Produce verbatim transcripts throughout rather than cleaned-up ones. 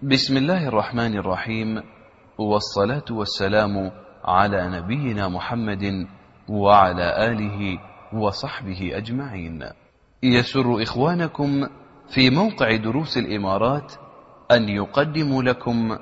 بسم الله الرحمن الرحيم، والصلاة والسلام على نبينا محمد وعلى آله وصحبه أجمعين. يسر إخوانكم في موقع دروس الإمارات أن يقدموا لكم.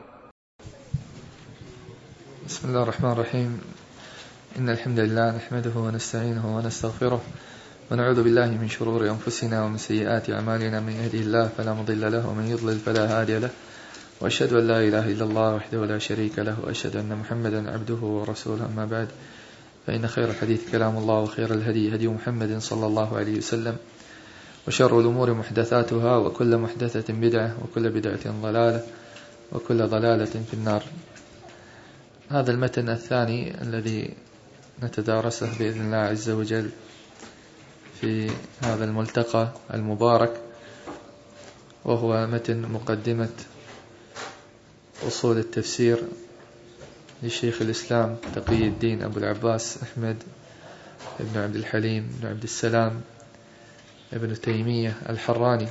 بسم الله الرحمن الرحيم. إن الحمد لله نحمده ونستعينه ونستغفره ونعوذ بالله من شرور أنفسنا ومن سيئات أعمالنا، من يهده الله فلا مضل له ومن يضلل فلا هادي له، وأشهد أن لا إله إلا الله وحده لا شريك له، وأشهد أن محمدا عبده ورسوله. أما بعد، فإن خير الحديث كلام الله، وخير الهدي هدي محمد صلى الله عليه وسلم، وشر الأمور محدثاتها، وكل محدثة بدعة، وكل بدعة ضلالة، وكل ضلالة في النار. هذا المتن الثاني الذي نتدارسه بإذن الله عز وجل في هذا الملتقى المبارك، وهو متن مقدمة أصول التفسير لشيخ الإسلام تقي الدين أبو العباس أحمد بن عبد الحليم بن عبد السلام ابن تيمية الحراني.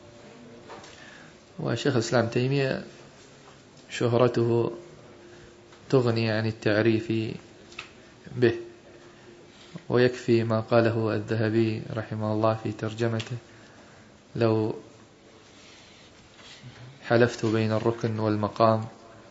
وشيخ الإسلام تيمية شهرته تغني عن التعريف به، ويكفي ما قاله الذهبي رحمه الله في ترجمته: لو حلفت بين الركن والمقام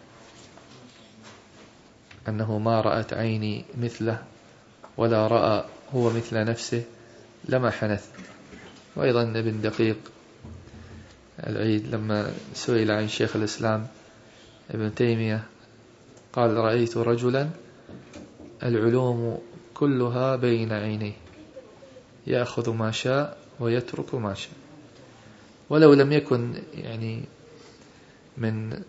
أنه ما رأت عيني مثله ولا رأى هو مثل نفسه لما حنث. وأيضا ابن دقيق العيد لما سئل عن شيخ الإسلام ابن تيمية قال: رأيت رجلا العلوم كلها بين عينيه، يأخذ ما شاء ويترك ما شاء. ولو لم يكن يعني من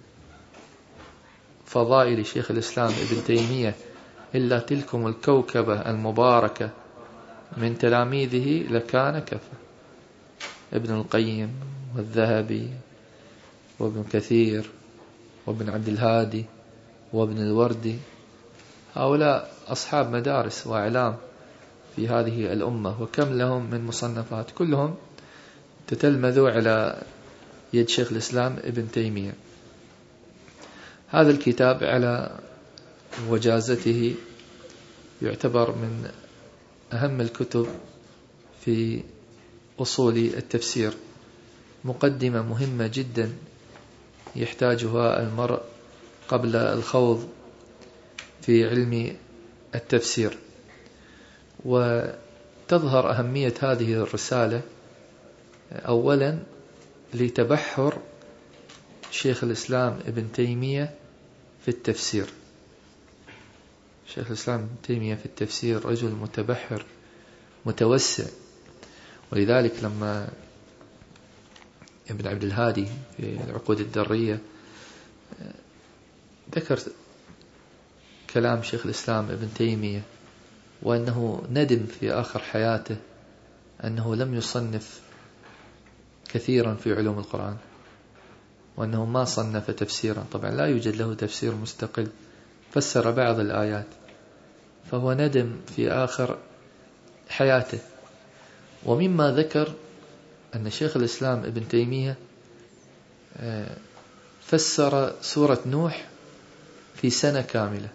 فضائل شيخ الإسلام ابن تيمية إلا تلكم الكوكبة المباركة من تلاميذه لكان كفى. ابن القيم والذهبي وابن كثير وابن عبد الهادي وابن الوردي، هؤلاء أصحاب مدارس وأعلام في هذه الأمة، وكم لهم من مصنفات كلهم تتلمذوا على يد شيخ الإسلام ابن تيمية. هذا الكتاب على وجازته يعتبر من أهم الكتب في أصول التفسير، مقدمة مهمة جدا يحتاجها المرء قبل الخوض في علم التفسير. وتظهر أهمية هذه الرسالة أولا لتبحر شيخ الإسلام ابن تيمية في التفسير. شيخ الإسلام ابن تيمية في التفسير رجل متبحر متوسع، ولذلك لما ابن عبد الهادي في العقود الدرية ذكر كلام شيخ الإسلام ابن تيمية، وأنه ندم في آخر حياته أنه لم يصنف كثيرا في علوم القرآن، وأنه ما صنف تفسيرا. طبعا لا يوجد له تفسير مستقل، فسر بعض الآيات، فهو ندم في آخر حياته. ومما ذكر أن شيخ الإسلام ابن تيمية فسر سورة نوح في سنة كاملة،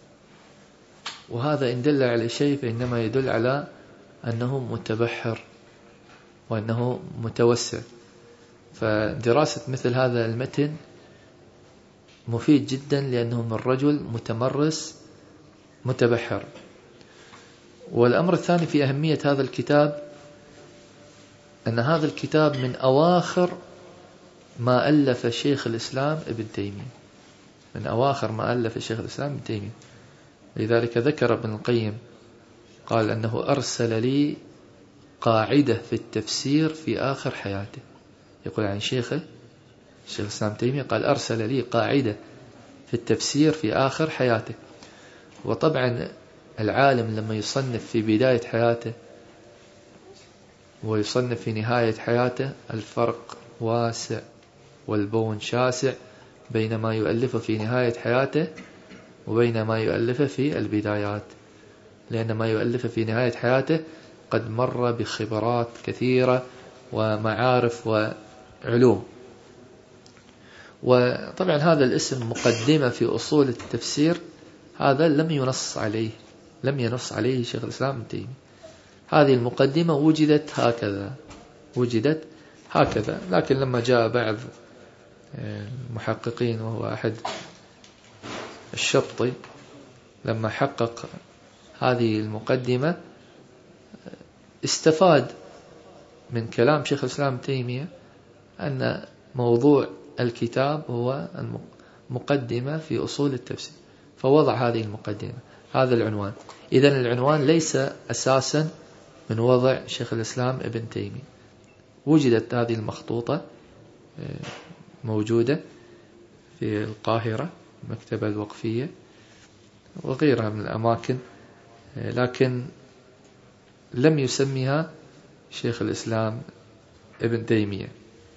وهذا إن دل على شيء فإنما يدل على أنه متبحر وأنه متوسع. فدراسة مثل هذا المتن مفيد جدا، لأنه من رجل متمرس متبحر. والأمر الثاني في أهمية هذا الكتاب أن هذا الكتاب من أواخر ما ألف شيخ الإسلام ابن تيمية، من أواخر ما ألف شيخ الإسلام ابن تيمية. لذلك ذكر ابن القيم قال أنه أرسل لي قاعدة في التفسير في آخر حياته. يقول عن شيخه شيخ الإسلام تيمية قال: أرسل لي قاعدة في التفسير في آخر حياته. وطبعا العالم لما يصنف في بداية حياته ويصنف في نهاية حياته الفرق واسع والبون شاسع بين ما يؤلفه في نهاية حياته وبين ما يؤلفه في البدايات، لأن ما يؤلفه في نهاية حياته قد مر بخبرات كثيرة ومعارف وعلوم. وطبعا هذا الاسم مقدمة في أصول التفسير هذا لم ينص عليه لم ينص عليه شيخ الإسلام ابن تيمية. هذه المقدمة وجدت هكذا وجدت هكذا لكن لما جاء بعض المحققين وهو أحد الشبطي لما حقق هذه المقدمة استفاد من كلام شيخ الإسلام ابن تيمية أن موضوع الكتاب هو المقدمة في أصول التفسير، فوضع هذه المقدمة هذا العنوان. إذن العنوان ليس أساسا من وضع شيخ الإسلام ابن تيمية. وجدت هذه المخطوطة موجودة في القاهرة المكتبة الوقفية وغيرها من الأماكن، لكن لم يسميها شيخ الإسلام ابن تيمية.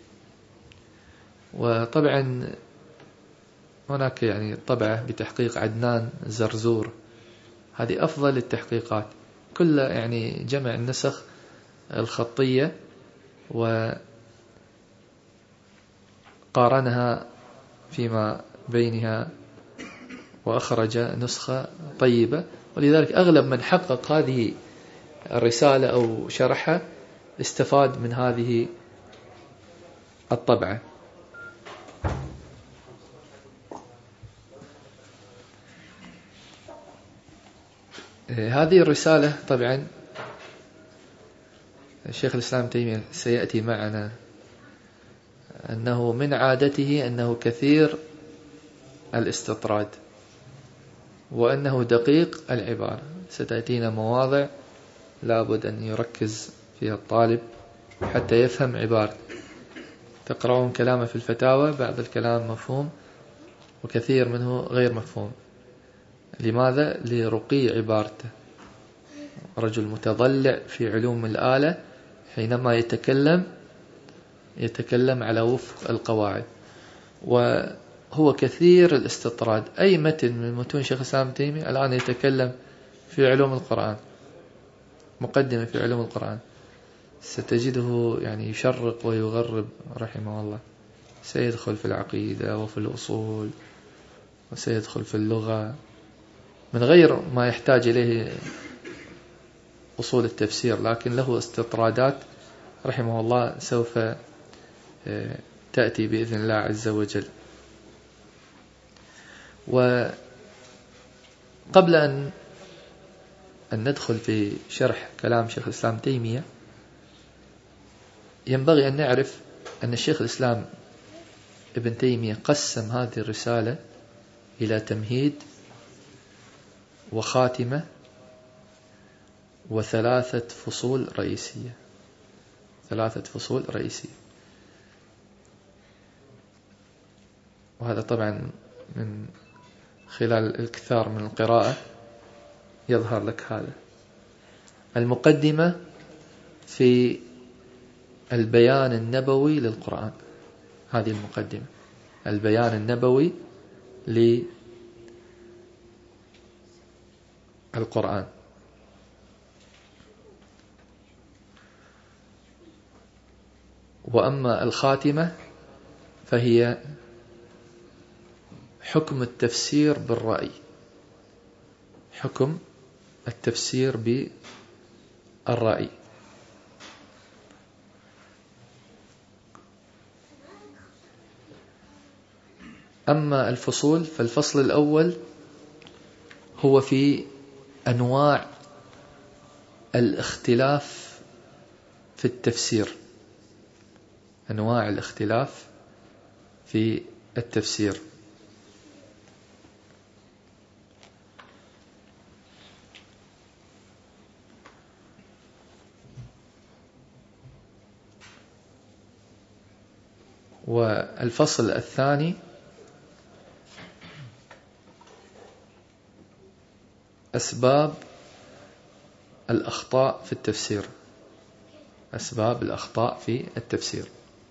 وطبعا هناك يعني طبعة بتحقيق عدنان زرزور، هذه أفضل التحقيقات، كل يعني جمع النسخ الخطية وقارنها فيما بينها وأخرج نسخة طيبة. ولذلك أغلب من حقق هذه الرسالة أو شرحها استفاد من هذه الطبعة. هذه الرسالة طبعا الشيخ الإسلام تيمية سيأتي معنا أنه من عادته أنه كثير الاستطراد وأنه دقيق العبارة. ستأتينا مواضع لابد أن يركز فيها الطالب حتى يفهم عبارة. تقرأون كلامه في الفتاوى بعض الكلام مفهوم وكثير منه غير مفهوم. لماذا؟ لرقي عبارته. رجل متضلع في علوم الآلة حينما يتكلم يتكلم على وفق القواعد، وهو كثير الاستطراد. أي متن من متون شيخ الإسلام ابن تيمية الآن يتكلم في علوم القرآن، مقدمة في علوم القرآن، ستجده يعني يشرق ويغرب رحمه الله. سيدخل في العقيدة وفي الأصول وسيدخل في اللغة من غير ما يحتاج إليه أصول التفسير، لكن له استطرادات رحمه الله سوف تأتي بإذن الله عز وجل. وقبل أن أن ندخل في شرح كلام شيخ الإسلام تيمية ينبغي أن نعرف أن الشيخ الإسلام ابن تيمية قسم هذه الرسالة إلى تمهيد وخاتمة وثلاثة فصول رئيسية. ثلاثة فصول رئيسية، وهذا طبعا من خلال الكثار من القراءة يظهر لك هذا. المقدمة في البيان النبوي للقرآن، هذه المقدمة البيان النبوي للقرآن. وأما الخاتمة فهي حكم التفسير بالرأي، حكم التفسير بالرأي. أما الفصول فالفصل الأول هو في أنواع الاختلاف في التفسير، أنواع الاختلاف في التفسير. والفصل الثاني أسباب الأخطاء في التفسير، أسباب الأخطاء في التفسير.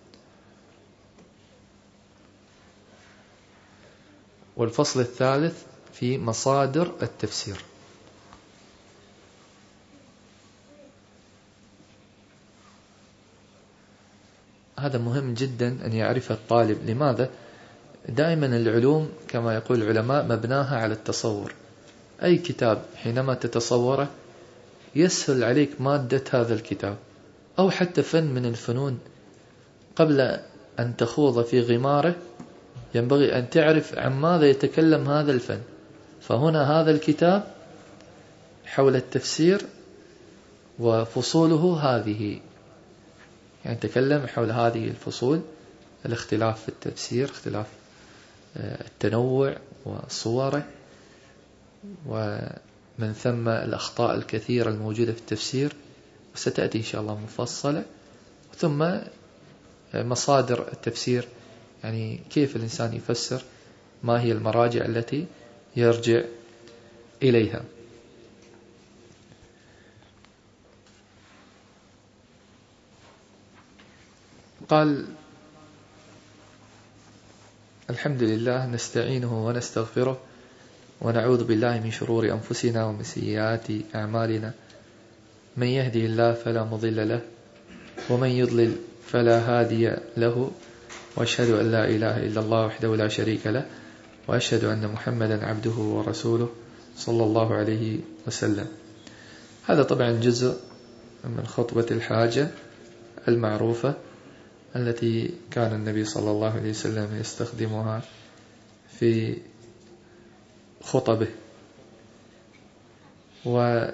والفصل الثالث في مصادر التفسير. هذا مهم جدا أن يعرف الطالب. لماذا؟ دائما العلوم كما يقول العلماء مبناها على التصور. أي كتاب حينما تتصوره يسهل عليك مادة هذا الكتاب، أو حتى فن من الفنون قبل أن تخوض في غماره ينبغي أن تعرف عن ماذا يتكلم هذا الفن. فهنا هذا الكتاب حول التفسير وفصوله هذه، يعني تكلم حول هذه الفصول: الاختلاف في التفسير، اختلاف التنوع وصوره، ومن ثم الأخطاء الكثيرة الموجودة في التفسير، وستأتي إن شاء الله مفصلة. ثم مصادر التفسير، يعني كيف الإنسان يفسر، ما هي المراجع التي يرجع إليها. قال: الحمد لله نستعينه ونستغفره ونعوذ بالله من شرور أنفسنا ومن سيئات أعمالنا، من يهدي الله فلا مضل له ومن يضلل فلا هادي له، وأشهد أن لا إله إلا الله وحده لا شريك له، وأشهد أن محمدا عبده ورسوله صلى الله عليه وسلم. هذا طبعا جزء من خطبة الحاجة المعروفة التي كان النبي صلى الله عليه وسلم يستخدمها في خطبه. وطبعا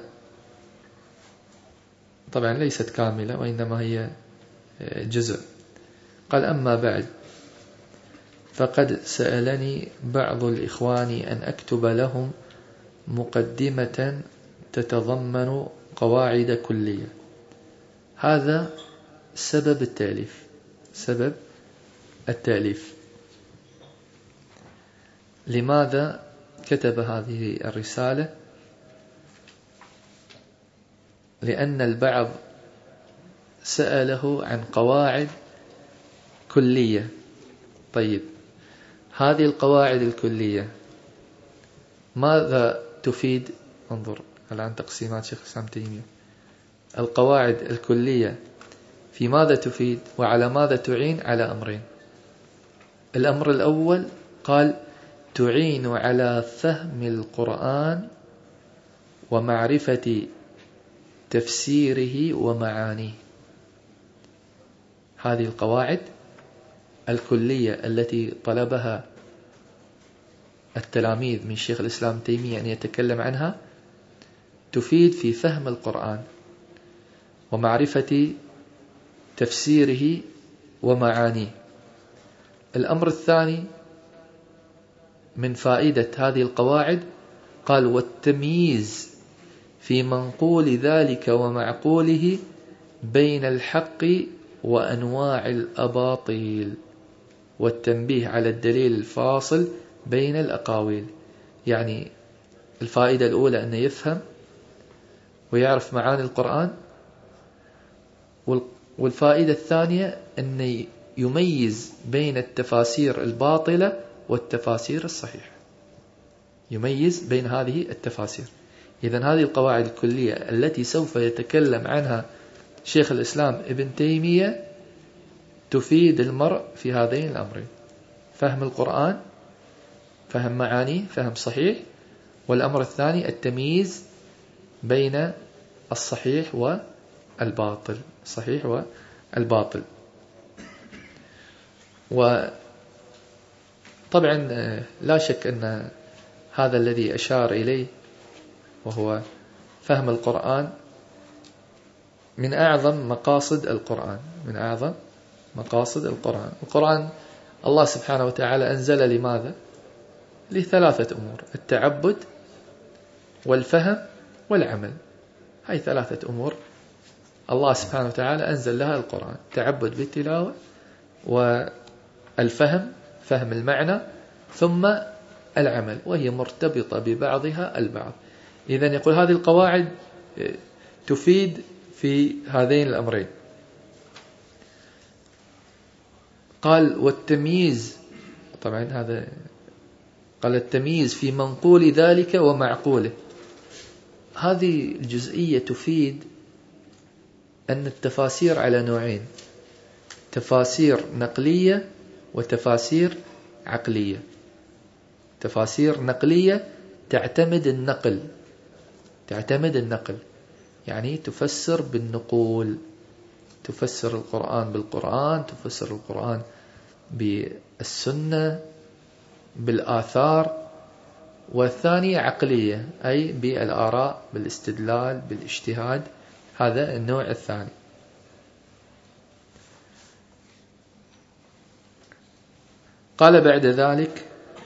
ليست كاملة وإنما هي جزء. قال: أما بعد، فقد سألني بعض الإخوان أن أكتب لهم مقدمة تتضمن قواعد كلية. هذا سبب التأليف سبب التأليف لماذا كتب هذه الرسالة؟ لأن البعض سأله عن قواعد كلية. طيب، هذه القواعد الكلية ماذا تفيد؟ انظر الآن تقسيمات شيخ الإسلام تيمية. القواعد الكلية في ماذا تفيد وعلى ماذا تعين؟ على أمرين. الأمر الأول قال: تعين على فهم القرآن ومعرفة تفسيره ومعانيه. هذه القواعد الكلية التي طلبها التلاميذ من شيخ الإسلام تيمية أن يتكلم عنها تفيد في فهم القرآن ومعرفة تفسيره ومعانيه. الأمر الثاني من فائدة هذه القواعد قال: والتمييز في منقول ذلك ومعقوله بين الحق وأنواع الأباطيل، والتنبيه على الدليل الفاصل بين الأقاويل. يعني الفائدة الأولى أنه يفهم ويعرف معاني القرآن، والفائدة الثانية أنه يميز بين التفاسير الباطلة والتفاسير الصحيحة، يميز بين هذه التفاسير. إذن هذه القواعد الكلية التي سوف يتكلم عنها شيخ الإسلام ابن تيمية تفيد المرء في هذين الأمرين: فهم القرآن، فهم معانيه، فهم صحيح. والأمر الثاني التمييز بين الصحيح والباطل، الصحيح والباطل. وطبعا لا شك أن هذا الذي أشار إليه وهو فهم القرآن من أعظم مقاصد القرآن، من أعظم مقاصد القرآن. القرآن الله سبحانه وتعالى أنزل لماذا؟ لثلاثة أمور: التعبد والفهم والعمل. هاي ثلاثة أمور الله سبحانه وتعالى أنزل لها القرآن: التعبد بالتلاوة، والفهم فهم المعنى، ثم العمل، وهي مرتبطة ببعضها البعض. إذن يقول هذه القواعد تفيد في هذين الأمرين. قال: والتمييز، طبعا هذا قال التمييز في منقول ذلك ومعقوله. هذه الجزئية تفيد أن التفاسير على نوعين: تفاسير نقلية وتفاسير عقلية، تفاسير نقلية تعتمد النقل، تعتمد النقل يعني تفسر بالنقول، تفسر القرآن بالقرآن، تفسر القرآن بالسنة بالآثار. والثانية عقلية أي بالآراء بالاستدلال بالاجتهاد، هذا النوع الثاني. قال بعد ذلك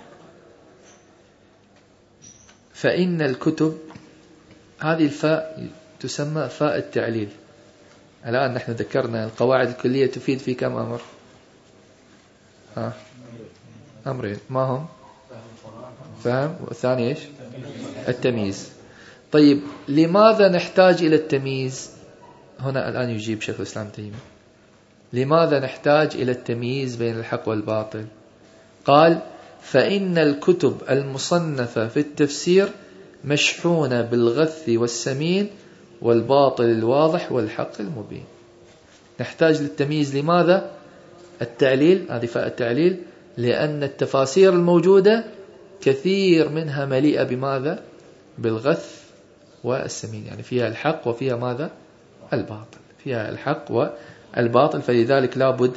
فإن الكتب، هذه الفاء تسمى فاء التعليل. الآن نحن ذكرنا القواعد الكلية تفيد في كم أمر؟ ها أمرين، ما هم؟ فهم، والثاني إيش؟ التمييز. طيب لماذا نحتاج إلى التمييز؟ هنا الآن يجيب شيخ الإسلام تيمية، لماذا نحتاج إلى التمييز بين الحق والباطل؟ قال فإن الكتب المصنفة في التفسير مشحونة بالغث والسمين والباطل الواضح والحق المبين. نحتاج للتمييز، لماذا؟ التعليل، هذه فاء التعليل، لأن التفاسير الموجودة كثير منها مليئة بماذا؟ بالغث والسمين، يعني فيها الحق وفيها ماذا؟ الباطل، فيها الحق والباطل، فلذلك لابد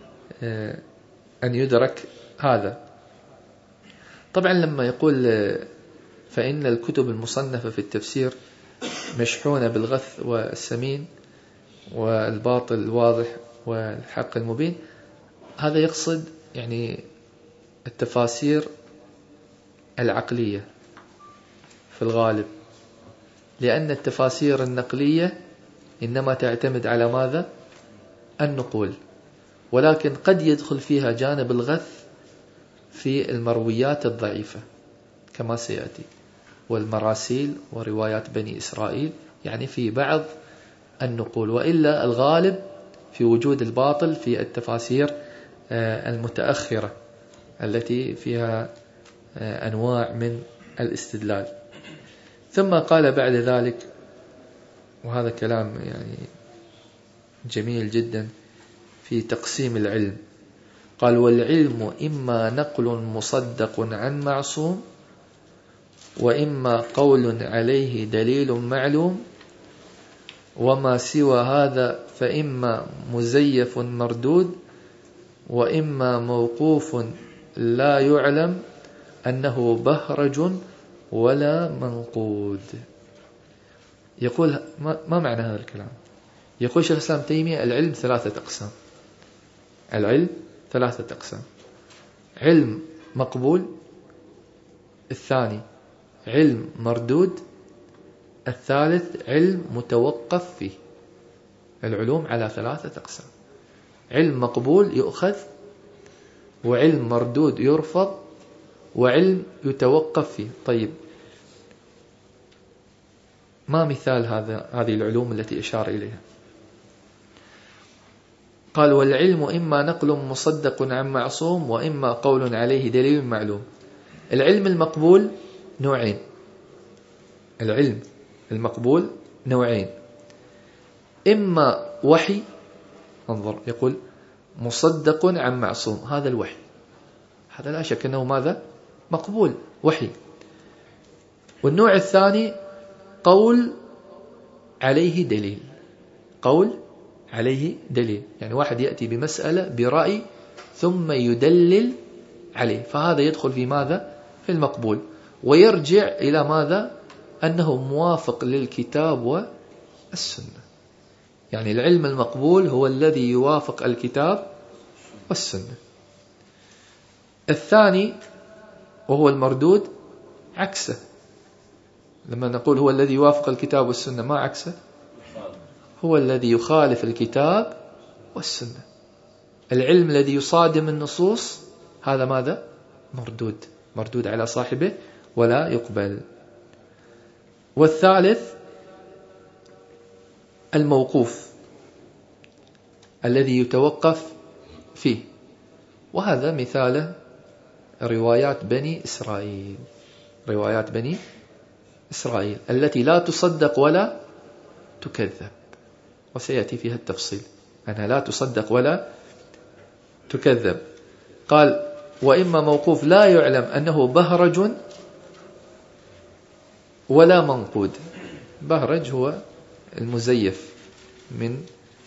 أن يدرك هذا. طبعا لما يقول فإن الكتب المصنفة في التفسير مشحونة بالغث والسمين والباطل الواضح والحق المبين، هذا يقصد يعني التفاسير العقلية في الغالب، لأن التفاسير النقلية إنما تعتمد على ماذا؟ النقول، ولكن قد يدخل فيها جانب الغث في المرويات الضعيفة كما سيأتي، والمراسيل وروايات بني إسرائيل، يعني في بعض النقول، وإلا الغالب في وجود الباطل في التفاسير المتأخرة التي فيها أنواع من الاستدلال. ثم قال بعد ذلك، وهذا كلام يعني جميل جدا في تقسيم العلم، قال والعلم إما نقل مصدق عن معصوم، وإما قول عليه دليل معلوم، وما سوى هذا فإما مزيف مردود، وإما موقوف لا يعلم أنه بهرج ولا منقود. يقول ما معنى هذا الكلام؟ يقول شيخ الإسلام تيمية العلم ثلاثة أقسام، العلم ثلاثة أقسام: علم مقبول، الثاني علم مردود، الثالث علم متوقف فيه. العلوم على ثلاثة أقسام: علم مقبول يؤخذ، وعلم مردود يرفض، وعلم يتوقف فيه. طيب ما مثال هذا هذه العلوم التي أشار إليها؟ قال والعلم إما نقل مصدق عن معصوم، وإما قول عليه دليل معلوم. العلم المقبول نوعين، العلم المقبول نوعين: إما وحي، انظر يقول مصدق عن معصوم، هذا الوحي، هذا لا شك أنه ماذا؟ مقبول، وحي. والنوع الثاني قول عليه دليل، قول عليه دليل، يعني واحد يأتي بمسألة برأي ثم يدلل عليه، فهذا يدخل في ماذا؟ في المقبول، ويرجع إلى ماذا؟ أنه موافق للكتاب والسنة. يعني العلم المقبول هو الذي يوافق الكتاب والسنة. الثاني وهو المردود عكسه، لما نقول هو الذي يوافق الكتاب والسنة، ما عكسه؟ هو الذي يخالف الكتاب والسنة. العلم الذي يصادم النصوص هذا ماذا؟ مردود، مردود على صاحبه ولا يقبل. والثالث الموقوف الذي يتوقف فيه، وهذا مثاله روايات بني إسرائيل، روايات بني إسرائيل التي لا تصدق ولا تكذب، وسيأتي فيها التفصيل أنها لا تصدق ولا تكذب. قال وإما موقوف لا يعلم أنه بهرج ولا منقود. بهرج هو المزيف من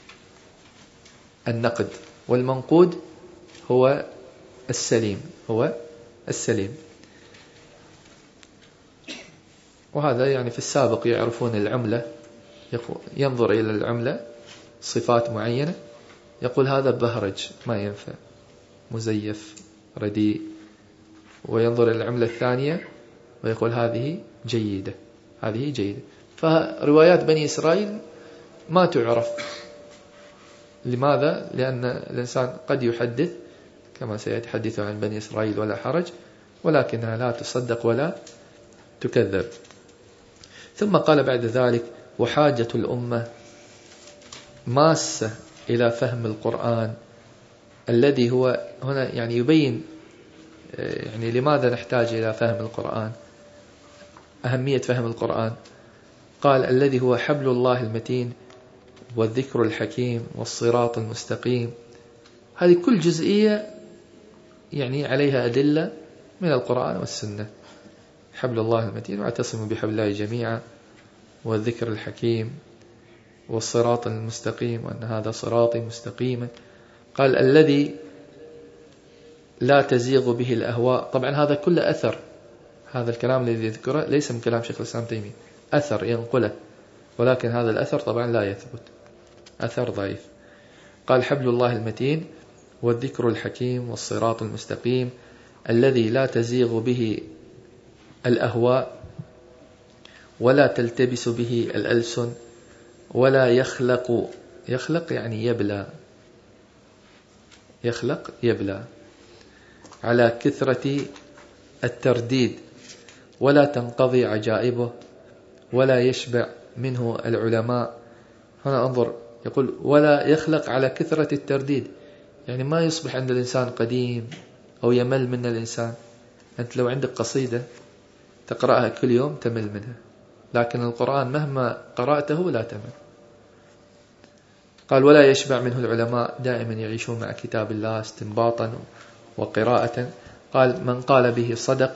النقد، والمنقود هو السليم، هو السليم. وهذا يعني في السابق يعرفون العملة، ينظر إلى العملة صفات معينة يقول هذا بهرج ما ينفع، مزيف رديء، وينظر إلى العملة الثانية ويقول هذه جيدة، هذه جيدة. فروايات بني إسرائيل ما تعرف. لماذا؟ لأن الإنسان قد يحدث كما سيتحدث عن بني إسرائيل ولا حرج، ولكنها لا تصدق ولا تكذب. ثم قال بعد ذلك: وحاجة الأمة ماسة إلى فهم القرآن، الذي هو هنا يعني يبين يعني لماذا نحتاج إلى فهم القرآن، أهمية فهم القرآن. قال: الذي هو حبل الله المتين والذكر الحكيم والصراط المستقيم. هذه كل جزئية يعني عليها أدلة من القرآن والسنة. حبل الله المتين، واعتصموا بحبل الله جميعا، والذكر الحكيم والصراط المستقيم، وأن هذا صراطي مستقيما. قال: الذي لا تزيغ به الأهواء. طبعا هذا كله أثر، هذا الكلام الذي يذكره ليس من كلام شيخ الإسلام تيمية، أثر ينقله، ولكن هذا الأثر طبعا لا يثبت، أثر ضعيف. قال: حبل الله المتين والذكر الحكيم والصراط المستقيم، الذي لا تزيغ به الأهواء ولا تلتبس به الألسن ولا يخلق. يخلق يعني يبلى، يخلق يبلى على كثرة الترديد، ولا تنقضي عجائبه ولا يشبع منه العلماء. هنا انظر، يقول ولا يخلق على كثرة الترديد، يعني ما يصبح عند الإنسان قديم أو يمل من الإنسان. أنت لو عندك قصيدة تقرأها كل يوم تمل منها، لكن القرآن مهما قرأته لا تمل. قال: ولا يشبع منه العلماء، دائما يعيشون مع كتاب الله استنباطا وقراءة. قال: من قال به صدق،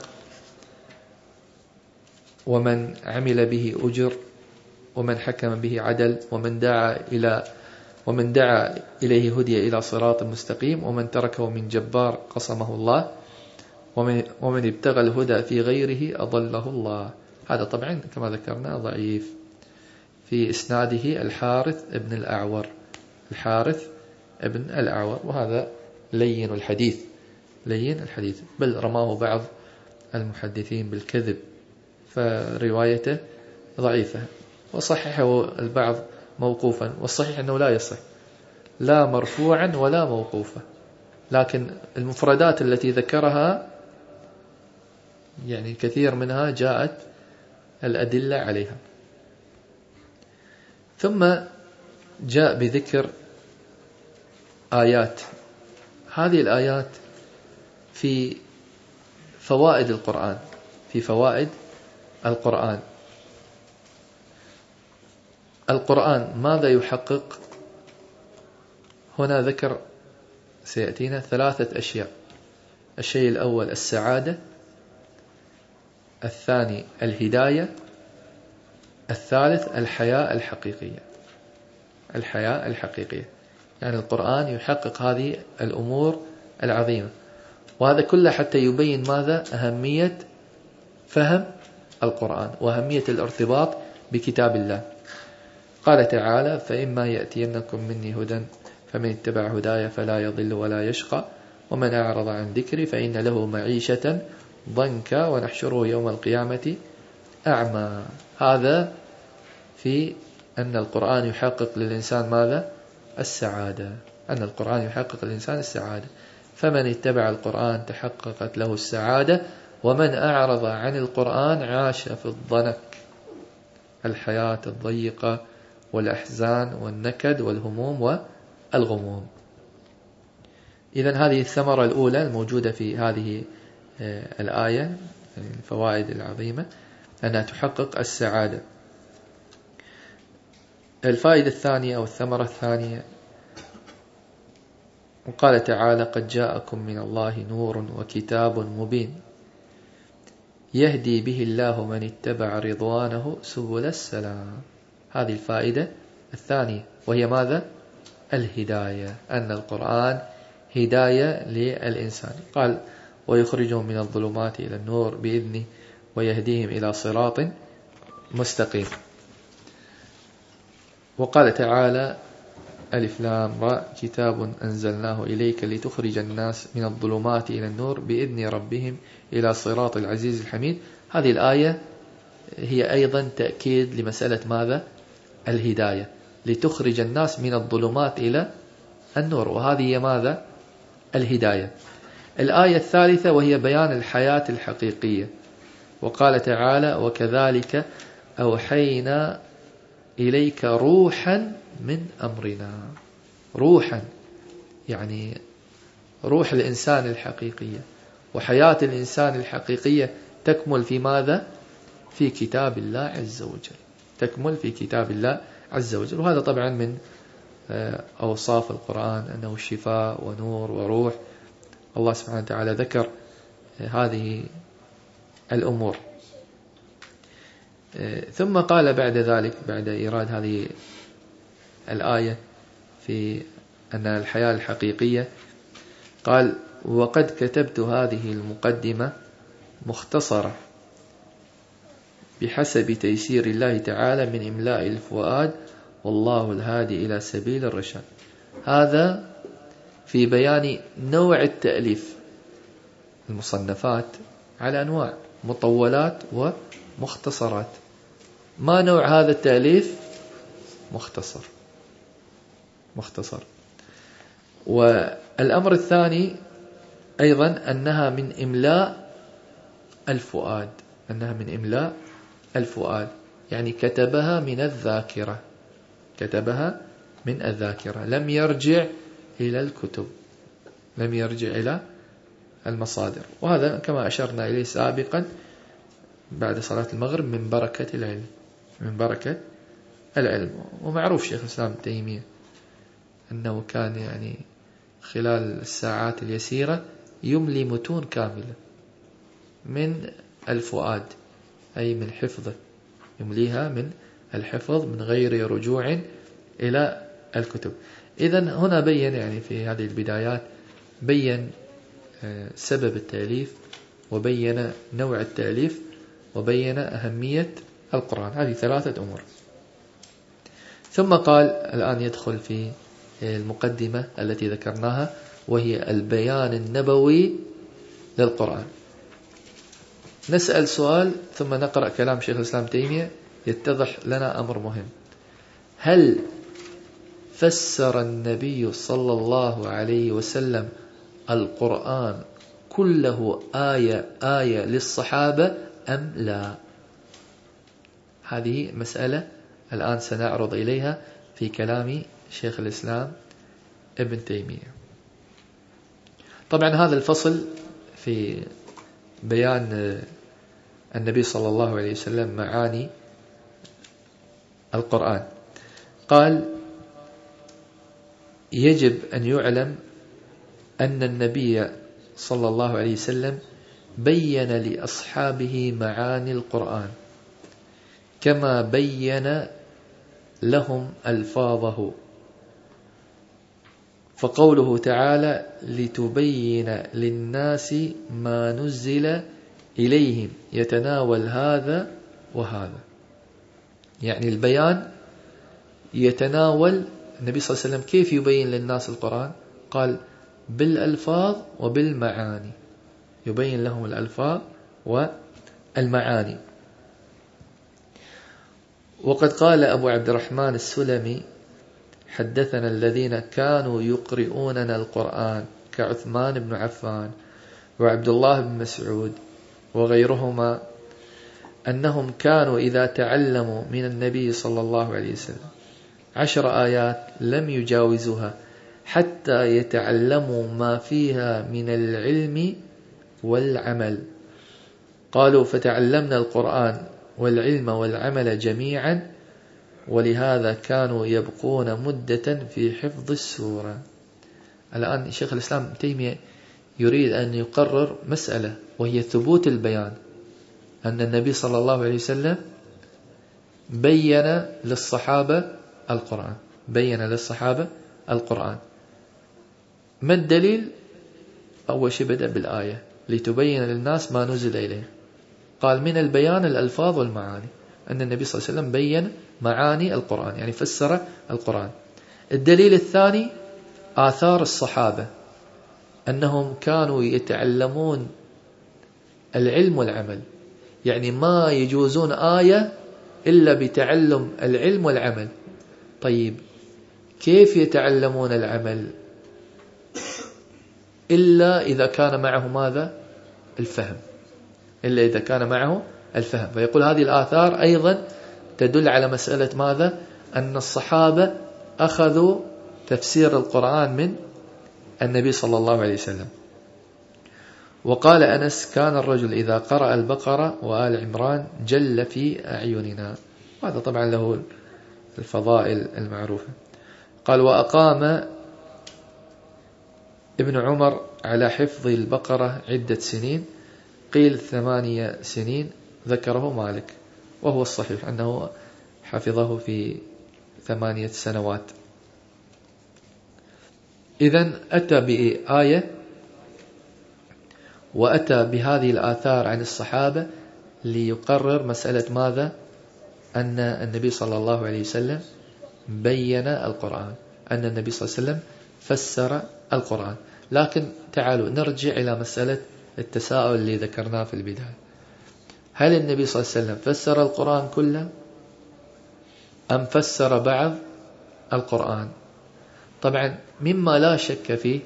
ومن عمل به أجر، ومن حكم به عدل، ومن دعا إلى ومن دعا إليه هدي إلى صراط مستقيم، ومن تركه من جبار قصمه الله، ومن, ومن ابتغى الهدى في غيره أضله الله. هذا طبعا كما ذكرنا ضعيف. في إسناده الحارث ابن الأعور، الحارث ابن الأعور، وهذا لين الحديث، لين الحديث، بل رماه بعض المحدثين بالكذب، فروايته ضعيفة. وصححه البعض موقوفا، والصحيح أنه لا يصح لا مرفوعا ولا موقوفا، لكن المفردات التي ذكرها يعني كثير منها جاءت الأدلة عليها. ثم جاء بذكر آيات. هذه الآيات في فوائد القرآن، في فوائد القرآن. القرآن ماذا يحقق؟ هنا ذكر سيأتينا ثلاثة أشياء. الشيء الأول السعادة، الثاني الهداية، الثالث الحياة الحقيقية. الحياة الحقيقية يعني القرآن يحقق هذه الأمور العظيمة، وهذا كله حتى يبين ماذا؟ أهمية فهم القرآن وأهمية الارتباط بكتاب الله. قال تعالى: فإما يأتينكم مني هدى فمن اتبع هدايا فلا يضل ولا يشقى ومن أعرض عن ذكري فإن له معيشة ضنكا ونحشره يوم القيامة أعمى. هذا في أن القرآن يحقق للإنسان ماذا؟ السعادة. أن القرآن يحقق للإنسان السعادة. فمن اتبع القرآن تحققت له السعادة، ومن أعرض عن القرآن عاش في الضنك، الحياة الضيقة والأحزان والنكد والهموم والغموم. إذن هذه الثمرة الأولى الموجودة في هذه الآية، الفوائد العظيمة، أنها تحقق السعادة. الفائدة الثانية أو الثمرة الثانية وقال تعالى قد جاءكم من الله نور وكتاب مبين يهدي به الله من اتبع رضوانه سبل السلام. هذه الفائدة الثانية، وهي ماذا؟ الهداية، أن القرآن هداية للإنسان. قال ويخرجهم من الظلمات إلى النور بإذنه ويهديهم إلى صراط مستقيم. وقال تعالى ألف لام راء كتاب أنزلناه إليك لتخرج الناس من الظلمات إلى النور بإذن ربهم إلى صراط العزيز الحميد. هذه الآية هي أيضا تأكيد لمسألة ماذا؟ الهداية، لتخرج الناس من الظلمات إلى النور، وهذه هي ماذا؟ الهداية. الآية الثالثة وهي بيان الحياة الحقيقية. وقال تعالى وكذلك أوحينا إليك روحا من أمرنا. روحا يعني روح الإنسان الحقيقية، وحياة الإنسان الحقيقية تكمل في ماذا؟ في كتاب الله عز وجل، تكمل في كتاب الله عز وجل. وهذا طبعا من أوصاف القرآن أنه شفاء ونور وروح. الله سبحانه وتعالى ذكر هذه الأمور. ثم قال بعد ذلك، بعد إيراد هذه الآية في أن الحياة الحقيقية، قال وقد كتبت هذه المقدمة مختصرة بحسب تيسير الله تعالى من إملاء الفؤاد والله الهادي إلى سبيل الرشاد. هذا في بيان نوع التأليف. المصنفات على أنواع، مطولات ومختصرات. ما نوع هذا التأليف؟ مختصر. مختصر. والأمر الثاني أيضا أنها من إملاء الفؤاد، أنها من إملاء الفؤاد، يعني كتبها من الذاكرة، كتبها من الذاكرة، لم يرجع إلى الكتب، لم يرجع إلى المصادر. وهذا كما أشرنا إليه سابقا بعد صلاة المغرب من بركة العلم، من بركة العلم. ومعروف شيخ الإسلام ابن تيمية أنه كان يعني خلال الساعات اليسيرة يملي متون كاملة من الفؤاد، أي من حفظه، يمليها من الحفظ من غير رجوع إلى الكتب. إذن هنا بين يعني في هذه البدايات بين سبب التأليف، وبين نوع التأليف، وبين أهمية القرآن. هذه ثلاثة أمور. ثم قال الآن يدخل في المقدمة التي ذكرناها، وهي البيان النبوي للقرآن. نسأل سؤال ثم نقرأ كلام شيخ الإسلام تيمية يتضح لنا أمر مهم. هل فسر النبي صلى الله عليه وسلم القرآن كله آية آية للصحابة أم لا؟ هذه مسألة الآن سنعرض إليها في كلام شيخ الإسلام ابن تيمية. طبعا هذا الفصل في بيان النبي صلى الله عليه وسلم معاني القرآن. قال يجب أن يعلم أن النبي صلى الله عليه وسلم بين لأصحابه معاني القرآن كما بين لهم ألفاظه. فقوله تعالى لتبين للناس ما نزل إليهم يتناول هذا وهذا، يعني البيان يتناول. النبي صلى الله عليه وسلم كيف يبين للناس القرآن؟ قال بالألفاظ وبالمعاني، يبين لهم الألفاظ والمعاني. وقد قال أبو عبد الرحمن السلمي حدثنا الذين كانوا يقرؤوننا القرآن كعثمان بن عفان وعبد الله بن مسعود وغيرهما أنهم كانوا إذا تعلموا من النبي صلى الله عليه وسلم عشر آيات لم يجاوزوها حتى يتعلموا ما فيها من العلم والعمل. قالوا فتعلمنا القرآن والعلم والعمل جميعا، ولهذا كانوا يبقون مدة في حفظ السورة. الآن شيخ الإسلام ابن تيمية يريد أن يقرر مسألة، وهي ثبوت البيان، أن النبي صلى الله عليه وسلم بين للصحابة القرآن بين للصحابة القرآن. ما الدليل؟ أول شيء بدأ بالآية لتبين للناس ما نزل إليه، قال من البيان الألفاظ والمعاني، أن النبي صلى الله عليه وسلم بين معاني القرآن، يعني فسر القرآن. الدليل الثاني آثار الصحابة، أنهم كانوا يتعلمون العلم والعمل، يعني ما يجوزون آية إلا بتعلم العلم والعمل. طيب كيف يتعلمون العمل؟ إلا إذا كان معه ماذا؟ الفهم، إلا إذا كان معه الفهم. فيقول هذه الآثار أيضا تدل على مسألة ماذا؟ أن الصحابة أخذوا تفسير القرآن من النبي صلى الله عليه وسلم. وقال أنس: كان الرجل إذا قرأ البقرة وآل عمران جل في أعيننا. هذا طبعا له الفضائل المعروفة. قال: وأقام ابن عمر على حفظ البقرة عدة سنين، قيل ثمانية سنين، ذكره مالك، وهو الصحيح أنه حفظه في ثمانية سنوات. إذن أتى بآية وأتى بهذه الآثار عن الصحابة ليقرر مسألة ماذا؟ أن النبي صلى الله عليه وسلم بين القرآن، أن النبي صلى الله عليه وسلم فسر القرآن. لكن تعالوا نرجع إلى مسألة التساؤل اللي ذكرناه في البداية: هل النبي صلى الله عليه وسلم فسر القرآن كله أم فسر بعض القرآن؟ طبعا مما لا شك فيه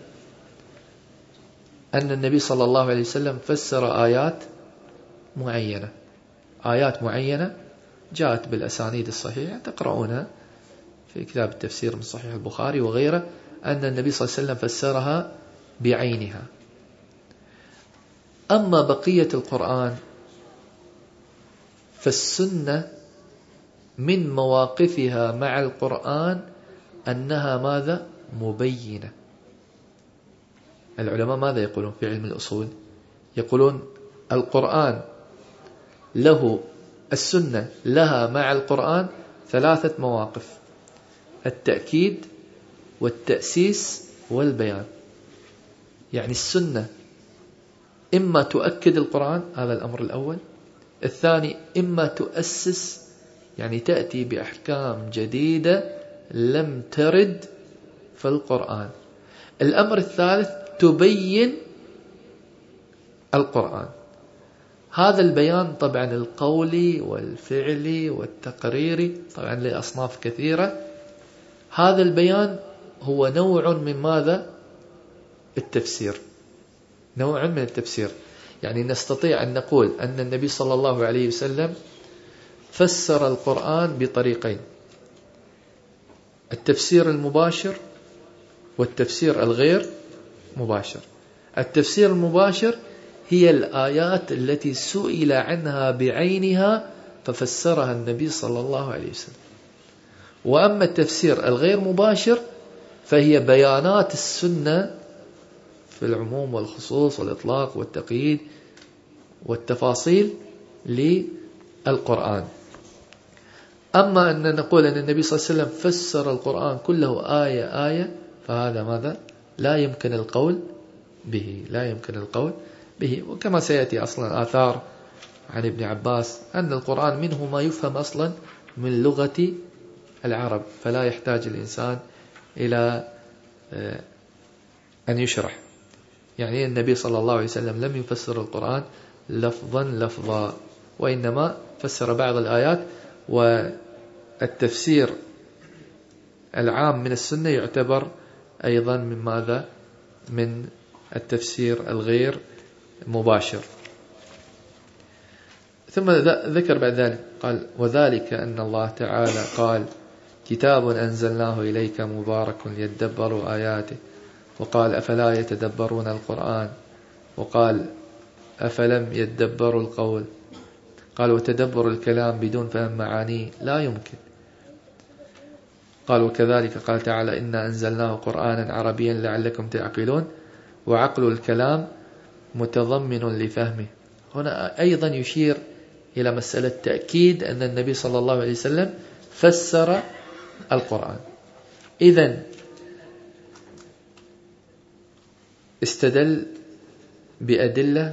أن النبي صلى الله عليه وسلم فسر آيات معينة آيات معينة جاءت بالأسانيد الصحيحة، تقرؤونها في كتاب التفسير من صحيح البخاري وغيره، أن النبي صلى الله عليه وسلم فسرها بعينها. أما بقية القرآن فالسنة من مواقفها مع القرآن أنها ماذا؟ مبينة. العلماء ماذا يقولون في علم الأصول؟ يقولون القرآن له السنة لها مع القرآن ثلاثة مواقف: التأكيد والتأسيس والبيان. يعني السنة إما تؤكد القرآن، هذا الأمر الأول. الثاني إما تؤسس، يعني تأتي بأحكام جديدة لم ترد في القرآن. الأمر الثالث تبين القرآن. هذا البيان طبعا القولي والفعلي والتقريري طبعا لأصناف كثيرة. هذا البيان هو نوع من ماذا؟ التفسير، نوع من التفسير. يعني نستطيع أن نقول أن النبي صلى الله عليه وسلم فسر القرآن بطريقين: التفسير المباشر والتفسير الغير مباشر. التفسير المباشر هي الآيات التي سئل عنها بعينها ففسرها النبي صلى الله عليه وسلم. وأما التفسير الغير مباشر فهي بيانات السنة في العموم والخصوص والإطلاق والتقييد والتفاصيل للقرآن. أما أن نقول أن النبي صلى الله عليه وسلم فسر القرآن كله آية آية، فهذا ماذا؟ لا يمكن القول به لا يمكن القول به. وكما سيأتي أصلا آثار عن ابن عباس أن القرآن منه ما يفهم أصلا من لغة العرب، فلا يحتاج الإنسان إلى أن يشرح. يعني النبي صلى الله عليه وسلم لم يفسر القرآن لفظا لفظا، وإنما فسر بعض الآيات. والتفسير العام من السنة يعتبر أيضا من ماذا؟ من التفسير الغير مباشر. ثم ذكر بعد ذلك قال: وذلك أن الله تعالى قال: كتاب أنزلناه إليك مبارك ليدبروا آياته. وقال: أفلا يتدبرون القرآن. وقال: أفلم يدبروا القول. قال: وتدبر الكلام بدون فهم معانيه لا يمكن. قال وكذلك قال تعالى إنا أنزلناه قرآنا عربيا لعلكم تعقلون، وعقل الكلام متضمن لفهمه. هنا أيضا يشير إلى مسألة تأكيد أن النبي صلى الله عليه وسلم فسر القرآن. إذن استدل بأدلة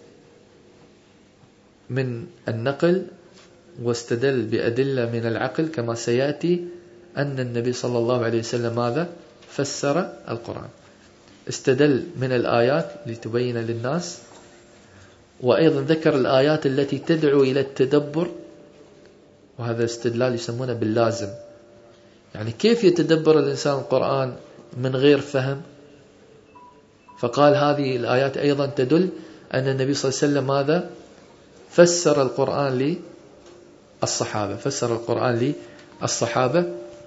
من النقل واستدل بأدلة من العقل، كما سيأتي أن النبي صلى الله عليه وسلم ماذا؟ فسر القرآن. استدل من الآيات لتبين للناس، وأيضا ذكر الآيات التي تدعو إلى التدبر، وهذا استدلال يسمونه باللازم. يعني كيف يتدبر الإنسان القرآن من غير فهم؟ فقال هذه الآيات أيضا تدل أن النبي صلى الله عليه وسلم ماذا؟ فسر القرآن للصحابة فسر القرآن للصحابة.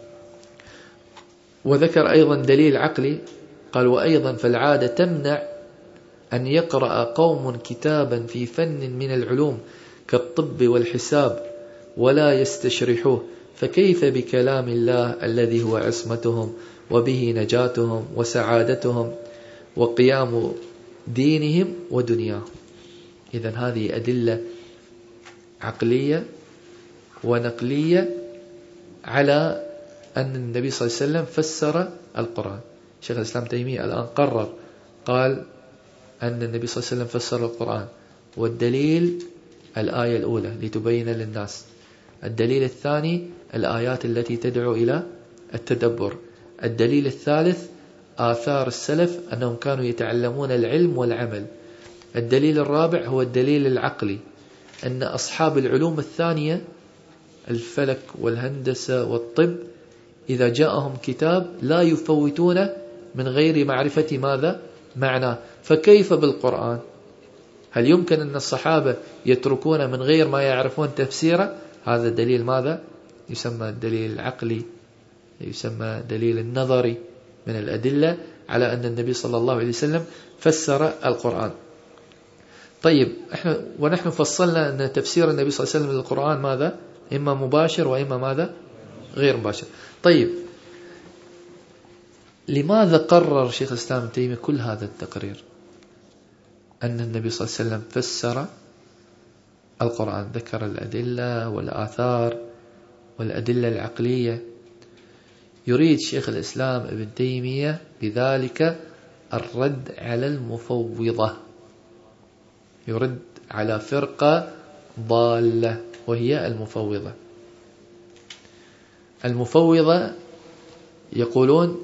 وذكر أيضا دليل عقلي، قال وأيضا فالعادة تمنع أن يقرأ قوم كتابا في فن من العلوم كالطب والحساب ولا يستشرحوه، فكيف بكلام الله الذي هو عصمتهم وبه نجاتهم وسعادتهم وقيام دينهم ودنياهم. إذن هذه أدلة عقلية ونقلية على أن النبي صلى الله عليه وسلم فسر القرآن. شيخ الإسلام تيمية الآن قرر، قال أن النبي صلى الله عليه وسلم فسر القرآن، والدليل الآية الأولى لتبين للناس، الدليل الثاني الآيات التي تدعو إلى التدبر، الدليل الثالث آثار السلف أنهم كانوا يتعلمون العلم والعمل، الدليل الرابع هو الدليل العقلي أن أصحاب العلوم الثانية الفلك والهندسة والطب إذا جاءهم كتاب لا يفوتون من غير معرفة ماذا؟ معناه. فكيف بالقرآن؟ هل يمكن أن الصحابة يتركون من غير ما يعرفون تفسيره؟ هذا دليل ماذا؟ يسمى الدليل العقلي، يسمى دليل النظري من الأدلة على أن النبي صلى الله عليه وسلم فسر القرآن. طيب احنا ونحن فصلنا أن تفسير النبي صلى الله عليه وسلم للقرآن ماذا؟ إما مباشر وإما ماذا؟ غير مباشر. طيب لماذا قرر شيخ الإسلام ابن تيمية كل هذا التقرير أن النبي صلى الله عليه وسلم فسر القرآن؟ ذكر الأدلة والآثار والأدلة العقلية. يريد شيخ الإسلام ابن تيمية بذلك الرد على المفوضة، يرد على فرقة ضالة وهي المفوضة. المفوضة يقولون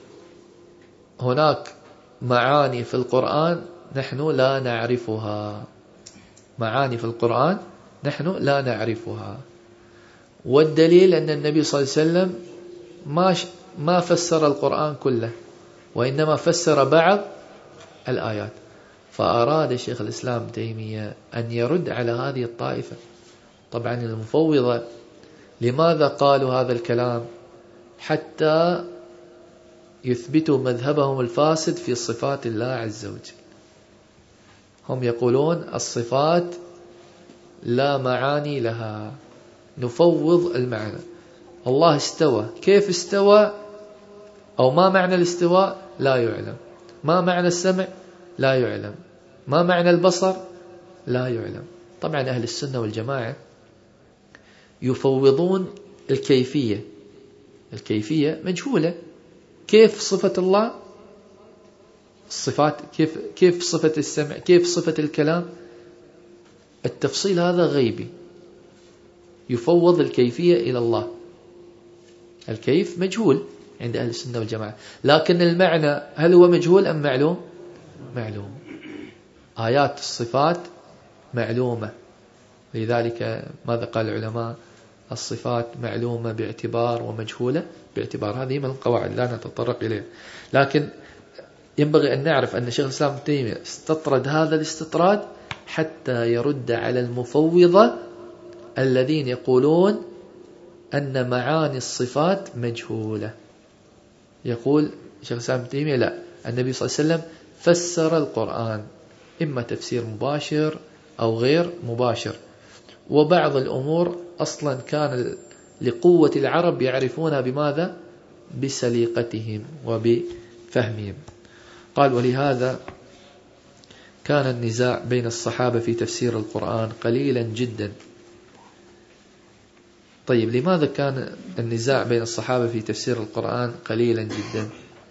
هناك معاني في القرآن نحن لا نعرفها، معاني في القرآن نحن لا نعرفها، والدليل أن النبي صلى الله عليه وسلم ما ما فسر القرآن كله، وإنما فسر بعض الآيات. فأراد شيخ الإسلام تيمية أن يرد على هذه الطائفة. طبعا المفوضة لماذا قالوا هذا الكلام؟ حتى يثبتوا مذهبهم الفاسد في صفات الله عز وجل. هم يقولون الصفات لا معاني لها، نفوض المعنى. الله استوى، كيف استوى أو ما معنى الاستواء لا يعلم، ما معنى السمع لا يعلم، ما معنى البصر لا يعلم. طبعا أهل السنة والجماعة يفوضون الكيفية، الكيفية مجهولة. كيف صفة الله، الصفات كيف كيف صفة السمع، كيف صفة الكلام، التفصيل هذا غيبي. يفوض الكيفية إلى الله، الكيف مجهول عند أهل السنة والجماعة، لكن المعنى هل هو مجهول أم معلوم؟ معلوم. آيات الصفات معلومة، لذلك ماذا قال العلماء؟ الصفات معلومة باعتبار ومجهولة باعتبار. هذه من القواعد لا نتطرق إليها، لكن ينبغي أن نعرف أن شيخ الإسلام ابن تيمية استطرد هذا الاستطراد حتى يرد على المفوضة الذين يقولون أن معاني الصفات مجهولة. يقول شيخ الإسلام ابن تيمية لا، النبي صلى الله عليه وسلم فسر القرآن إما تفسير مباشر أو غير مباشر، وبعض الأمور أصلا كان لقوة العرب يعرفونها بماذا؟ بسليقتهم وبفهمهم. قال ولهذا كان النزاع بين الصحابة في تفسير القرآن قليلا جدا. طيب لماذا كان النزاع بين الصحابة في تفسير القرآن قليلا جدا؟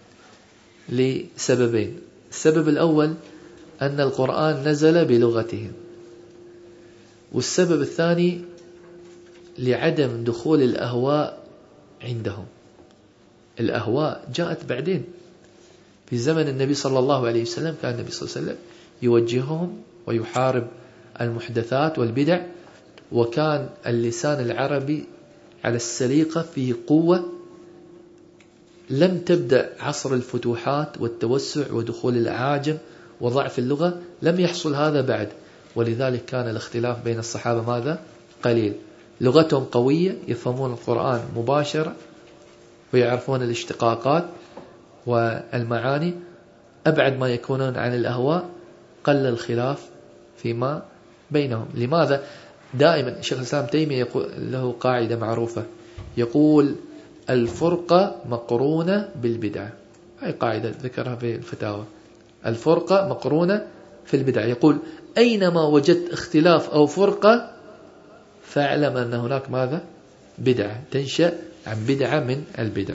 لسببين. السبب الأول أن القرآن نزل بلغتهم، والسبب الثاني لعدم دخول الأهواء عندهم. الأهواء جاءت بعدين في زمن النبي صلى الله عليه وسلم، كان النبي صلى الله عليه وسلم يوجههم ويحارب المحدثات والبدع، وكان اللسان العربي على السليقة فيه قوة. لم تبدأ عصر الفتوحات والتوسع ودخول الأعاجم وضعف اللغة، لم يحصل هذا بعد، ولذلك كان الاختلاف بين الصحابة ماذا؟ قليل. لغتهم قوية، يفهمون القرآن مباشرة ويعرفون الاشتقاقات والمعاني، أبعد ما يكونون عن الأهواء، قل الخلاف فيما بينهم. لماذا؟ دائما شيخ الإسلام تيمية يقول له قاعدة معروفة، يقول الفرقة مقرونة بالبدعة. هاي قاعدة ذكرها في الفتاوى، الفرقة مقرونة في البدعة. يقول أينما وجدت اختلاف أو فرقة فاعلم أن هناك ماذا؟ بدعة تنشأ عن بدعة من البدع.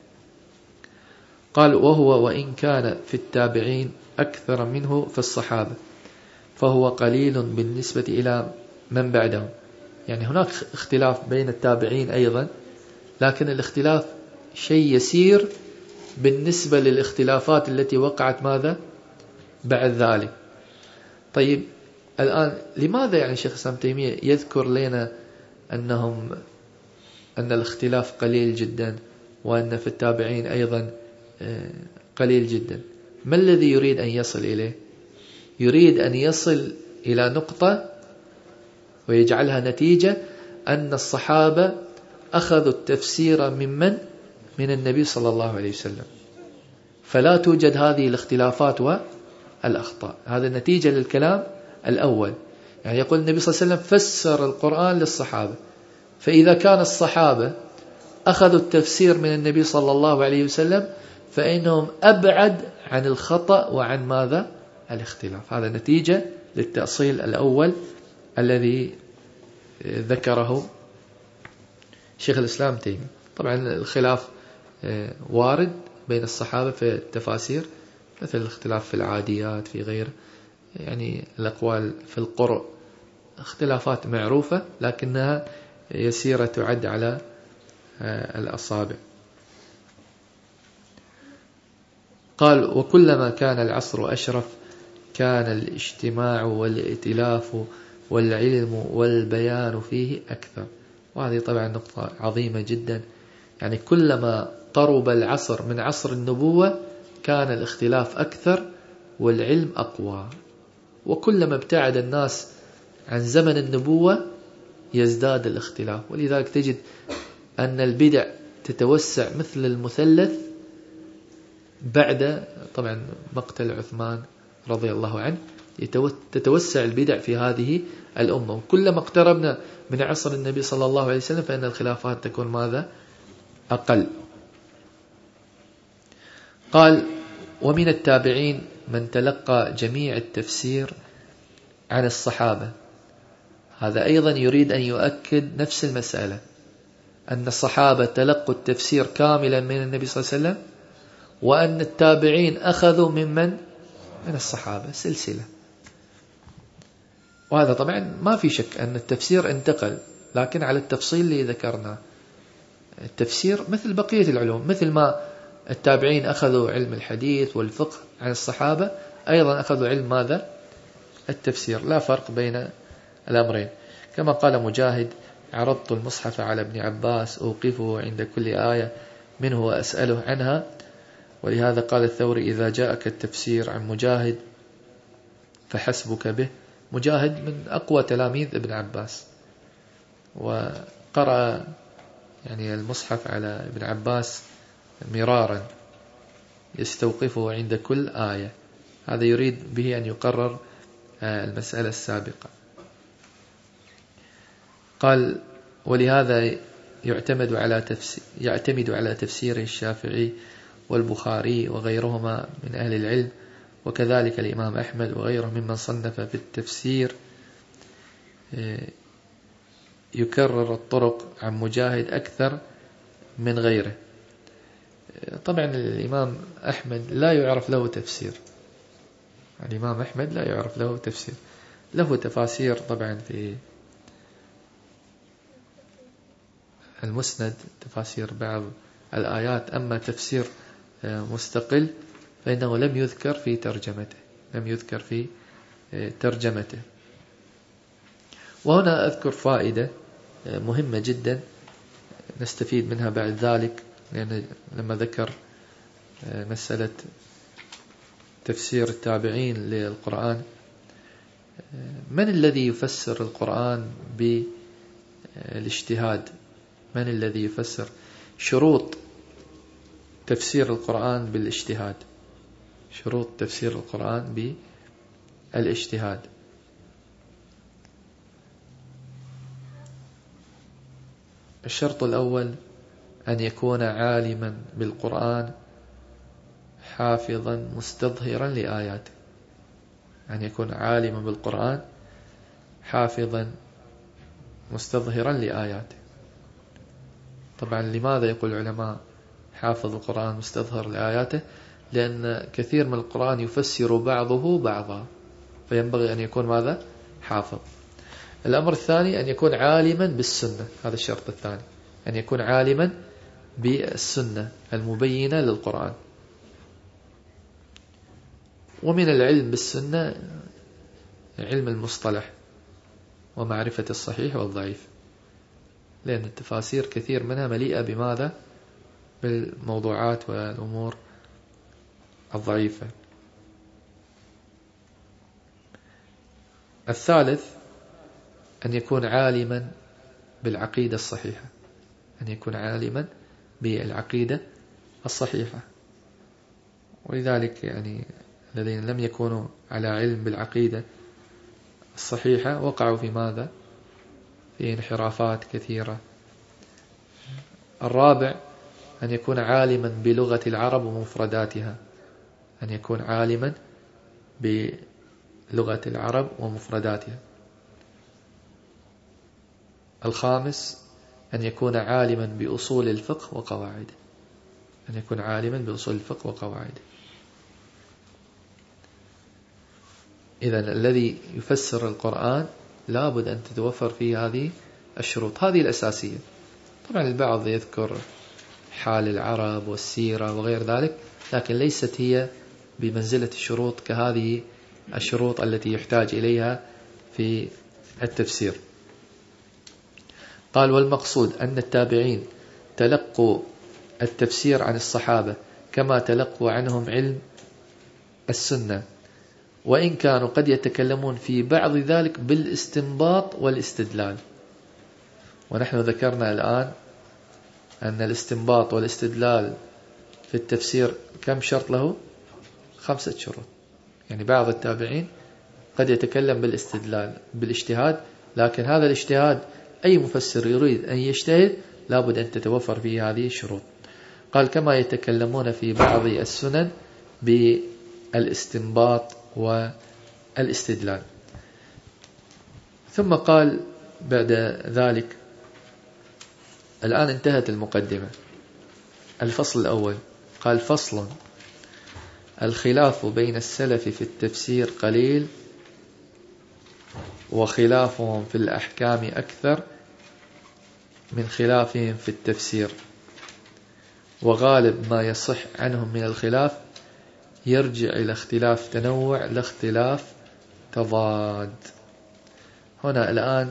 قال وهو وإن كان في التابعين أكثر منه في الصحابة فهو قليل بالنسبة إلى من بعدهم. يعني هناك اختلاف بين التابعين أيضا، لكن الاختلاف شيء يسير بالنسبة للاختلافات التي وقعت ماذا بعد ذلك. طيب الآن لماذا يعني شيخ الإسلام تيمية يذكر لنا أنهم أن الاختلاف قليل جدا وأن في التابعين أيضا قليل جدا؟ ما الذي يريد أن يصل إليه؟ يريد أن يصل إلى نقطة ويجعلها نتيجة أن الصحابة أخذوا التفسير ممن؟ من النبي صلى الله عليه وسلم، فلا توجد هذه الاختلافات والأخطاء. هذا نتيجة للكلام الأول. يعني يقول النبي صلى الله عليه وسلم فسر القرآن للصحابة، فإذا كان الصحابة أخذوا التفسير من النبي صلى الله عليه وسلم فإنهم أبعد عن الخطأ وعن ماذا؟ الاختلاف. هذا نتيجة للتأصيل الأول الذي ذكره شيخ الإسلام تيمية. طبعا الخلاف وارد بين الصحابة في التفاسير، مثل الاختلاف في العاديات في غيره، يعني الأقوال في القرء اختلافات معروفة لكنها يسيرة تعد على الأصابع. قال وكلما كان العصر أشرف كان الاجتماع والائتلاف والعلم والبيان فيه أكثر. وهذه طبعا نقطة عظيمة جدا. يعني كلما قرب العصر من عصر النبوة كان الاختلاف أكثر والعلم أقوى، وكلما ابتعد الناس عن زمن النبوة يزداد الاختلاف. ولذلك تجد أن البدع تتوسع مثل المثلث بعد طبعا مقتل عثمان رضي الله عنه، تتوسع البدع في هذه الأمة. وكلما اقتربنا من عصر النبي صلى الله عليه وسلم فإن الخلافات تكون ماذا؟ أقل. قال ومن التابعين من تلقى جميع التفسير عن الصحابة. هذا أيضا يريد أن يؤكد نفس المسألة، أن الصحابة تلقوا التفسير كاملا من النبي صلى الله عليه وسلم، وأن التابعين أخذوا ممن؟ من الصحابة سلسلة. وهذا طبعا ما في شك أن التفسير انتقل، لكن على التفصيل اللي ذكرنا. التفسير مثل بقية العلوم، مثل ما التابعين أخذوا علم الحديث والفقه عن الصحابة، أيضا أخذوا علم ماذا؟ التفسير. لا فرق بين الأمرين. كما قال مجاهد عرضت المصحف على ابن عباس أوقفه عند كل آية منه وأسأله عنها. ولهذا قال الثوري إذا جاءك التفسير عن مجاهد فحسبك به. مجاهد من أقوى تلاميذ ابن عباس، وقرأ يعني المصحف على ابن عباس مرارا يستوقفه عند كل آية. هذا يريد به أن يقرر المسألة السابقة. قال ولهذا يعتمد على تفسير يعتمد على تفسيره الشافعي والبخاري وغيرهما من أهل العلم، وكذلك الإمام أحمد وغيره ممن صنف في التفسير يكرر الطرق عن مجاهد أكثر من غيره. طبعا الإمام أحمد لا يعرف له تفسير، الإمام أحمد لا يعرف له تفسير، له تفاسير طبعا في المسند، تفاسير بعض الآيات، أما تفسير مستقل فإنه لم يذكر في ترجمته لم يذكر في ترجمته. وهنا أذكر فائدة مهمة جدا نستفيد منها بعد ذلك، لأن لما ذكر مسألة تفسير التابعين للقرآن، من الذي يفسر القرآن بالاجتهاد؟ من الذي يفسر شروط تفسير القرآن بالاجتهاد؟ شروط تفسير القرآن بالاجتهاد. الشرط الأول أن يكون عالما بالقرآن حافظا مستظهرا لآياته، أن يكون عالما بالقرآن حافظا مستظهرا لآياته. طبعا لماذا يقول العلماء حافظ القرآن مستظهر لآياته؟ لأن كثير من القرآن يفسر بعضه بعضا، فينبغي أن يكون ماذا؟ حافظ. الأمر الثاني أن يكون عالما بالسنة، هذا الشرط الثاني، أن يكون عالما بالسنة المبينة للقرآن. ومن العلم بالسنة علم المصطلح ومعرفة الصحيح والضعيف، لأن التفاسير كثير منها مليئة بماذا؟ بالموضوعات والأمور الضعيفة. الثالث أن يكون عالما بالعقيدة الصحيحة، أن يكون عالما بالعقيدة الصحيحة. ولذلك يعني الذين لم يكونوا على علم بالعقيدة الصحيحة وقعوا في ماذا؟ في انحرافات كثيرة. الرابع أن يكون عالما بلغة العرب ومفرداتها، أن يكون عالما بلغة العرب ومفرداتها. الخامس أن يكون عالما بأصول الفقه وقواعده، أن يكون عالما بأصول الفقه وقواعده. إذن الذي يفسر القرآن لابد أن تتوفر فيه هذه الشروط، هذه الأساسية. طبعا البعض يذكر حال العرب والسيرة وغير ذلك، لكن ليست هي بمنزلة الشروط كهذه الشروط التي يحتاج إليها في التفسير. قال: والمقصود أن التابعين تلقوا التفسير عن الصحابة كما تلقوا عنهم علم السنة، وإن كانوا قد يتكلمون في بعض ذلك بالاستنباط والاستدلال. ونحن ذكرنا الآن أن الاستنباط والاستدلال في التفسير كم شرط له؟ خمسة شروط. يعني بعض التابعين قد يتكلم بالاستدلال بالاجتهاد، لكن هذا الاجتهاد أي مفسر يريد أن يجتهد لابد أن تتوفر فيه هذه الشروط. قال: كما يتكلمون في بعض السنن بالاستنباط والاستدلال. ثم قال بعد ذلك: الآن انتهت المقدمة. الفصل الأول قال: فصل: الخلاف بين السلف في التفسير قليل، وخلافهم في الأحكام أكثر من خلافهم في التفسير، وغالب ما يصح عنهم من الخلاف يرجع إلى اختلاف تنوع لا اختلاف تضاد. هنا الآن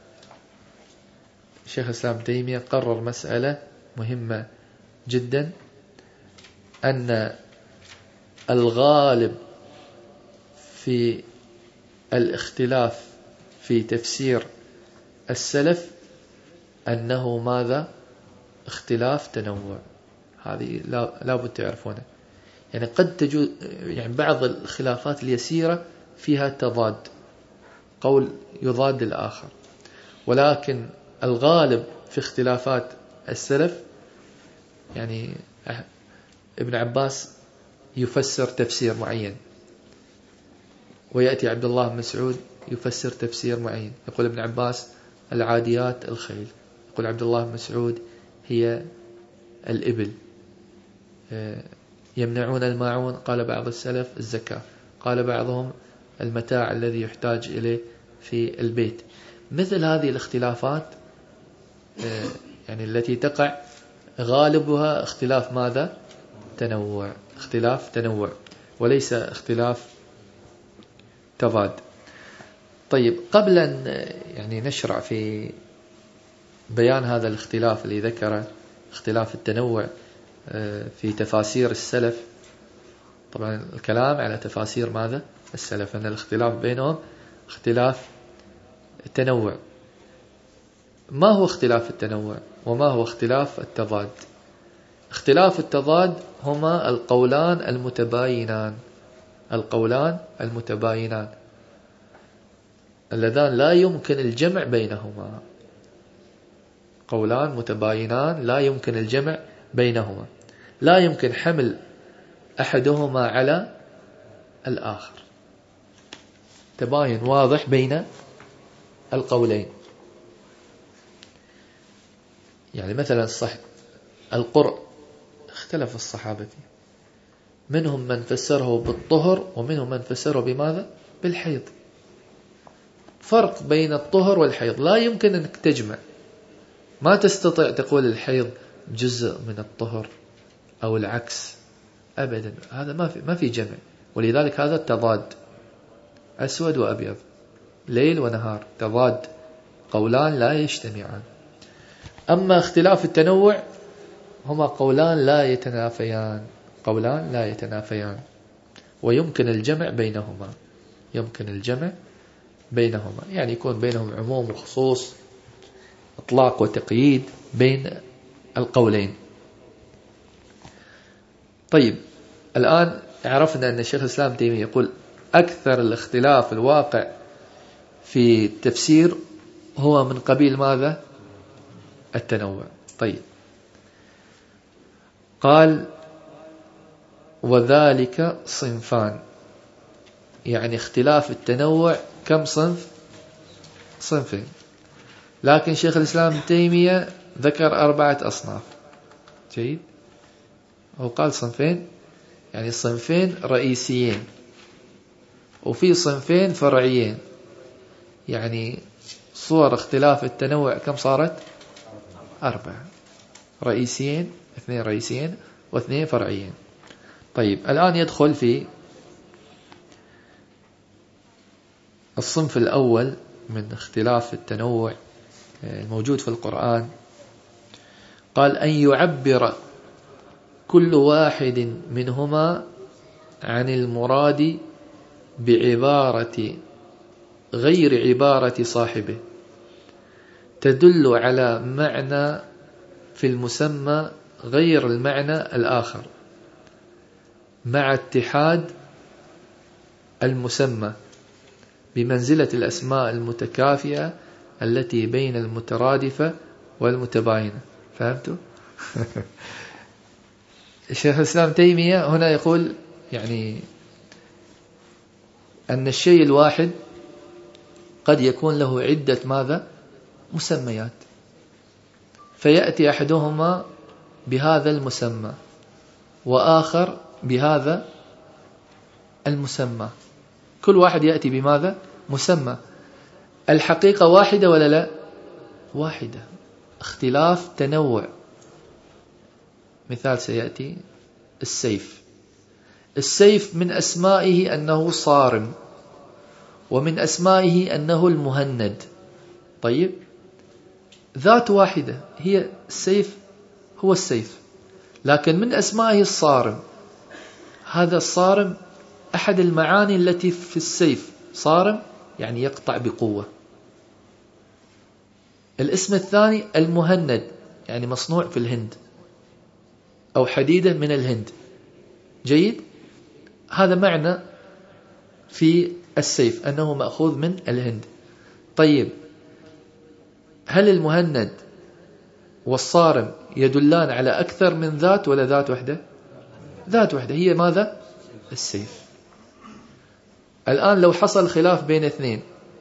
شيخ الإسلام تيمية قرر مسألة مهمة جدا، أن الغالب في الاختلاف في تفسير السلف أنه ماذا؟ اختلاف تنوع. هذه لا بد تعرفونه. يعني قد تجوز يعني بعض الخلافات اليسيرة فيها تضاد، قول يضاد الآخر، ولكن الغالب في اختلافات السلف يعني ابن عباس يفسر تفسير معين، ويأتي عبد الله بن مسعود يفسر تفسير معين. يقول ابن عباس العاديات الخيل، يقول عبد الله بن مسعود هي الإبل. يمنعون الماعون، قال بعض السلف الزكاة، قال بعضهم المتاع الذي يحتاج إليه في البيت. مثل هذه الاختلافات يعني التي تقع غالبها اختلاف ماذا؟ تنوع، اختلاف تنوع وليس اختلاف تضاد. طيب، قبل أن يعني نشرع في بيان هذا الاختلاف اللي ذكره، اختلاف التنوع في تفاسير السلف، طبعا الكلام على تفاسير ماذا؟ السلف، أن الاختلاف بينهم اختلاف التنوع. ما هو اختلاف التنوع وما هو اختلاف التضاد؟ اختلاف التضاد هما القولان المتباينان، القولان المتباينان اللذان لا يمكن الجمع بينهما، قولان متباينان لا يمكن الجمع بينهما، لا يمكن حمل أحدهما على الآخر، تباين واضح بين القولين. يعني مثلا صح القرء اختلف الصحابة فيه، منهم من فسره بالطهر ومنهم من فسره بماذا؟ بالحيض. فرق بين الطهر والحيض، لا يمكن أنك تجمع، ما تستطيع تقول الحيض جزء من الطهر أو العكس، أبدا، هذا ما في ما في جمع. ولذلك هذا التضاد، أسود وأبيض، ليل ونهار، تضاد، قولان لا يجتمعان. أما اختلاف التنوع هما قولان لا يتنافيان، قولان لا يتنافيان ويمكن الجمع بينهما، يمكن الجمع بينهما، يعني يكون بينهم عموم وخصوص، إطلاق وتقييد بين القولين. طيب، الآن عرفنا أن الشيخ الإسلام ابن تيمية يقول أكثر الاختلاف الواقع في التفسير هو من قبيل ماذا؟ التنوع. طيب، قال وذلك صنفان، يعني اختلاف التنوع كم صنف؟ صنفين. لكن شيخ الإسلام ابن تيمية ذكر أربعة أصناف. جيد، هو قال صنفين، يعني صنفين رئيسيين، وفي صنفين فرعيين، يعني صور اختلاف التنوع كم صارت؟ أربعة، رئيسيين، اثنين رئيسيين واثنين فرعيين. طيب، الآن يدخل في الصنف الأول من اختلاف التنوع الموجود في القرآن. قال أن يعبر كل واحد منهما عن المراد بعبارة غير عبارة صاحبه، تدل على معنى في المسمى غير المعنى الآخر، مع اتحاد المسمى بمنزلة الأسماء المتكافئة التي بين المترادفة والمتباينة. فهمتوا؟ الشيخ الإسلام تيمية هنا يقول يعني أن الشيء الواحد قد يكون له عدة ماذا؟ مسميات، فيأتي أحدهما بهذا المسمى وآخر بهذا المسمى، كل واحد يأتي بماذا؟ مسمى. الحقيقة واحدة ولا لا؟ واحدة، اختلاف تنوع. مثال سيأتي السيف، السيف من أسمائه أنه صارم، ومن أسمائه أنه المهند. طيب، ذات واحدة هي السيف، هو السيف، لكن من أسمائه الصارم. هذا الصارم أحد المعاني التي في السيف، صارم يعني يقطع بقوة. الاسم الثاني المهند، يعني مصنوع في الهند أو حديدة من الهند. جيد، هذا معنى في السيف أنه مأخوذ من الهند. طيب، هل المهند والصارم يدلان على أكثر من ذات ولا ذات وحدة؟ ذات وحدة، هي ماذا؟ السيف. الآن لو حصل خلاف بين اثنين،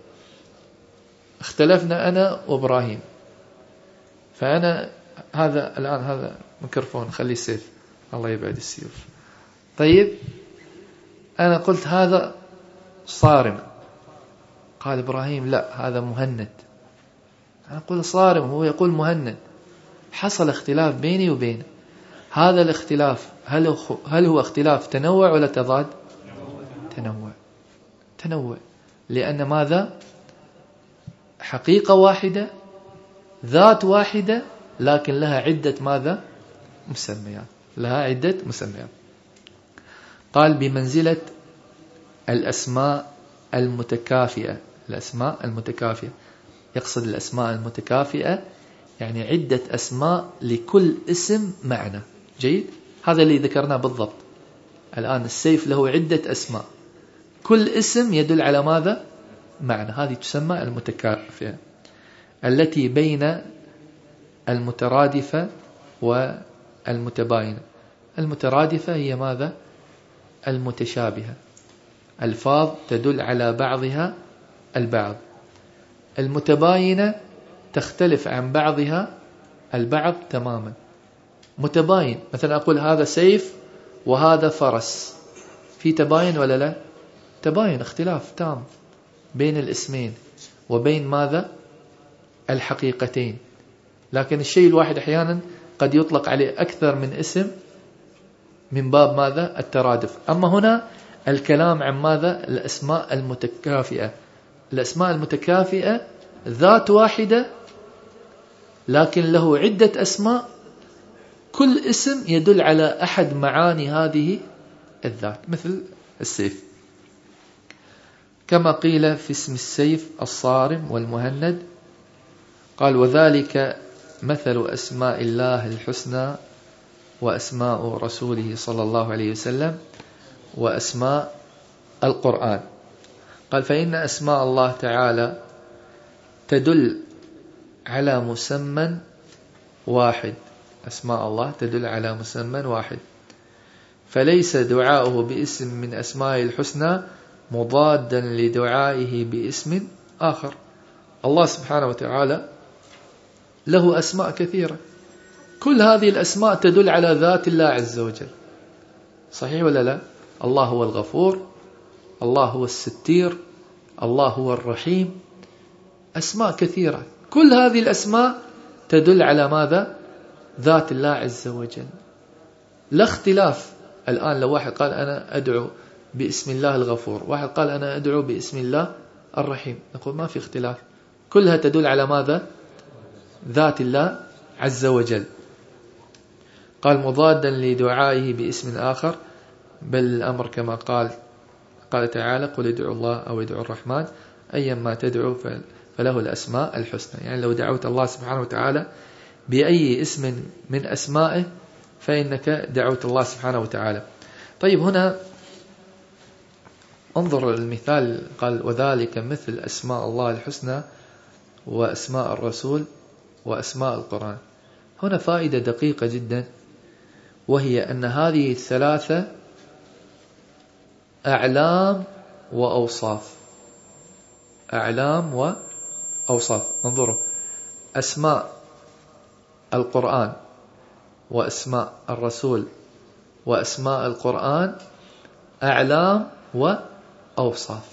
اختلفنا أنا وإبراهيم، فأنا هذا الآن هذا ميكروفون خليه السيف، الله يبعد السيوف. طيب أنا قلت هذا صارم، قال إبراهيم لا هذا مهند. أنا أقول صارم، هو يقول مهند. حصل اختلاف بيني وبينه. هذا الاختلاف هل هو, هل هو اختلاف تنوع ولا تضاد؟ تنوع. تنوع لأن ماذا؟ حقيقة واحدة، ذات واحدة، لكن لها عدة ماذا؟ مسميات، لها عدة مسميات. قال بمنزلة الأسماء المتكافئة. الأسماء المتكافئة يقصد الأسماء المتكافئة يعني عدة أسماء لكل اسم معنى. جيد، هذا اللي ذكرناه بالضبط. الآن السيف له عدة أسماء، كل اسم يدل على ماذا؟ معنى. هذه تسمى المتكافئة، التي بين المترادفة والمتباينة. المترادفة هي ماذا؟ المتشابهة، ألفاظ تدل على بعضها البعض. المتباينة تختلف عن بعضها البعض تماما. متباين مثلا أقول هذا سيف وهذا فرس، في تباين ولا لا؟ تباين، اختلاف تام بين الاسمين وبين ماذا؟ الحقيقتين. لكن الشيء الواحد أحيانا قد يطلق عليه أكثر من اسم من باب ماذا؟ الترادف. أما هنا الكلام عن ماذا؟ الأسماء المتكافئة. الأسماء المتكافئة ذات واحدة لكن له عدة أسماء، كل اسم يدل على أحد معاني هذه الذات، مثل السيف. كما قيل في اسم السيف الصارم والمهند. قال وذلك مثل أسماء الله الحسنى وأسماء رسوله صلى الله عليه وسلم وأسماء القرآن. قال فإن أسماء الله تعالى تدل على مسمى واحد. أسماء الله تدل على مسمى واحد، فليس دعاؤه باسم من أسماء الحسنى مضادا لدعائه باسم آخر. الله سبحانه وتعالى له أسماء كثيرة، كل هذه الأسماء تدل على ذات الله عز وجل، صحيح ولا لا؟ الله هو الغفور، الله هو الستير، الله هو الرحيم، أسماء كثيرة. كل هذه الأسماء تدل على ماذا؟ ذات الله عز وجل. لا اختلاف. الآن لو واحد قال أنا أدعو باسم الله الغفور، واحد قال أنا أدعو باسم الله الرحيم، نقول ما في اختلاف، كلها تدل على ماذا؟ ذات الله عز وجل. قال مضادا لدعائه باسم آخر، بل الأمر كما قال قال تعالى قل ادعوا الله أو ادعوا الرحمن أيما تدعو فله الأسماء الحسنى. يعني لو دعوت الله سبحانه وتعالى بأي اسم من أسمائه فإنك دعوت الله سبحانه وتعالى. طيب هنا انظر المثال، قال وذلك مثل أسماء الله الحسنى وأسماء الرسول وأسماء القرآن. هنا فائدة دقيقة جدا، وهي أن هذه الثلاثة أعلام وأوصاف. أعلام وأوصاف. انظروا، أسماء القرآن وأسماء الرسول وأسماء القرآن أعلام وأوصاف.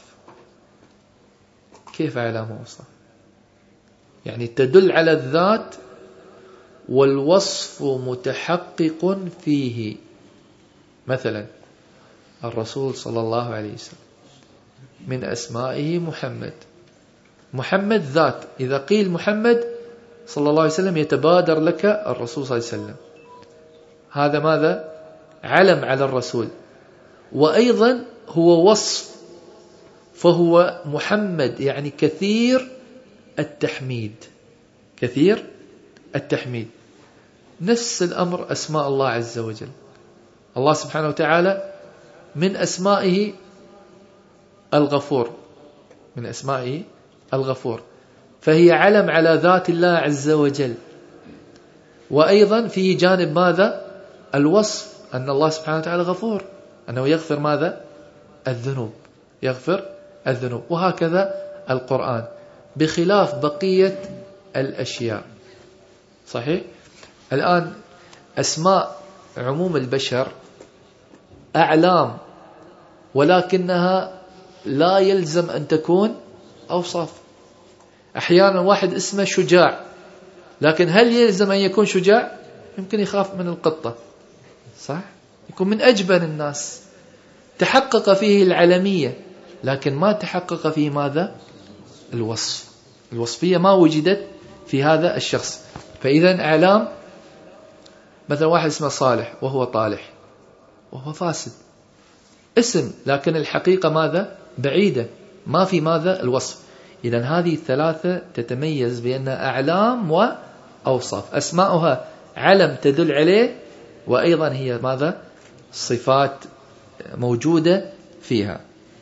كيف أعلام وأوصاف؟ يعني تدل على الذات والوصف متحقق فيه. مثلا الرسول صلى الله عليه وسلم من أسمائه محمد. محمد ذات، إذا قيل محمد صلى الله عليه وسلم يتبادر لك الرسول صلى الله عليه وسلم، هذا ماذا؟ علم على الرسول. وأيضا هو وصف، فهو محمد يعني كثير التحميد، كثير التحميد. نفس الأمر أسماء الله عز وجل. الله سبحانه وتعالى من أسمائه الغفور، من أسمائه الغفور، فهي علم على ذات الله عز وجل. وأيضا فيه جانب ماذا؟ الوصف، أن الله سبحانه وتعالى غفور، أنه يغفر ماذا؟ الذنوب، يغفر الذنوب. وهكذا القرآن، بخلاف بقية الأشياء. صحيح؟ الآن أسماء عموم البشر أعلام، ولكنها لا يلزم أن تكون أوصاف. أحيانا واحد اسمه شجاع، لكن هل يلزم أن يكون شجاع؟ يمكن يخاف من القطة، صح؟ يكون من أجبن الناس، تحقق فيه العلمية، لكن ما تحقق فيه ماذا؟ الوصف، الوصفية ما وجدت في هذا الشخص. فإذا أعلام، مثلا واحد اسمه صالح وهو طالح وهو فاسد، اسم، لكن الحقيقة ماذا؟ بعيدة، ما في ماذا؟ الوصف. إذا هذه الثلاثة تتميز بأنها أعلام وأوصاف، أسماؤها علم تدل عليه، وأيضا هي ماذا؟ صفات موجودة فيها.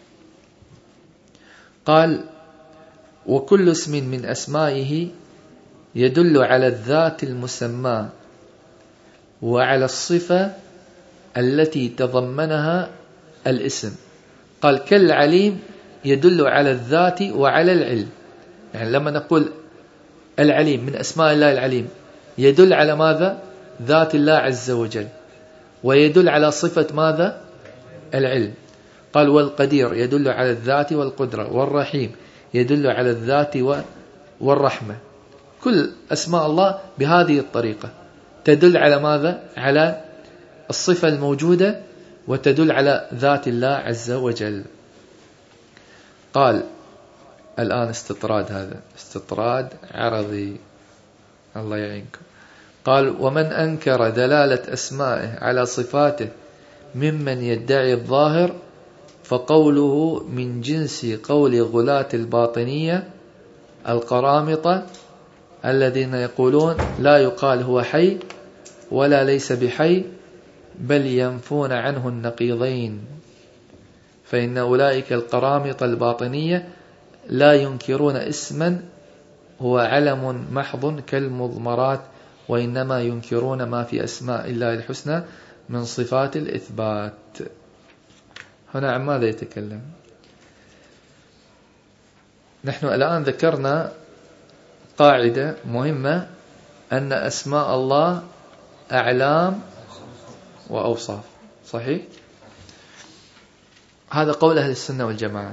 قال: وكل اسم من أسمائه يدل على الذات المسمى وعلى الصفة التي تضمنها الاسم. قال: كالعليم يدل على الذات وعلى العلم. يعني لما نقول العليم من أسماء الله العليم، يدل على ماذا؟ ذات الله عز وجل، ويدل على صفة ماذا؟ العلم. قال: والقدير يدل على الذات والقدرة، والرحيم يدل على الذات والرحمة. كل أسماء الله بهذه الطريقة تدل على ماذا؟ على الصفة الموجودة، وتدل على ذات الله عز وجل. قال الآن استطراد، هذا استطراد عرضي، الله يعينكم. قال: ومن أنكر دلالة أسمائه على صفاته ممن يدعي الظاهر فقوله من جنس قول غلاة الباطنية القرامطة الذين يقولون لا يقال هو حي ولا ليس بحي، بل ينفون عنه النقيضين، فإن أولئك القرامطة الباطنية لا ينكرون اسما هو علم محض كالمضمرات، وإنما ينكرون ما في أسماء الله الحسنى من صفات الإثبات. هنا عن ماذا يتكلم؟ نحن الآن ذكرنا قاعدة مهمة، أن أسماء الله أعلام وأوصاف. صحيح؟ هذا قول أهل السنة والجماعة.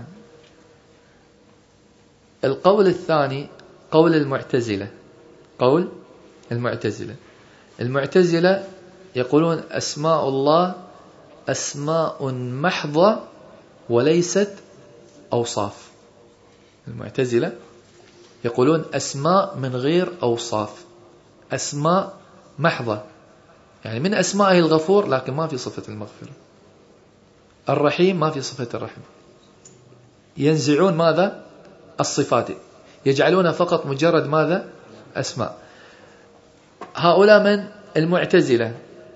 القول الثاني قول المعتزلة. قول المعتزلة المعتزلة يقولون أسماء الله أسماء محضة وليست أوصاف. المعتزلة يقولون أسماء من غير أوصاف، أسماء محضة، يعني من أسمائه الغفور لكن ما في صفة المغفرة، الرحيم ما في صفة الرحمة. ينزعون ماذا؟ الصفات، يجعلون فقط مجرد ماذا؟ أسماء. هؤلاء من؟ المعتزلة.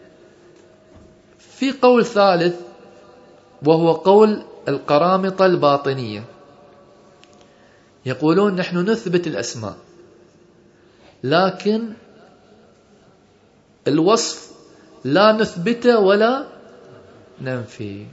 في قول ثالث وهو قول القرامطة الباطنية، يقولون نحن نثبت الأسماء لكن الوصف لا نثبته ولا ننفي،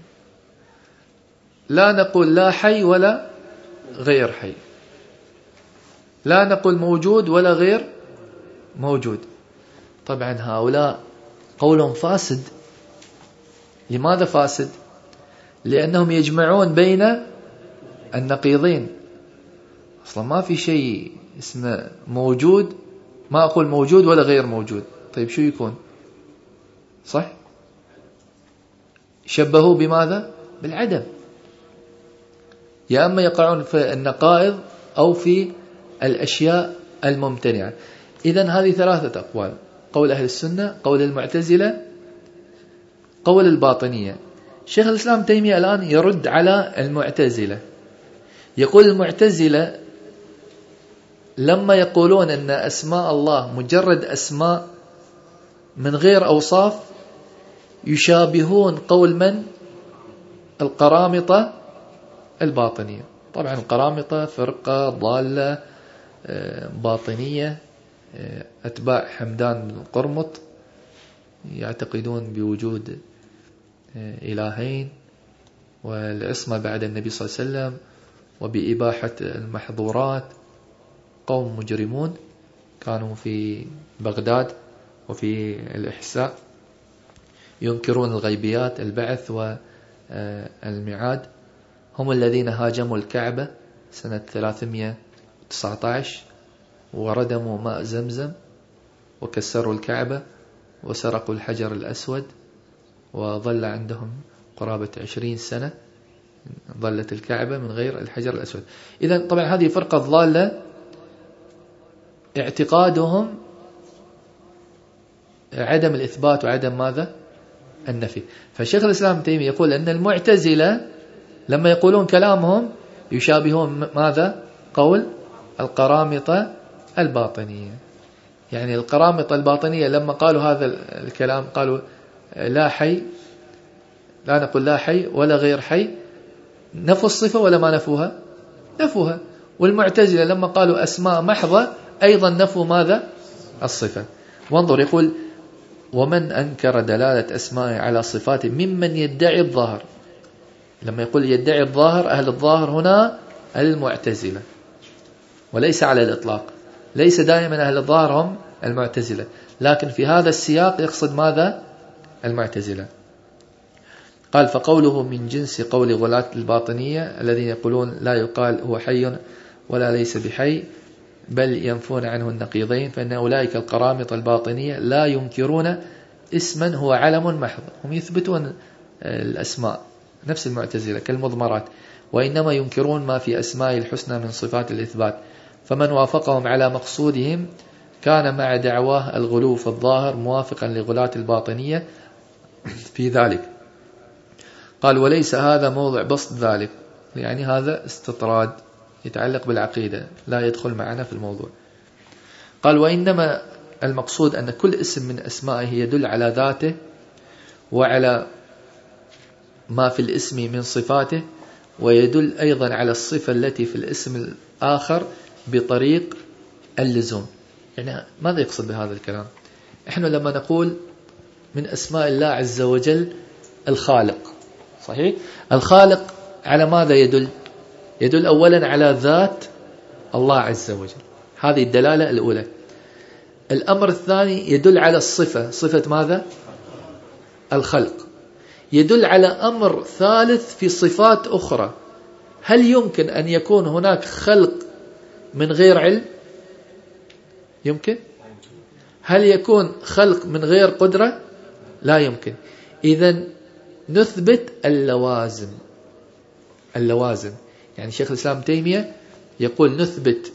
لا نقول لا حي ولا غير حي، لا نقول موجود ولا غير موجود. طبعا هؤلاء قولهم فاسد. لماذا فاسد؟ لأنهم يجمعون بين النقيضين. أصلا ما في شيء اسمه موجود، ما أقول موجود ولا غير موجود. طيب شو يكون؟ صح؟ شبهوا بماذا؟ بالعدم. يا أما يقعون في النقائض أو في الأشياء الممتنعة. إذن هذه ثلاثة أقوال: قول أهل السنة، قول المعتزلة، قول الباطنية. شيخ الإسلام تيمية الآن يرد على المعتزلة، يقول المعتزلة لما يقولون أن أسماء الله مجرد أسماء من غير أوصاف يشابهون قول من؟ القرامطة الباطنية. طبعا القرامطة فرقة ضالة باطنية، أتباع حمدان بن قرمط يعتقدون بوجود إلهين والعصمة بعد النبي صلى الله عليه وسلم وبإباحة المحظورات. قوم مجرمون كانوا في بغداد وفي الإحساء ينكرون الغيبيات، البعث والميعاد. هم الذين هاجموا الكعبة سنة ثلاثمئة وتسعة عشر وردموا ماء زمزم وكسروا الكعبة وسرقوا الحجر الأسود، وظل عندهم قرابة عشرين سنة ظلت الكعبة من غير الحجر الأسود. إذن طبعا هذه فرقة ضالة اعتقادهم عدم الإثبات وعدم ماذا؟ النفي. فالشيخ الإسلام ابن تيمية يقول أن المعتزلة لما يقولون كلامهم يشابهون ماذا؟ قول القرامطة الباطنية. يعني القرامطة الباطنية لما قالوا هذا الكلام قالوا لا حي، لا نقول لا حي ولا غير حي، نفوا الصفة ولا ما نفوها؟ نفوها. والمعتزلة لما قالوا أسماء محضة أيضا نفوا ماذا؟ الصفة. وانظر يقول ومن أنكر دلالة أسماء على صفاته ممن يدعي الظاهر. لما يقول يدعي الظاهر، أهل الظاهر هنا المعتزلة وليس على الإطلاق، ليس دائما أهل الظاهر هم المعتزلة، لكن في هذا السياق يقصد ماذا؟ المعتزلة. قال فقوله من جنس قول غلاة الباطنية الذين يقولون لا يقال هو حي ولا ليس بحي بل ينفون عنه النقيضين، فإن أولئك القرامطة الباطنية لا ينكرون اسما هو علم محض، هم يثبتون الأسماء نفس المعتزلة كالمضمرات، وإنما ينكرون ما في أسماء الحسنى من صفات الإثبات. فمن وافقهم على مقصودهم كان مع دعواه الغلو في الظاهر موافقا لغلاة الباطنية في ذلك. قال وليس هذا موضع بسط ذلك، يعني هذا استطراد يتعلق بالعقيدة لا يدخل معنا في الموضوع. قال وإنما المقصود أن كل اسم من أسمائه يدل على ذاته وعلى ما في الاسم من صفاته، ويدل أيضا على الصفة التي في الاسم الآخر بطريق اللزوم. يعني ماذا يقصد بهذا الكلام؟ إحنا لما نقول من أسماء الله عز وجل الخالق، صحيح؟ الخالق على ماذا يدل؟ يدل أولا على ذات الله عز وجل، هذه الدلالة الأولى. الأمر الثاني يدل على الصفة، صفة ماذا؟ الخلق. يدل على أمر ثالث في صفات أخرى. هل يمكن أن يكون هناك خلق من غير علم؟ يمكن. هل يكون خلق من غير قدرة؟ لا يمكن. إذن نثبت اللوازم. اللوازم يعني شيخ الإسلام تيمية يقول نثبت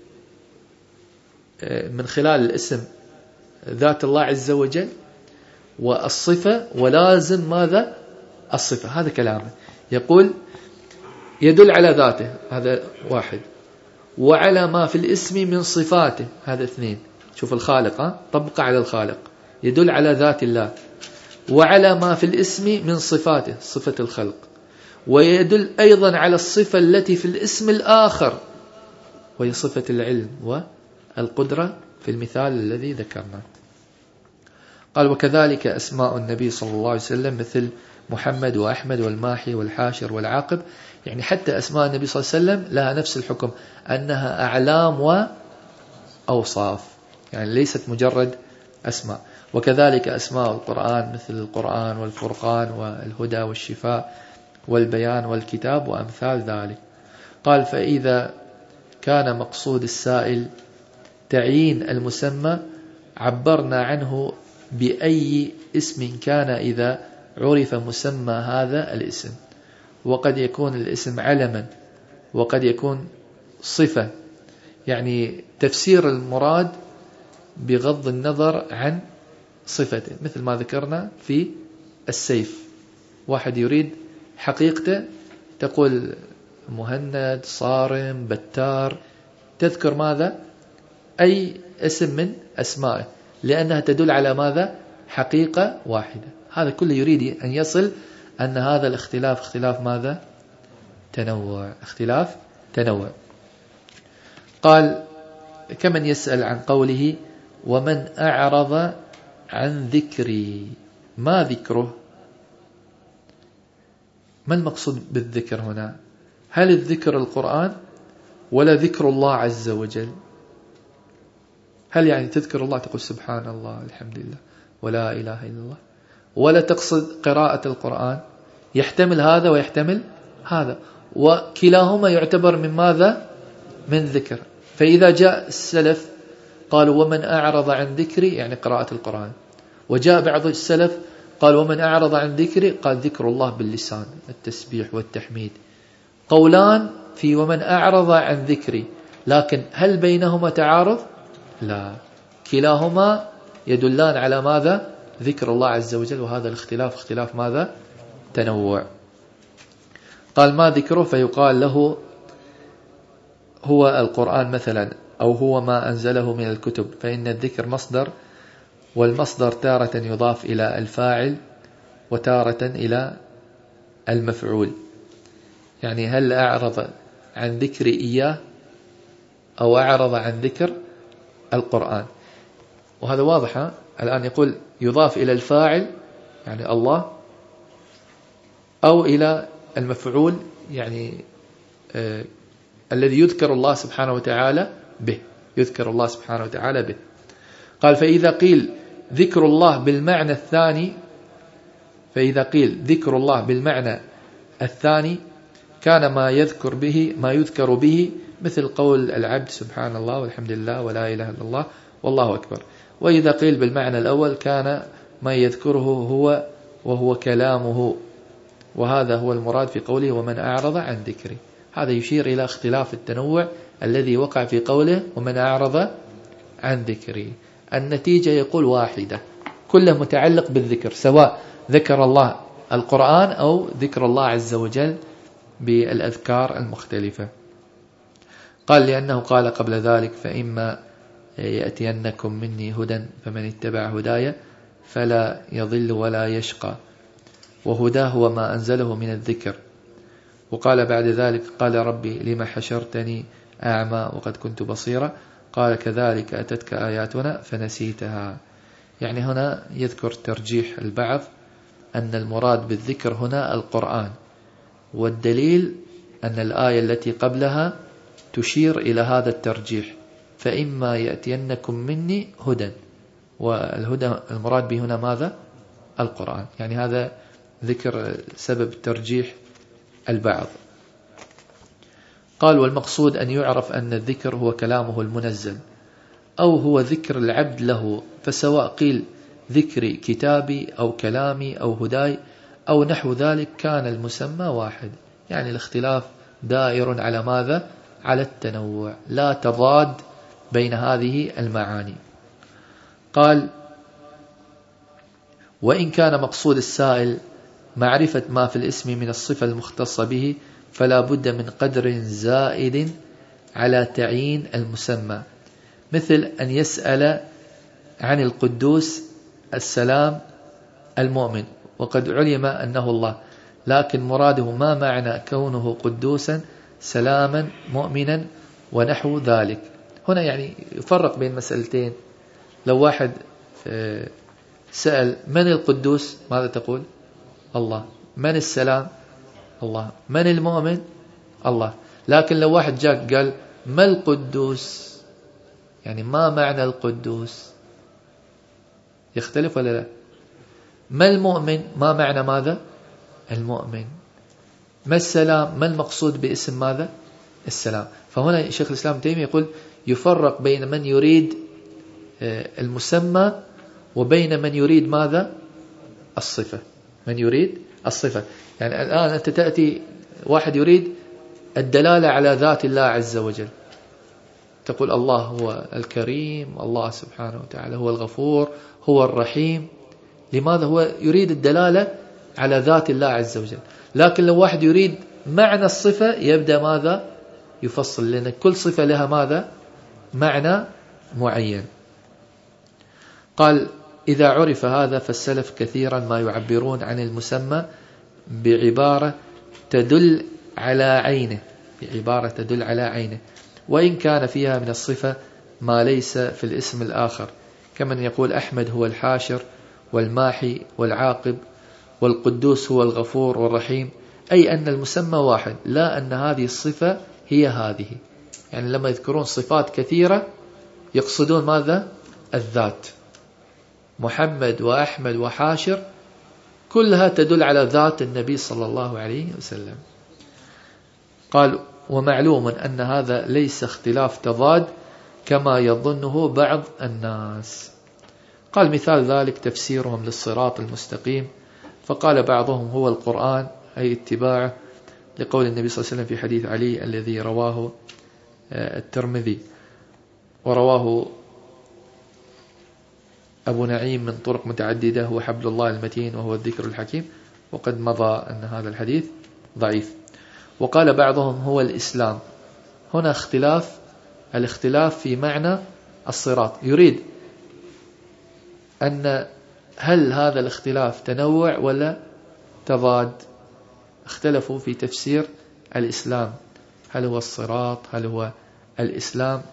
من خلال الاسم ذات الله عز وجل والصفة، ولازم ماذا؟ الصفة. هذا كلامه. يقول يدل على ذاته، هذا واحد، وعلى ما في الاسم من صفاته، هذا اثنين. شوف الخالق، ها؟ طبق على الخالق، يدل على ذات الله، وعلى ما في الاسم من صفاته، صفة الخلق، ويدل أيضا على الصفة التي في الاسم الآخر وهي صفة العلم والقدرة في المثال الذي ذكرنا. قال وكذلك أسماء النبي صلى الله عليه وسلم مثل محمد وأحمد والماحي والحاشر والعاقب. يعني حتى أسماء النبي صلى الله عليه وسلم لها نفس الحكم، أنها أعلام وأوصاف، يعني ليست مجرد أسماء. وكذلك أسماء القرآن مثل القرآن والفرقان والهدى والشفاء والبيان والكتاب وأمثال ذلك. قال فإذا كان مقصود السائل تعيين المسمى عبرنا عنه بأي اسم كان إذا عرف مسمى هذا الاسم. وقد يكون الاسم علما وقد يكون صفة، يعني تفسير المراد بغض النظر عن صفته، مثل ما ذكرنا في السيف. واحد يريد حقيقته تقول مهند، صارم، بتار، تذكر ماذا؟ أي اسم من أسمائه، لأنها تدل على ماذا؟ حقيقة واحدة. هذا كله يريد أن يصل أن هذا الاختلاف اختلاف ماذا؟ تنوع، اختلاف تنوع. قال كمن يسأل عن قوله ومن أعرض عن ذكري، ما ذكره؟ ما المقصود بالذكر هنا؟ هل الذكر القرآن ولا ذكر الله عز وجل؟ هل يعني تذكر الله تقول سبحان الله الحمد لله ولا إله إلا الله، ولا تقصد قراءة القرآن؟ يحتمل هذا ويحتمل هذا، وكلاهما يعتبر من ماذا؟ من ذكر. فإذا جاء السلف قالوا ومن أعرض عن ذكري يعني قراءة القرآن، وجاء بعض السلف قال ومن أعرض عن ذكري قال ذكر الله باللسان التسبيح والتحميد. قولان في ومن أعرض عن ذكري، لكن هل بينهما تعارض؟ لا، كلاهما يدلان على ماذا؟ ذكر الله عز وجل. وهذا الاختلاف اختلاف ماذا؟ تنوع. قال ما ذكره؟ فيقال له هو القرآن مثلا، أو هو ما أنزله من الكتب، فإن الذكر مصدر، والمصدر تارة يضاف إلى الفاعل وتارة إلى المفعول. يعني هل أعرض عن ذكر إياه أو أعرض عن ذكر القرآن؟ وهذا واضح. الآن يقول يضاف إلى الفاعل يعني الله، أو إلى المفعول يعني آه الذي يذكر الله سبحانه وتعالى به، يذكر الله سبحانه وتعالى به. قال فإذا قيل ذكر الله بالمعنى الثاني، فإذا قيل ذكر الله بالمعنى الثاني كان ما يذكر به ما يذكر به مثل قول العبد سبحان الله والحمد لله ولا إله إلا الله والله أكبر. وإذا قيل بالمعنى الأول كان ما يذكره هو وهو كلامه، وهذا هو المراد في قوله ومن أعرض عن ذكري. هذا يشير إلى اختلاف التنوع الذي وقع في قوله ومن أعرض عن ذكري. النتيجة يقول واحدة، كله متعلق بالذكر، سواء ذكر الله القرآن أو ذكر الله عز وجل بالأذكار المختلفة. قال لأنه قال قبل ذلك فإما يأتينكم مني هدى فمن اتبع هدايا فلا يضل ولا يشقى، وهداه هو ما أنزله من الذكر. وقال بعد ذلك قال ربي لما حشرتني أعمى وقد كنت بصيرا، قال كذلك أتتك آياتنا فنسيتها. يعني هنا يذكر ترجيح البعض أن المراد بالذكر هنا القرآن، والدليل أن الآية التي قبلها تشير إلى هذا الترجيح، فإما يأتينكم مني هدى، والهدى المراد به هنا ماذا؟ القرآن. يعني هذا ذكر سبب ترجيح البعض. قال والمقصود أن يعرف أن الذكر هو كلامه المنزل، أو هو ذكر العبد له، فسواء قيل ذكري كتابي أو كلامي أو هداي أو نحو ذلك كان المسمى واحد. يعني الاختلاف دائر على ماذا؟ على التنوع، لا تضاد بين هذه المعاني. قال وإن كان مقصود السائل معرفة ما في الاسم من الصفة المختصة به فلا بد من قدر زائد على تعيين المسمى، مثل أن يسأل عن القدوس السلام المؤمن وقد علم أنه الله، لكن مراده ما معنى كونه قدوسا سلاما مؤمنا ونحو ذلك. هنا يعني يفرق بين مسألتين. لو واحد سأل من القدوس ماذا تقول؟ الله. من السلام؟ الله. من المؤمن؟ الله. لكن لو واحد جاء قال ما القدوس، يعني ما معنى القدوس، يختلف ولا لا؟ ما المؤمن، ما معنى ماذا؟ المؤمن. ما السلام، ما المقصود باسم ماذا؟ السلام. فهنا شيخ الإسلام تيمية يقول يفرق بين من يريد المسمى وبين من يريد ماذا؟ الصفة. من يريد الصفة. يعني الآن أنت تأتي واحد يريد الدلالة على ذات الله عز وجل، تقول الله هو الكريم، الله سبحانه وتعالى هو الغفور، هو الرحيم. لماذا؟ هو يريد الدلالة على ذات الله عز وجل. لكن لو واحد يريد معنى الصفة يبدأ ماذا؟ يفصل، لأن كل صفة لها ماذا؟ معنى معين. قال إذا عرف هذا فالسلف كثيرا ما يعبرون عن المسمى بعبارة تدل على عينه، بعبارة تدل على عينه، وإن كان فيها من الصفة ما ليس في الاسم الآخر، كمن يقول أحمد هو الحاشر والماحي والعاقب، والقدوس هو الغفور والرحيم، أي أن المسمى واحد، لا أن هذه الصفة هي هذه. يعني لما يذكرون صفات كثيرة يقصدون ماذا؟ الذات. محمد وأحمد وحاشر كلها تدل على ذات النبي صلى الله عليه وسلم. قال ومعلوم أن هذا ليس اختلاف تضاد كما يظنه بعض الناس. قال مثال ذلك تفسيرهم للصراط المستقيم، فقال بعضهم هو القرآن أي اتباعه، لقول النبي صلى الله عليه وسلم في حديث علي الذي رواه الترمذي ورواه أبو نعيم من طرق متعددة، هو حبل الله المتين وهو الذكر الحكيم، وقد مضى أن هذا الحديث ضعيف. وقال بعضهم هو الإسلام. هنا اختلاف، الاختلاف في معنى الصراط، يريد أن هل هذا الاختلاف تنوع ولا تضاد؟ اختلفوا في تفسير الإسلام، هل هو الصراط هل هو الإسلام؟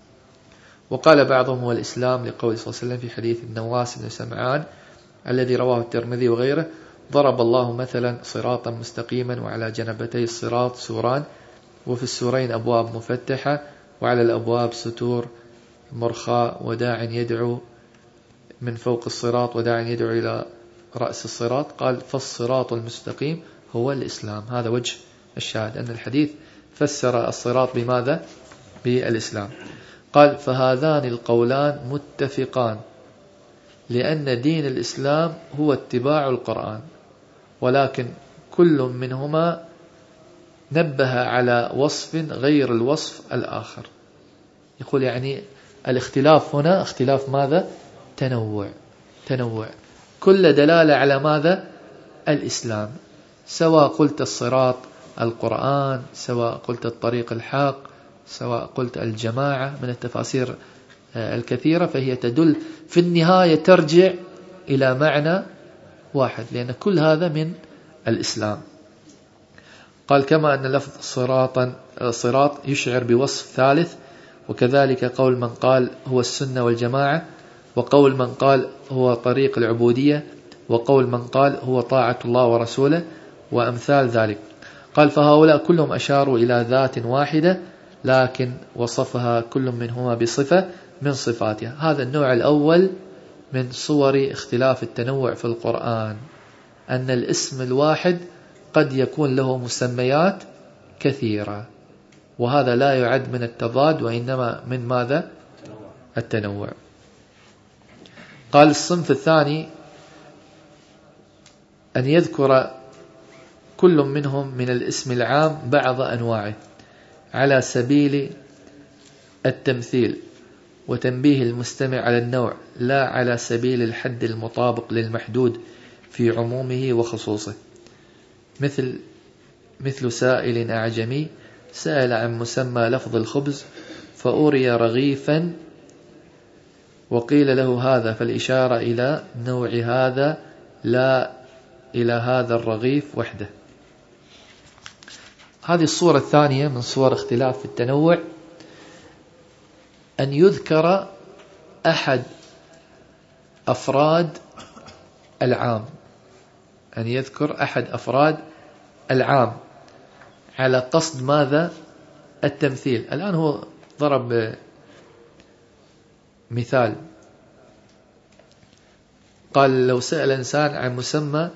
وقال بعضهم هو الإسلام لقول صلى الله عليه وسلم في حديث النواس بن سمعان الذي رواه الترمذي وغيره: ضرب الله مثلا صراطا مستقيما وعلى جنبتي الصراط سوران وفي السورين أبواب مفتحة وعلى الأبواب ستور مرخاء وداع يدعو من فوق الصراط وداع يدعو إلى رأس الصراط. قال فالصراط المستقيم هو الإسلام. هذا وجه الشاهد، أن الحديث فسر الصراط بماذا؟ بالإسلام. قال فهذان القولان متفقان، لأن دين الإسلام هو اتباع القرآن، ولكن كل منهما نبه على وصف غير الوصف الآخر. يقول يعني الاختلاف هنا اختلاف ماذا؟ تنوع. تنوع كل دلالة على ماذا؟ الإسلام. سواء قلت الصراط القرآن، سواء قلت الطريق الحق، سواء قلت الجماعة، من التفاسير الكثيرة، فهي تدل في النهاية ترجع إلى معنى واحد، لأن كل هذا من الإسلام. قال كما أن لفظ صراطا صراط يشعر بوصف ثالث، وكذلك قول من قال هو السنة والجماعة، وقول من قال هو طريق العبودية، وقول من قال هو طاعة الله ورسوله، وأمثال ذلك. قال فهؤلاء كلهم أشاروا إلى ذات واحدة، لكن وصفها كل منهما بصفة من صفاتها. هذا النوع الأول من صور اختلاف التنوع في القرآن، أن الاسم الواحد قد يكون له مسميات كثيرة، وهذا لا يعد من التضاد، وإنما من ماذا؟ التنوع. قال الصنف الثاني أن يذكر كل منهم من الاسم العام بعض أنواعه على سبيل التمثيل وتنبيه المستمع على النوع، لا على سبيل الحد المطابق للمحدود في عمومه وخصوصه. مثل مثل سائل أعجمي سأل عن مسمى لفظ الخبز فأري رغيفا وقيل له هذا، فالإشارة إلى نوع هذا لا إلى هذا الرغيف وحده. هذه الصورة الثانية من صور اختلاف في التنوع، أن يذكر أحد أفراد العام، أن يذكر أحد أفراد العام على قصد ماذا؟ التمثيل. الآن هو ضرب مثال، قال لو سأل إنسان عن مسمى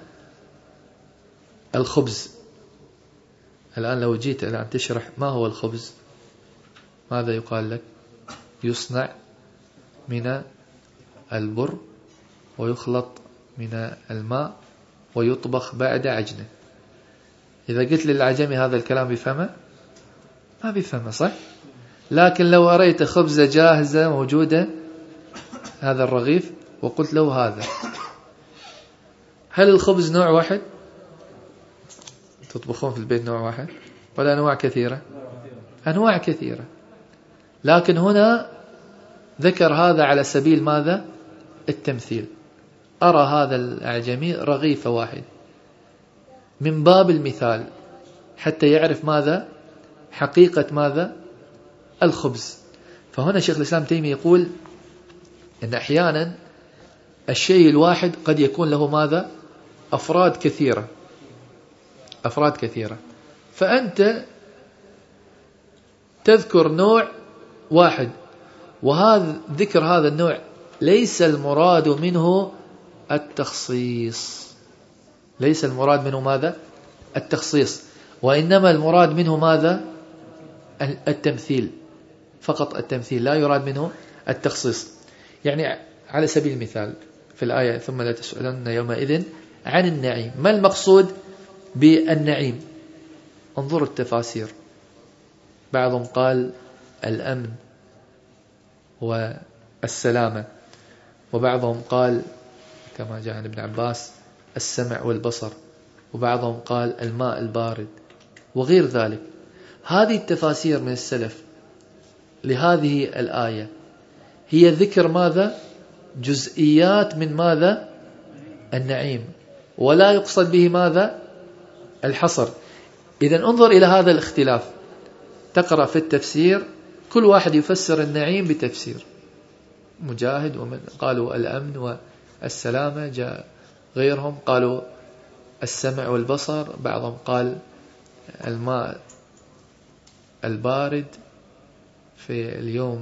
الخبز، الآن لو جيت الآن تشرح ما هو الخبز، ماذا يقال لك؟ يصنع من البر ويخلط من الماء ويطبخ بعد عجنه. إذا قلت للعجمي هذا الكلام بيفهمه؟ ما بيفهمه، صح؟ لكن لو أريت خبزة جاهزة موجودة، هذا الرغيف، وقلت له هذا، هل الخبز نوع واحد؟ تطبخون في البيت نوع واحد ولا أنواع كثيرة؟ أنواع كثيرة، لكن هنا ذكر هذا على سبيل ماذا؟ التمثيل. أرى هذا الأعجمي رغيف واحد من باب المثال، حتى يعرف ماذا؟ حقيقة ماذا؟ الخبز. فهنا شيخ الإسلام تيمية يقول أن أحيانا الشيء الواحد قد يكون له ماذا؟ أفراد كثيرة أفراد كثيرة فأنت تذكر نوع واحد، وهذا ذكر هذا النوع ليس المراد منه التخصيص، ليس المراد منه ماذا؟ التخصيص، وإنما المراد منه ماذا؟ التمثيل، فقط التمثيل، لا يراد منه التخصيص. يعني على سبيل المثال في الآية ثم لا تسألن يومئذ عن النعيم، ما المقصود بالنعيم؟ انظروا التفاسير، بعضهم قال الأمن والسلامة، وبعضهم قال كما جاء عن ابن عباس السمع والبصر، وبعضهم قال الماء البارد وغير ذلك. هذه التفاسير من السلف لهذه الآية هي ذكر ماذا؟ جزئيات من ماذا؟ النعيم، ولا يقصد به ماذا؟ الحصر. إذن انظر إلى هذا الاختلاف، تقرأ في التفسير كل واحد يفسر النعيم بتفسير، مجاهد ومن قالوا الأمن والسلامة، جاء غيرهم قالوا السمع والبصر، بعضهم قال الماء البارد في اليوم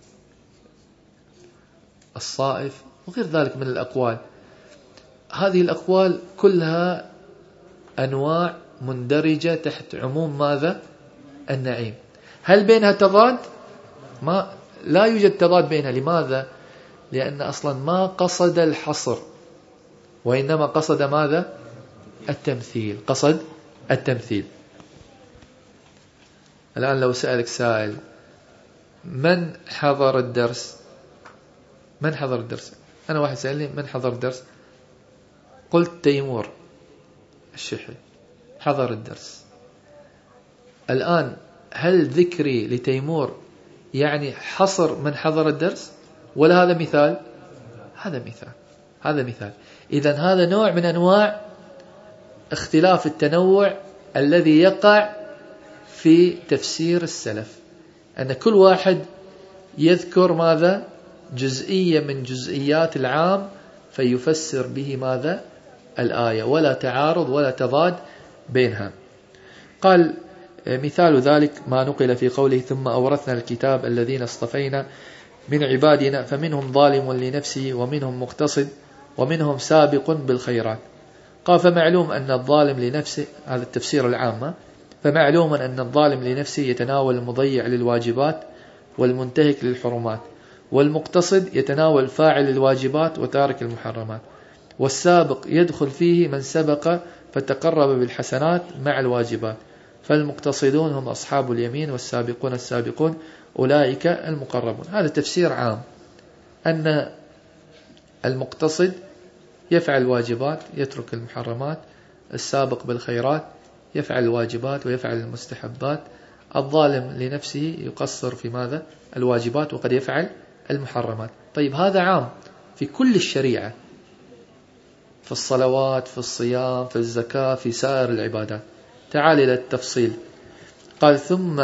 الصائف وغير ذلك من الأقوال. هذه الأقوال كلها أنواع مندرجة تحت عموم ماذا؟ النعيم. هل بينها تضاد؟ ما لا يوجد تضاد بينها. لماذا؟ لأن أصلا ما قصد الحصر، وإنما قصد ماذا؟ التمثيل، قصد التمثيل. الآن لو سألك سائل من حضر الدرس؟ من حضر الدرس؟ أنا واحد سألني من حضر الدرس؟ قلت تيمور الشحي حضر الدرس. الآن هل ذكري لتيمور يعني حصر من حضر الدرس، ولا هذا مثال؟ هذا مثال، هذا مثال. إذن هذا نوع من أنواع اختلاف التنوع الذي يقع في تفسير السلف، أن كل واحد يذكر ماذا؟ جزئية من جزئيات العام فيفسر به ماذا؟ الآية، ولا تعارض ولا تضاد بينها. قال مثال ذلك ما نقل في قوله ثم أورثنا الكتاب الذين اصطفينا من عبادنا فمنهم ظالم لنفسه ومنهم مقتصد ومنهم سابق بالخيرات. قال فمعلوم أن الظالم لنفسه، هذا التفسير العام، فمعلوم أن الظالم لنفسه يتناول المضيع للواجبات والمنتهك للحرمات، والمقتصد يتناول فاعل الواجبات وتارك المحرمات، والسابق يدخل فيه من سبق فتقرب بالحسنات مع الواجبات، فالمقتصدون هم أصحاب اليمين والسابقون السابقون أولئك المقربون. هذا تفسير عام، أن المقتصد يفعل الواجبات يترك المحرمات، السابق بالخيرات يفعل الواجبات ويفعل المستحبات، الظالم لنفسه يقصر في ماذا؟ الواجبات وقد يفعل المحرمات. طيب هذا عام في كل الشريعة، في الصلوات، في الصيام، في الزكاة، في سائر العبادات. تعال إلى التفصيل. قال ثم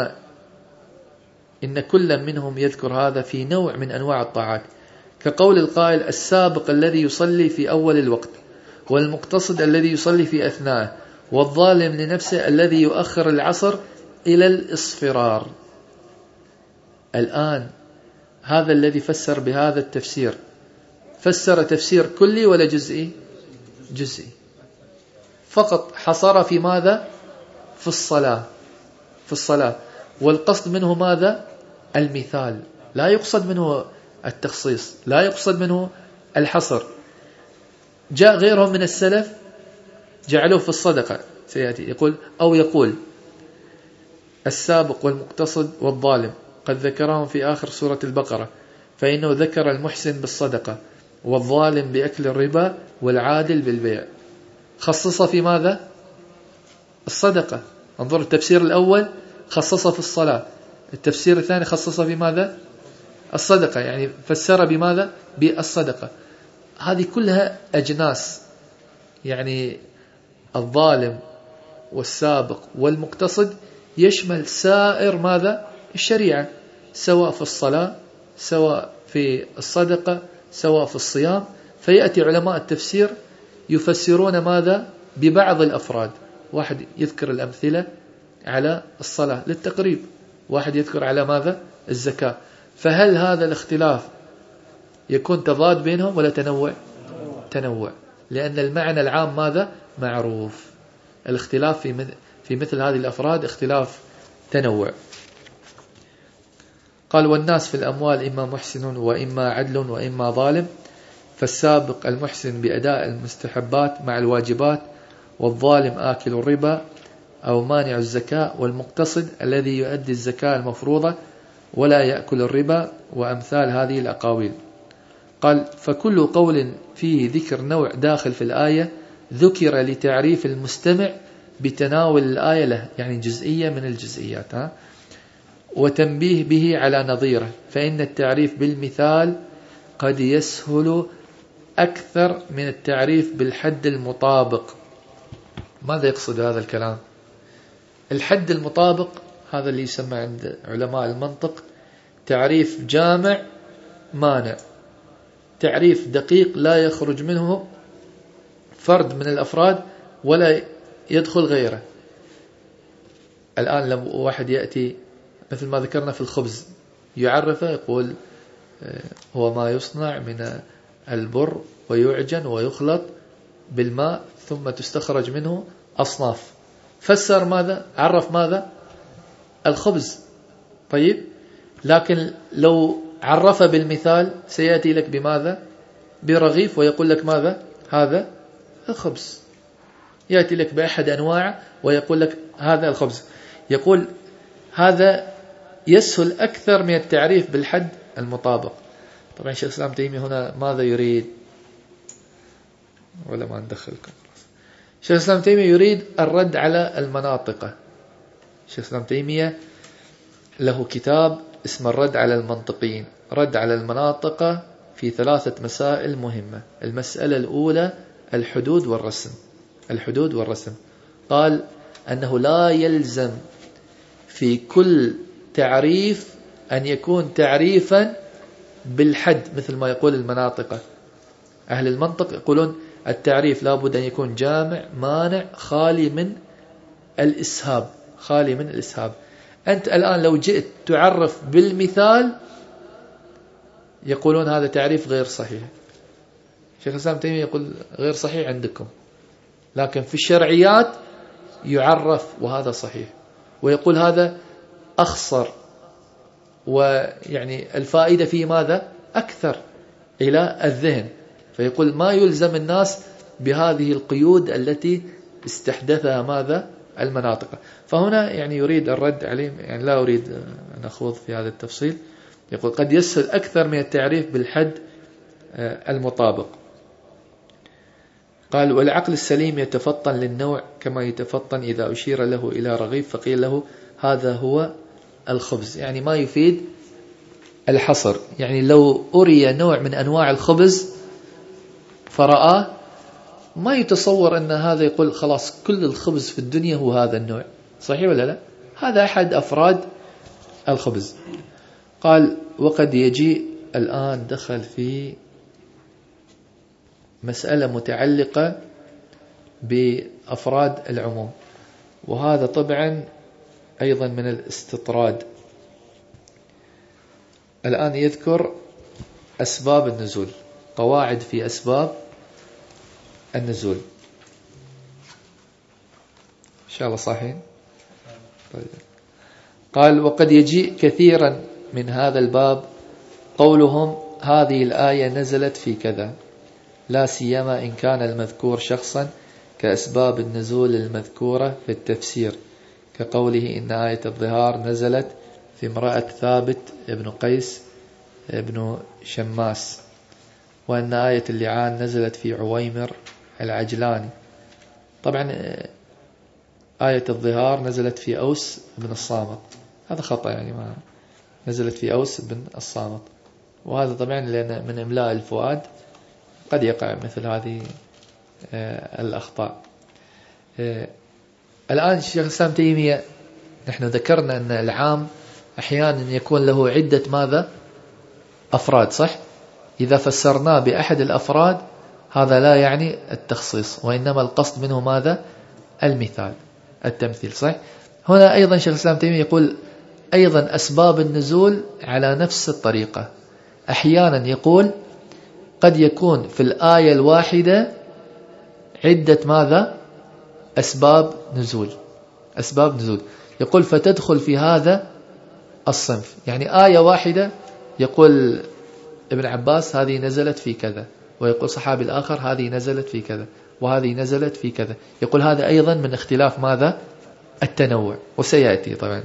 إن كل منهم يذكر هذا في نوع من أنواع الطاعات، كقول القائل السابق الذي يصلي في أول الوقت، والمقتصد الذي يصلي في أثناءه، والظالم لنفسه الذي يؤخر العصر إلى الإصفرار. الآن هذا الذي فسر بهذا التفسير فسر تفسير كلي ولا جزئي؟ جزئي، فقط حصر في ماذا؟ في الصلاة، في الصلاة، والقصد منه ماذا؟ المثال، لا يقصد منه التخصيص، لا يقصد منه الحصر. جاء غيرهم من السلف جعلوه في الصدقة، سيأتي يقول أو يقول السابق والمقتصد والظالم قد ذكرهم في آخر سورة البقرة، فإنه ذكر المحسن بالصدقة والظالم بأكل الربا والعادل بالبيع، خصص في ماذا؟ الصدقة. انظر التفسير الأول خصص في الصلاة، التفسير الثاني خصص في ماذا؟ الصدقة، يعني فسر بماذا؟ بالصدقة. هذه كلها أجناس، يعني الظالم والسابق والمقتصد يشمل سائر ماذا؟ الشريعة. سواء في الصلاة، سواء في الصدقة، سواء في الصيام. فيأتي علماء التفسير يفسرون ماذا؟ ببعض الأفراد. واحد يذكر الأمثلة على الصلاة للتقريب، واحد يذكر على ماذا؟ الزكاة. فهل هذا الاختلاف يكون تضاد بينهم ولا تنوع؟ تنوع، لأن المعنى العام ماذا؟ معروف. الاختلاف في في مثل هذه الأفراد اختلاف تنوع. قال والناس في الأموال إما محسن وإما عدل وإما ظالم، فالسابق المحسن بأداء المستحبات مع الواجبات، والظالم آكل الربا أو مانع الزكاة، والمقتصد الذي يؤدي الزكاة المفروضة ولا يأكل الربا، وأمثال هذه الأقاويل. قال فكل قول فيه ذكر نوع داخل في الآية ذكر لتعريف المستمع بتناول الآية له، يعني جزئية من الجزئيات، ها؟ وتنبيه به على نظيره، فإن التعريف بالمثال قد يسهل أكثر من التعريف بالحد المطابق. ماذا يقصد هذا الكلام؟ الحد المطابق هذا اللي يسمى عند علماء المنطق تعريف جامع مانع، تعريف دقيق لا يخرج منه فرد من الأفراد ولا يدخل غيره. الآن لما واحد يأتي مثل ما ذكرنا في الخبز يعرفه، يقول هو ما يصنع من البر ويعجن ويخلط بالماء ثم تستخرج منه أصناف. فسر ماذا؟ عرف ماذا؟ الخبز. طيب، لكن لو عرف بالمثال سيأتي لك بماذا؟ برغيف، ويقول لك ماذا؟ هذا الخبز. يأتي لك بأحد أنواع ويقول لك هذا الخبز. يقول هذا يسهل أكثر من التعريف بالحد المطابق. طبعا شيخ الإسلام تيمية هنا ماذا يريد؟ ولا ما ندخلكم. شيخ الإسلام تيمية يريد الرد على المناطق. شيخ الإسلام تيمية له كتاب اسمه الرد على المنطقين، رد على المناطق في ثلاثة مسائل مهمة. المسألة الأولى الحدود والرسم. الحدود والرسم قال أنه لا يلزم في كل تعريف أن يكون تعريفا بالحد مثل ما يقول المناطق. أهل المنطق يقولون التعريف لابد أن يكون جامع مانع خالي من الإسهاب، خالي من الإسهاب. أنت الآن لو جئت تعرف بالمثال يقولون هذا تعريف غير صحيح. شيخ الإسلام تيمية يقول غير صحيح عندكم، لكن في الشرعيات يعرف وهذا صحيح، ويقول هذا أخصر، ويعني الفائدة فيه ماذا؟ أكثر إلى الذهن. فيقول ما يلزم الناس بهذه القيود التي استحدثها ماذا؟ المناطق. فهنا يعني يريد الرد عليه، يعني لا أريد أن أخوض في هذا التفصيل. يقول قد يسهل أكثر من التعريف بالحد المطابق. قال والعقل السليم يتفطن للنوع كما يتفطن إذا أشير له إلى رغيف فقيل له هذا هو الخبز، يعني ما يفيد الحصر. يعني لو أري نوع من أنواع الخبز فرآه ما يتصور أن هذا يقول خلاص كل الخبز في الدنيا هو هذا النوع، صحيح ولا لا؟ هذا أحد أفراد الخبز. قال وقد يجيء الآن دخل في مسألة متعلقة بأفراد العموم، وهذا طبعا أيضا من الاستطراد. الآن يذكر أسباب النزول، قواعد في أسباب النزول. إن شاء الله صحيح. طيب. قال وقد يجيء كثيرا من هذا الباب قولهم هذه الآية نزلت في كذا، لا سيما إن كان المذكور شخصا كأسباب النزول المذكورة في التفسير، كقوله إن آية الظهار نزلت في امرأة ثابت ابن قيس ابن شماس، وأن آية اللعان نزلت في عويمر العجلاني. طبعا آية الظهار نزلت في أوس بن الصامت، هذا خطأ، يعني ما نزلت في أوس بن الصامت، وهذا طبعا لأن من إملاء الفؤاد قد يقع مثل هذه الأخطاء. الآن الشيخ الإسلام تيمية نحن ذكرنا أن العام أحيانا يكون له عدة ماذا أفراد، صح؟ إذا فسرناه بأحد الأفراد هذا لا يعني التخصيص، وإنما القصد منه ماذا؟ المثال، التمثيل، صح؟ هنا أيضا شيخ الإسلام تيمية يقول أيضا أسباب النزول على نفس الطريقة. أحيانا يقول قد يكون في الآية الواحدة عدة ماذا؟ أسباب نزول، أسباب نزول، يقول فتدخل في هذا الصنف. يعني آية واحدة يقول ابن عباس هذه نزلت في كذا، ويقول صحابي الآخر هذه نزلت في كذا، وهذه نزلت في كذا. يقول هذا أيضا من اختلاف ماذا؟ التنوع، وسيأتي طبعا.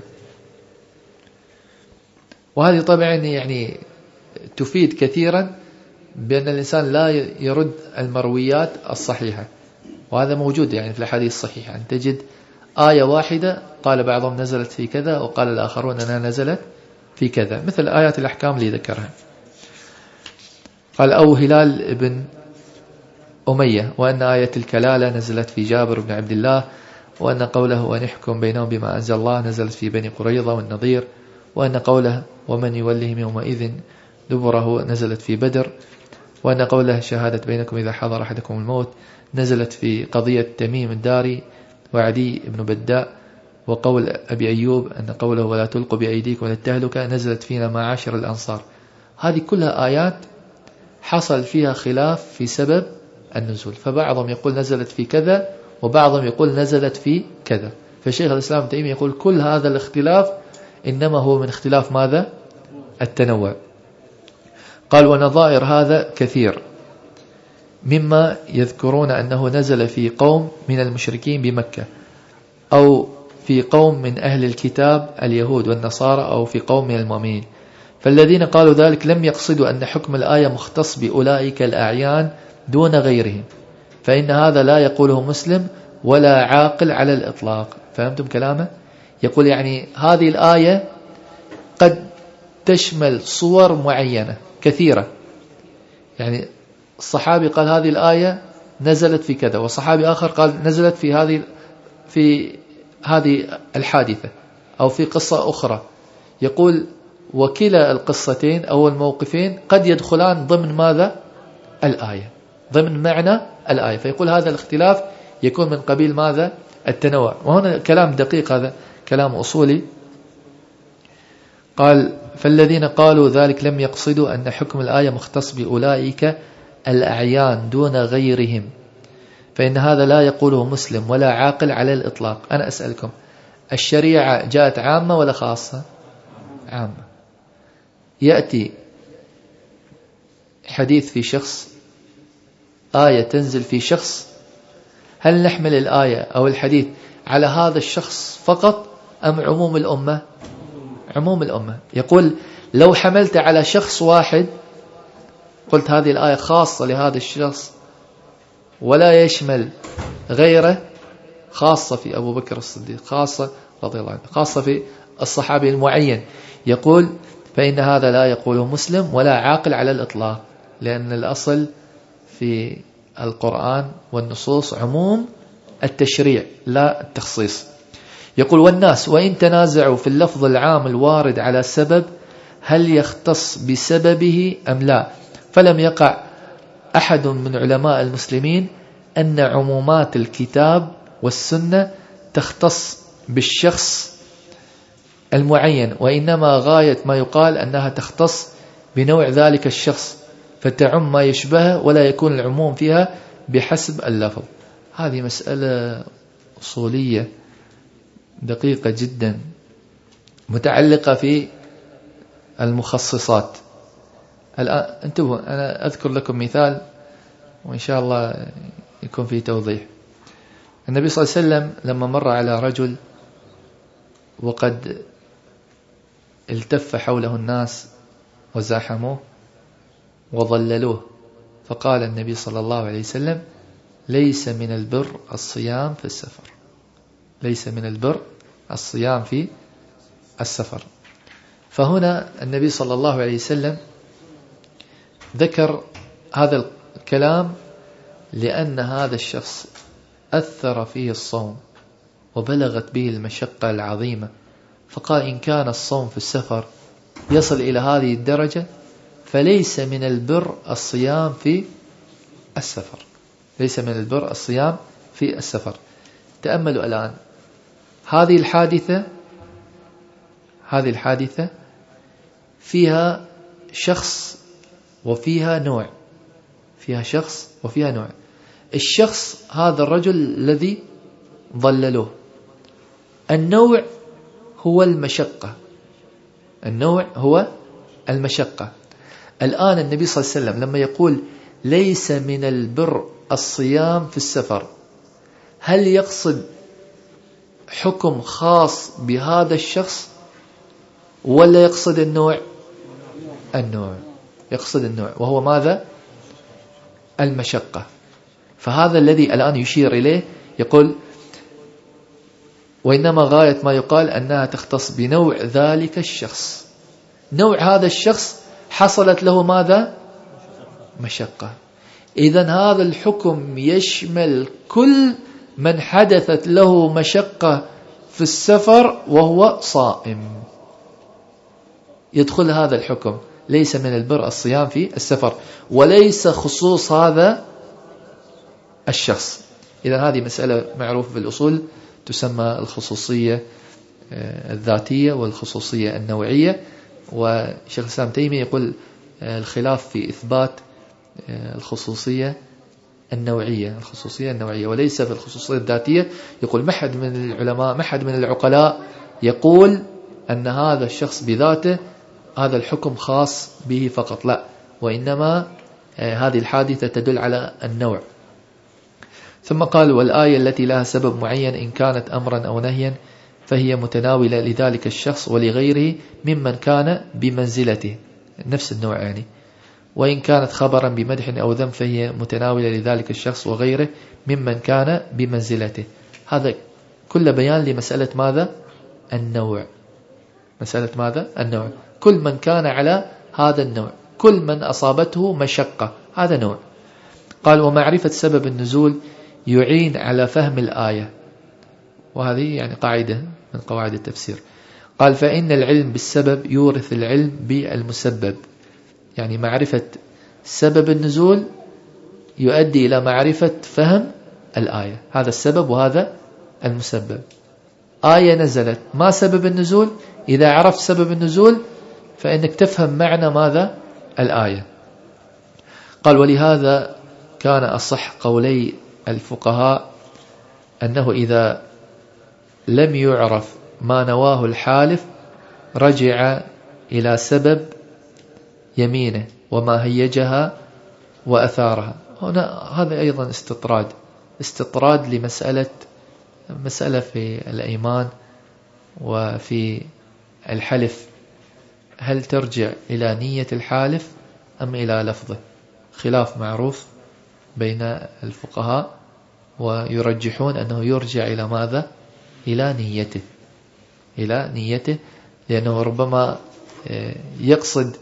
وهذه طبعا يعني تفيد كثيرا بأن الإنسان لا يرد المرويات الصحيحة، وهذا موجود يعني في الحديث الصحيحة، أن تجد آية واحدة قال بعضهم نزلت في كذا، وقال الآخرون أنها نزلت في كذا، مثل آيات الأحكام اللي ذكرها. قال أو هلال بن أمية وأن آية الكلالة نزلت في جابر بن عبد الله، وأن قوله ونحكم بينهم بما أنزل الله نزلت في بني قريظة والنضير، وأن قوله ومن يولهم يومئذ دبره نزلت في بدر، وأن قوله شهادة بينكم إذا حضر أحدكم الموت نزلت في قضية تميم الداري وعدي بن بداء، وقول أبي أيوب أن قوله ولا تلقوا بأيديكم ولا التهلكة نزلت فينا معاشر الأنصار. هذه كلها آيات حصل فيها خلاف في سبب النزول، فبعضهم يقول نزلت في كذا، وبعضهم يقول نزلت في كذا. فشيخ الإسلام تيمية يقول كل هذا الاختلاف إنما هو من اختلاف ماذا؟ التنوع. قال ونظائر هذا كثير، مما يذكرون أنه نزل في قوم من المشركين بمكة، أو في قوم من أهل الكتاب اليهود والنصارى، أو في قوم من المؤمنين. فالذين قالوا ذلك لم يقصدوا أن حكم الآية مختص بأولئك الأعيان دون غيرهم، فإن هذا لا يقوله مسلم ولا عاقل على الإطلاق. فهمتم كلامه؟ يقول يعني هذه الآية قد تشمل صور معينة كثيرة، يعني الصحابي قال هذه الآية نزلت في كذا، والصحابي آخر قال نزلت في هذه في هذه الحادثة أو في قصة أخرى. يقول وكلا القصتين أو الموقفين قد يدخلان ضمن ماذا؟ الآية، ضمن معنى الآية. فيقول هذا الاختلاف يكون من قبيل ماذا؟ التنوع. وهنا كلام دقيق، هذا كلام أصولي. قال فالذين قالوا ذلك لم يقصدوا أن حكم الآية مختص بأولئك الأعيان دون غيرهم، فإن هذا لا يقوله مسلم ولا عاقل على الإطلاق. أنا أسألكم، الشريعة جاءت عامة ولا خاصة؟ عامة. يأتي حديث في شخص، آية تنزل في شخص، هل نحمل الآية أو الحديث على هذا الشخص فقط أم عموم الأمة؟ عموم الأمة. يقول لو حملت على شخص واحد قلت هذه الآية خاصة لهذا الشخص ولا يشمل غيره، خاصة في أبو بكر الصديق، خاصة رضي الله عنه، خاصة في الصحابي المعين، يقول فإن هذا لا يقوله مسلم ولا عاقل على الإطلاق، لأن الأصل في القرآن والنصوص عموم التشريع لا التخصيص. يقول والناس وإن تنازعوا في اللفظ العام الوارد على سبب هل يختص بسببه أم لا، فلم يقع أحد من علماء المسلمين أن عمومات الكتاب والسنة تختص بالشخص المعين، وإنما غاية ما يقال أنها تختص بنوع ذلك الشخص فتعم ما يشبهه ولا يكون العموم فيها بحسب اللفظ. هذه مسألة أصولية دقيقة جدا متعلقة في المخصصات. الآن انتبهوا، أنا أذكر لكم مثال وإن شاء الله يكون فيه توضيح. النبي صلى الله عليه وسلم لما مر على رجل وقد التف حوله الناس وزاحموه وظللوه، فقال النبي صلى الله عليه وسلم ليس من البر الصيام في السفر، ليس من البر الصيام في السفر. فهنا النبي صلى الله عليه وسلم ذكر هذا الكلام لأن هذا الشخص أثر فيه الصوم وبلغت به المشقة العظيمة، فقال إن كان الصوم في السفر يصل إلى هذه الدرجة فليس من البر الصيام في السفر، ليس من البر الصيام في السفر. تأملوا الآن هذه الحادثة، هذه الحادثة فيها شخص وفيها نوع، فيها شخص وفيها نوع. الشخص هذا الرجل الذي ضللوه، النوع هو المشقة، النوع هو المشقة. الآن النبي صلى الله عليه وسلم لما يقول ليس من البر الصيام في السفر، هل يقصد حكم خاص بهذا الشخص ولا يقصد النوع؟ النوع، يقصد النوع، وهو ماذا؟ المشقة. فهذا الذي الآن يشير إليه، يقول وإنما غاية ما يقال أنها تختص بنوع ذلك الشخص، نوع هذا الشخص حصلت له ماذا؟ مشقة. إذن هذا الحكم يشمل كل من حدثت له مشقة في السفر وهو صائم، يدخل هذا الحكم. ليس من البر الصيام في السفر، وليس خصوص هذا الشخص. إذن هذه مسألة معروفة في الأصول تسمى الخصوصية الذاتية والخصوصية النوعية. وشيخ الإسلام تيمية يقول الخلاف في إثبات الخصوصية النوعية، الخصوصية النوعية وليس في الخصوصية الذاتية. يقول ما حد من العلماء، ما حد من العقلاء يقول أن هذا الشخص بذاته هذا الحكم خاص به فقط، لا، وإنما هذه الحادثة تدل على النوع. ثم قال والآية التي لها سبب معين إن كانت أمرا أو نهيا فهي متناولة لذلك الشخص ولغيره ممن كان بمنزلته، نفس النوع يعني. وإن كانت خبرا بمدح أو ذم فهي متناولة لذلك الشخص وغيره ممن كان بمنزلته. هذا كل بيان لمسألة ماذا؟ النوع، مسألة ماذا؟ النوع. كل من كان على هذا النوع، كل من أصابته مشقة، هذا نوع. قال ومعرفة سبب النزول يعين على فهم الآية، وهذه يعني قاعدة من قواعد التفسير. قال فإن العلم بالسبب يورث العلم بالمسبب، يعني معرفة سبب النزول يؤدي إلى معرفة فهم الآية، هذا السبب وهذا المسبب. آية نزلت، ما سبب النزول؟ إذا عرفت سبب النزول فإنك تفهم معنى ماذا؟ الآية. قال ولهذا كان أصح قولي الفقهاء أنه إذا لم يعرف ما نواه الحالف رجع إلى سبب يمينه وما هيجها وأثارها. هنا هذا أيضا استطراد، استطراد لمسألة مسألة في الأيمان وفي الحلف، هل ترجع إلى نية الحالف أم إلى لفظه؟ خلاف معروف بين الفقهاء، ويرجحون أنه يرجع إلى ماذا؟ إلى نيته، إلى نيته، لأنه ربما يقصد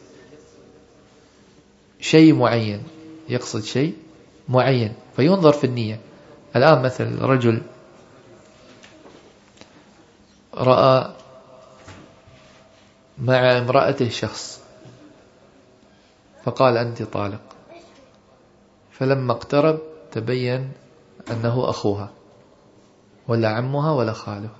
شيء معين، يقصد شيء معين فينظر في النية. الآن مثل رجل رأى مع امرأته شخص فقال أنت طالق، فلما اقترب تبين أنه أخوها ولا عمها ولا خالها،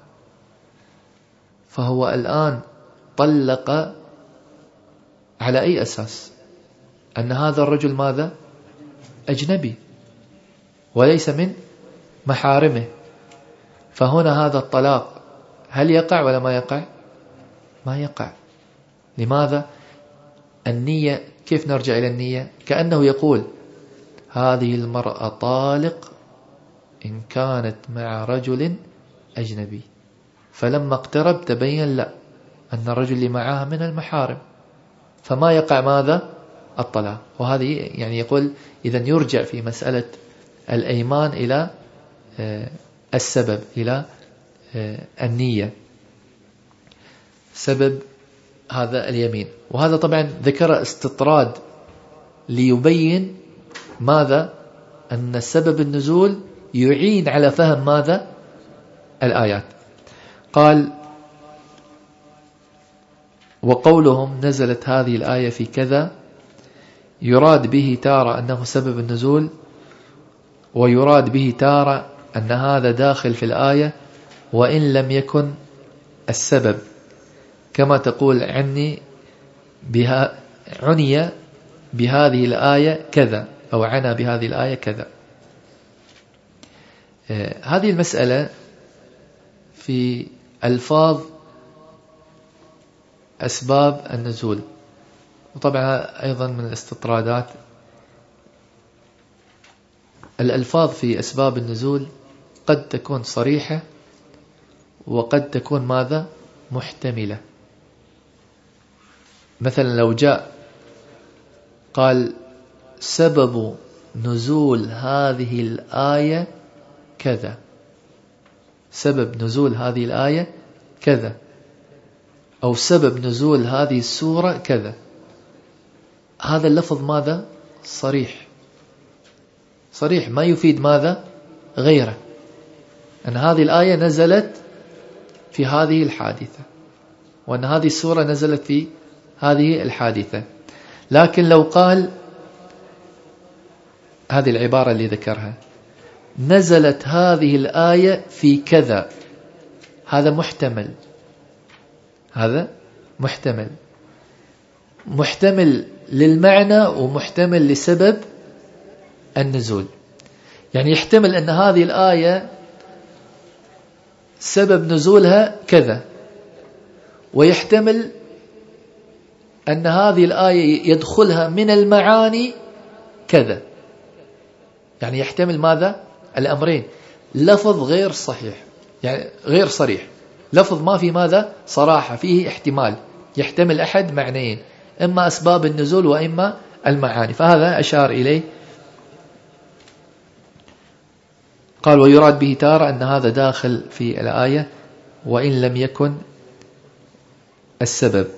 فهو الآن طلق على أي أساس؟ أن هذا الرجل ماذا؟ أجنبي وليس من محارمه. فهنا هذا الطلاق هل يقع ولا ما يقع؟ ما يقع. لماذا؟ النية، كيف نرجع إلى النية؟ كأنه يقول هذه المرأة طالق إن كانت مع رجل أجنبي، فلما اقترب تبين لا، أن الرجل اللي معها من المحارم، فما يقع ماذا؟ الطلاق. وهذه يعني يقول إذن يرجع في مسألة الأيمان إلى السبب، إلى النية، سبب هذا اليمين. وهذا طبعا ذكر استطراد ليبين ماذا؟ أن سبب النزول يعين على فهم ماذا؟ الآيات. قال وقولهم نزلت هذه الآية في كذا يراد به تارة أنه سبب النزول، ويراد به تارة أن هذا داخل في الآية وإن لم يكن السبب، كما تقول عني بها عني بهذه الآية كذا، أو عنا بهذه الآية كذا. آه هذه المسألة في ألفاظ أسباب النزول، وطبعا أيضا من الاستطرادات. الألفاظ في أسباب النزول قد تكون صريحة وقد تكون ماذا؟ محتملة. مثلا لو جاء قال سبب نزول هذه الآية كذا، سبب نزول هذه الآية كذا، أو سبب نزول هذه السورة كذا، هذا اللفظ ماذا؟ صريح، صريح ما يفيد ماذا؟ غيره، أن هذه الآية نزلت في هذه الحادثة، وأن هذه السورة نزلت في هذه الحادثة. لكن لو قال هذه العبارة اللي ذكرها نزلت هذه الآية في كذا، هذا محتمل، هذا محتمل، محتمل للمعنى ومحتمل لسبب النزول. يعني يحتمل أن هذه الآية سبب نزولها كذا، ويحتمل أن هذه الآية يدخلها من المعاني كذا. يعني يحتمل ماذا؟ الأمرين. لفظ غير صحيح، يعني غير صريح، لفظ ما في ماذا؟ صراحة، فيه احتمال، يحتمل أحد معنيين، إما أسباب النزول وإما المعاني. فهذا أشار إليه، قال ويراد به تارة أن هذا داخل في الآية وإن لم يكن السبب.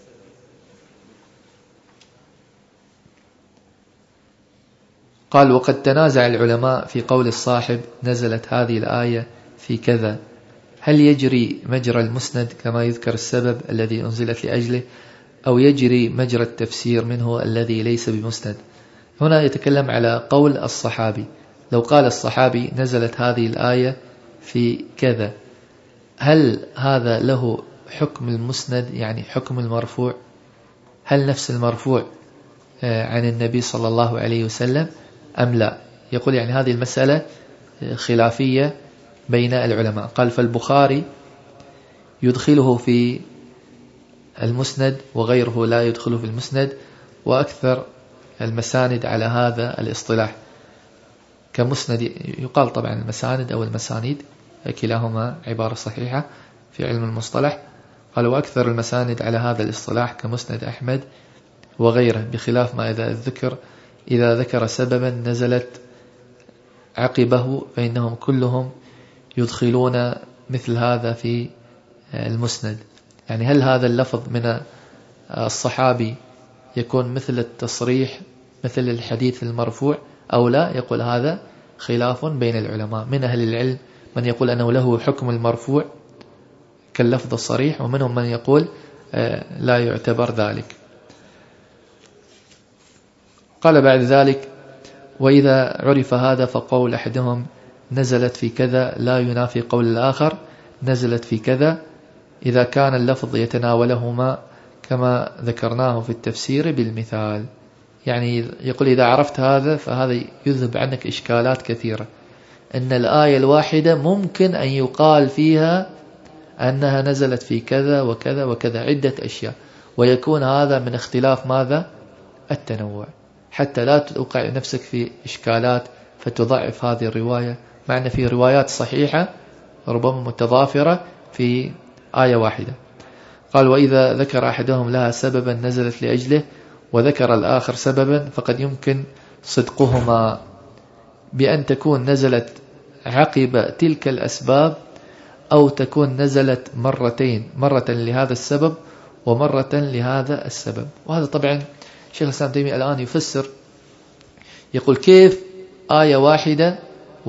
قال وقد تنازع العلماء في قول الصاحب نزلت هذه الآية في كذا، هل يجري مجرى المسند كما يذكر السبب الذي أنزلت لأجله، أو يجري مجرى التفسير منه الذي ليس بمسند؟ هنا يتكلم على قول الصحابي. لو قال الصحابي نزلت هذه الآية في كذا، هل هذا له حكم المسند، يعني حكم المرفوع؟ هل نفس المرفوع عن النبي صلى الله عليه وسلم أم لا؟ يقول يعني هذه المسألة خلافية بين العلماء. قال فالبخاري يدخله في المسند وغيره لا يدخله في المسند، وأكثر المساند على هذا الاصطلاح كمسند. يقال طبعا المساند أو المسانيد، كلاهما عبارة صحيحة في علم المصطلح. قال وأكثر المساند على هذا الاصطلاح كمسند أحمد وغيره، بخلاف ما إذا ذكر إذا ذكر سببا نزلت عقبه فإنهم كلهم يدخلون مثل هذا في المسند. يعني هل هذا اللفظ من الصحابي يكون مثل التصريح مثل الحديث المرفوع أو لا؟ يقول هذا خلاف بين العلماء، من أهل العلم من يقول أنه له حكم المرفوع كاللفظ الصريح، ومنهم من يقول لا يعتبر ذلك. قال بعد ذلك وإذا عرف هذا فقول أحدهم نزلت في كذا لا ينافي قول الآخر نزلت في كذا، إذا كان اللفظ يتناولهما كما ذكرناه في التفسير بالمثال. يعني يقول إذا عرفت هذا فهذا يذهب عنك إشكالات كثيرة، أن الآية الواحدة ممكن أن يقال فيها أنها نزلت في كذا وكذا وكذا عدة أشياء، ويكون هذا من اختلاف ماذا؟ التنوع، حتى لا توقع نفسك في إشكالات فتضعف هذه الرواية، مع أن في روايات صحيحة ربما متضافرة في آية واحدة. قال وإذا ذكر أحدهم لها سببا نزلت لأجله وذكر الآخر سببا فقد يمكن صدقهما بأن تكون نزلت عقب تلك الأسباب، أو تكون نزلت مرتين، مرة لهذا السبب ومرة لهذا السبب. وهذا طبعا شيخ الإسلام تيمية الآن يفسر، يقول كيف آية واحدة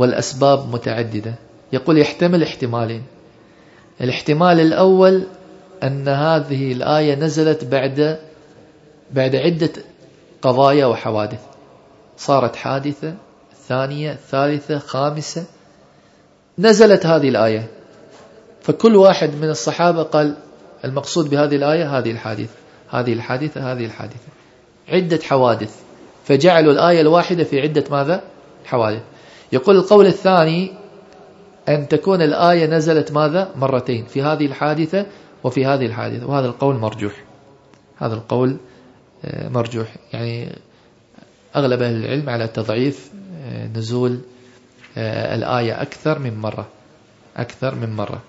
والأسباب متعددة؟ يقول يحتمل احتمالين. الاحتمال الأول أن هذه الآية نزلت بعد بعد عدة قضايا وحوادث، صارت حادثة ثانية ثالثة خامسة نزلت هذه الآية، فكل واحد من الصحابة قال المقصود بهذه الآية هذه الحادثة هذه الحادثة هذه الحادثة، عدة حوادث، فجعلوا الآية الواحدة في عدة ماذا؟ حوادث. يقول القول الثاني أن تكون الآية نزلت ماذا؟ مرتين، في هذه الحادثة وفي هذه الحادثة، وهذا القول مرجوح، هذا القول مرجوح، يعني أغلب أهل العلم على تضعيف نزول الآية أكثر من مرة أكثر من مرة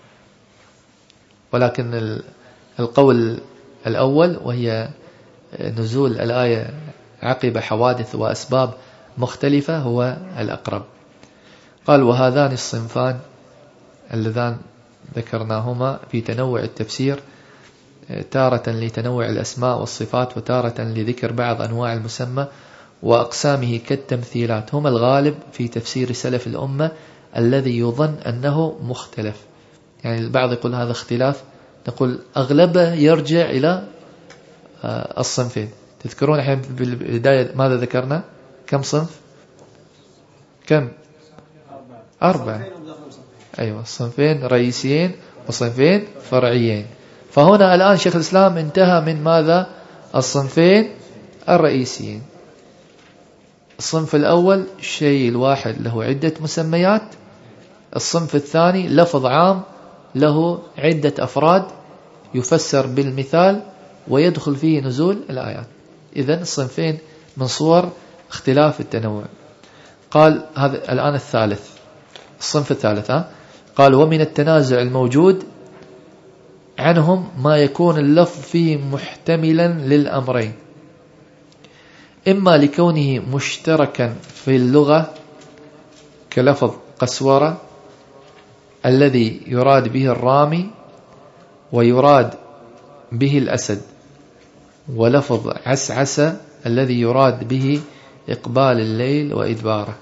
ولكن القول الأول وهي نزول الآية عقب حوادث وأسباب مختلفة هو الأقرب. قال وهذان الصنفان اللذان ذكرناهما في تنوع التفسير، تارة لتنوع الأسماء والصفات وتارة لذكر بعض أنواع المسمى وأقسامه كالتمثيلات، هما الغالب في تفسير سلف الأمة الذي يظن أنه مختلف. يعني البعض يقول هذا اختلاف، نقول أغلبه يرجع إلى الصنفين. تذكرون الحين بالبداية ماذا ذكرنا؟ كم صنف؟ كم؟ أربعة. أيوة، صنفين رئيسيين وصنفين فرعيين. فهنا الآن شيخ الإسلام انتهى من ماذا؟ الصنفين الرئيسيين. الصنف الأول الشيء الواحد له عدة مسميات، الصنف الثاني لفظ عام له عدة أفراد يفسر بالمثال ويدخل فيه نزول الآيات. إذن الصنفين من صور اختلاف التنوع. قال هذا الآن الثالث، الصنف الثالث ها؟ قال ومن التنازع الموجود عنهم ما يكون اللفظ فيه محتملا للأمرين، إما لكونه مشتركا في اللغة كلفظ قسورة الذي يراد به الرامي ويراد به الأسد، ولفظ عسعس الذي يراد به إقبال الليل وإدباره،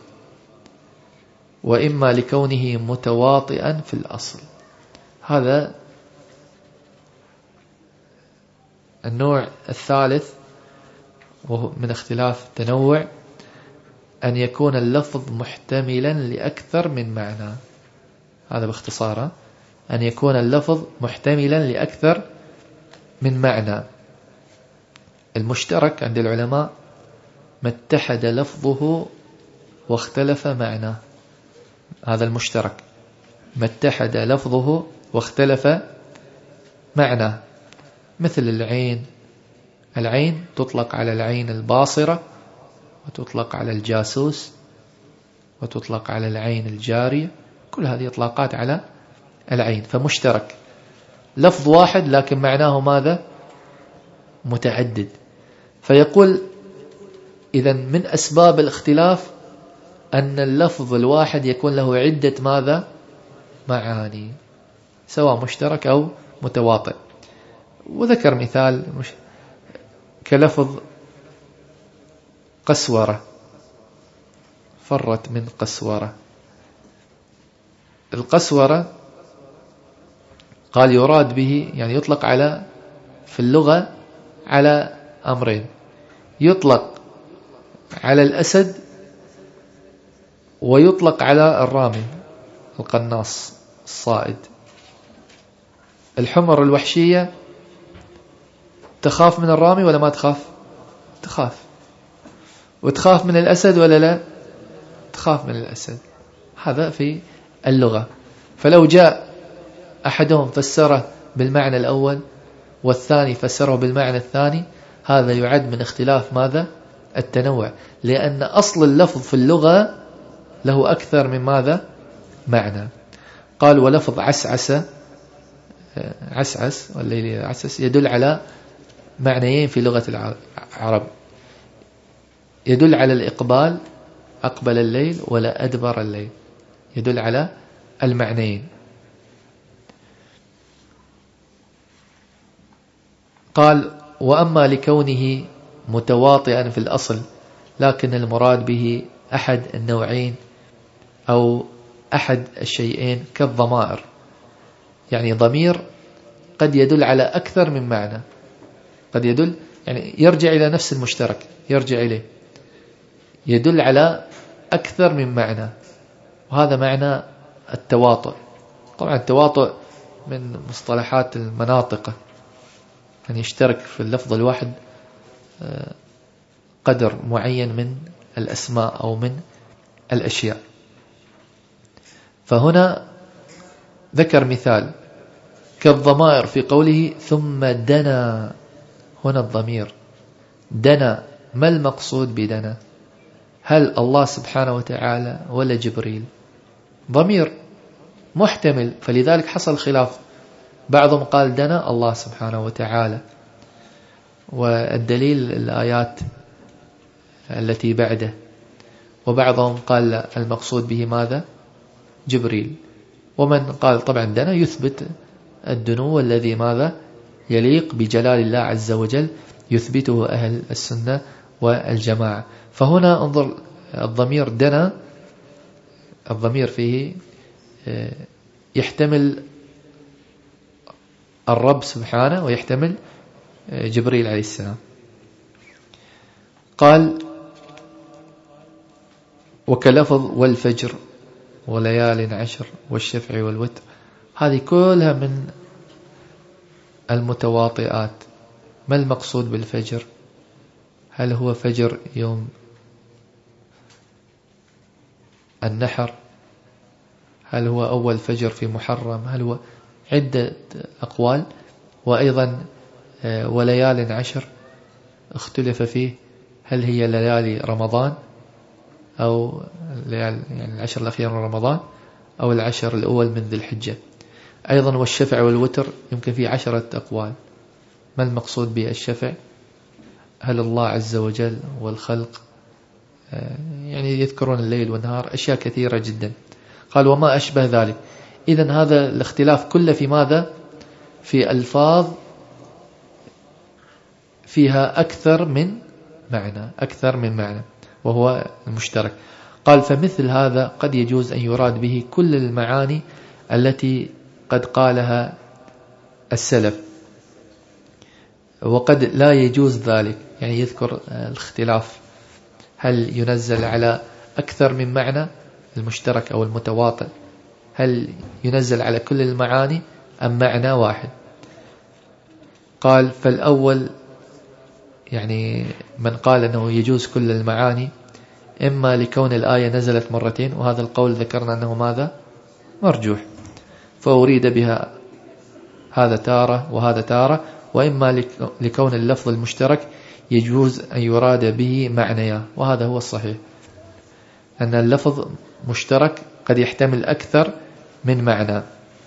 وإما لكونه متواطئا في الأصل. هذا النوع الثالث وهو من اختلاف التنوع، أن يكون اللفظ محتملا لأكثر من معنى. هذا باختصار، أن يكون اللفظ محتملا لأكثر من معنى. المشترك عند العلماء ما اتحد لفظه واختلف معناه، هذا المشترك ما اتحد لفظه واختلف معناه، مثل العين. العين تطلق على العين الباصرة، وتطلق على الجاسوس، وتطلق على العين الجارية، كل هذه إطلاقات على العين. فمشترك لفظ واحد لكن معناه ماذا؟ متعدد. فيقول إذن من أسباب الاختلاف أن اللفظ الواحد يكون له عدة ماذا؟ معاني، سواء مشترك أو متواطئ. وذكر مثال كلفظ قسورة، فرت من قسورة. القسورة قال يراد به، يعني يطلق على في اللغة على أمرين، يطلق على الأسد ويطلق على الرامي القناص الصائد. الحمر الوحشية تخاف من الرامي ولا ما تخاف؟ تخاف. وتخاف من الأسد ولا لا؟ تخاف من الأسد. هذا في اللغة. فلو جاء أحدهم فسره بالمعنى الأول والثاني فسره بالمعنى الثاني، هذا يعد من اختلاف ماذا؟ التنوع، لأن أصل اللفظ في اللغة له أكثر من ماذا؟ معنى. قال ولفظ عسعس، عسعس والليل عسس يدل على معنيين في لغة العرب، يدل على الإقبال، أقبل الليل، ولا أدبر الليل، يدل على المعنيين. قال وأما لكونه متواطئا في الأصل لكن المراد به أحد النوعين أو أحد الشيئين كالضمائر، يعني ضمير قد يدل على أكثر من معنى، قد يدل يعني يرجع إلى نفس المشترك، يرجع إليه، يدل على أكثر من معنى، وهذا معنى التواطؤ. طبعا التواطؤ من مصطلحات المناطق، أن يشترك في اللفظ الواحد قدر معين من الأسماء أو من الأشياء. فهنا ذكر مثال كالضمائر في قوله ثم دنا. هنا الضمير دنا، ما المقصود بدنا؟ هل الله سبحانه وتعالى ولا جبريل؟ ضمير محتمل، فلذلك حصل خلاف. بعضهم قال دنا الله سبحانه وتعالى، والدليل الآيات التي بعده، وبعضهم قال المقصود به ماذا؟ جبريل. ومن قال طبعا دنا يثبت الدنو الذي ماذا؟ يليق بجلال الله عز وجل، يثبته أهل السنة والجماعة. فهنا انظر الضمير دنا، الضمير فيه يحتمل الرب سبحانه ويحتمل جبريل عليه السلام. قال وكلفظ والفجر وليال عشر والشفع والوتر، هذه كلها من المتواطئات. ما المقصود بالفجر؟ هل هو فجر يوم النحر؟ هل هو أول فجر في محرم؟ هل هو عدة أقوال. وأيضا وليال عشر اختلف فيه، هل هي ليالي رمضان أو يعني العشر الأخير من رمضان أو العشر الأول من ذي الحجة. أيضا والشفع والوتر يمكن فيه عشرة أقوال. ما المقصود بالشفع؟ هل الله عز وجل والخلق؟ يعني يذكرون الليل والنهار، أشياء كثيرة جدا. قال وما أشبه ذلك. إذن هذا الاختلاف كله في ماذا؟ في ألفاظ فيها أكثر من معنى، أكثر من معنى، وهو المشترك. قال فمثل هذا قد يجوز أن يراد به كل المعاني التي قد قالها السلف، وقد لا يجوز ذلك. يعني يذكر الاختلاف، هل ينزل على أكثر من معنى المشترك أو المتواطئ؟ هل ينزل على كل المعاني أم معنى واحد؟ قال فالأول يعني من قال أنه يجوز كل المعاني، إما لكون الآية نزلت مرتين، وهذا القول ذكرنا أنه ماذا؟ مرجوح، فأريد بها هذا تارة وهذا تارة، وإما لكون اللفظ المشترك يجوز أن يراد به معنيا، وهذا هو الصحيح، أن اللفظ مشترك قد يحتمل أكثر من معنى،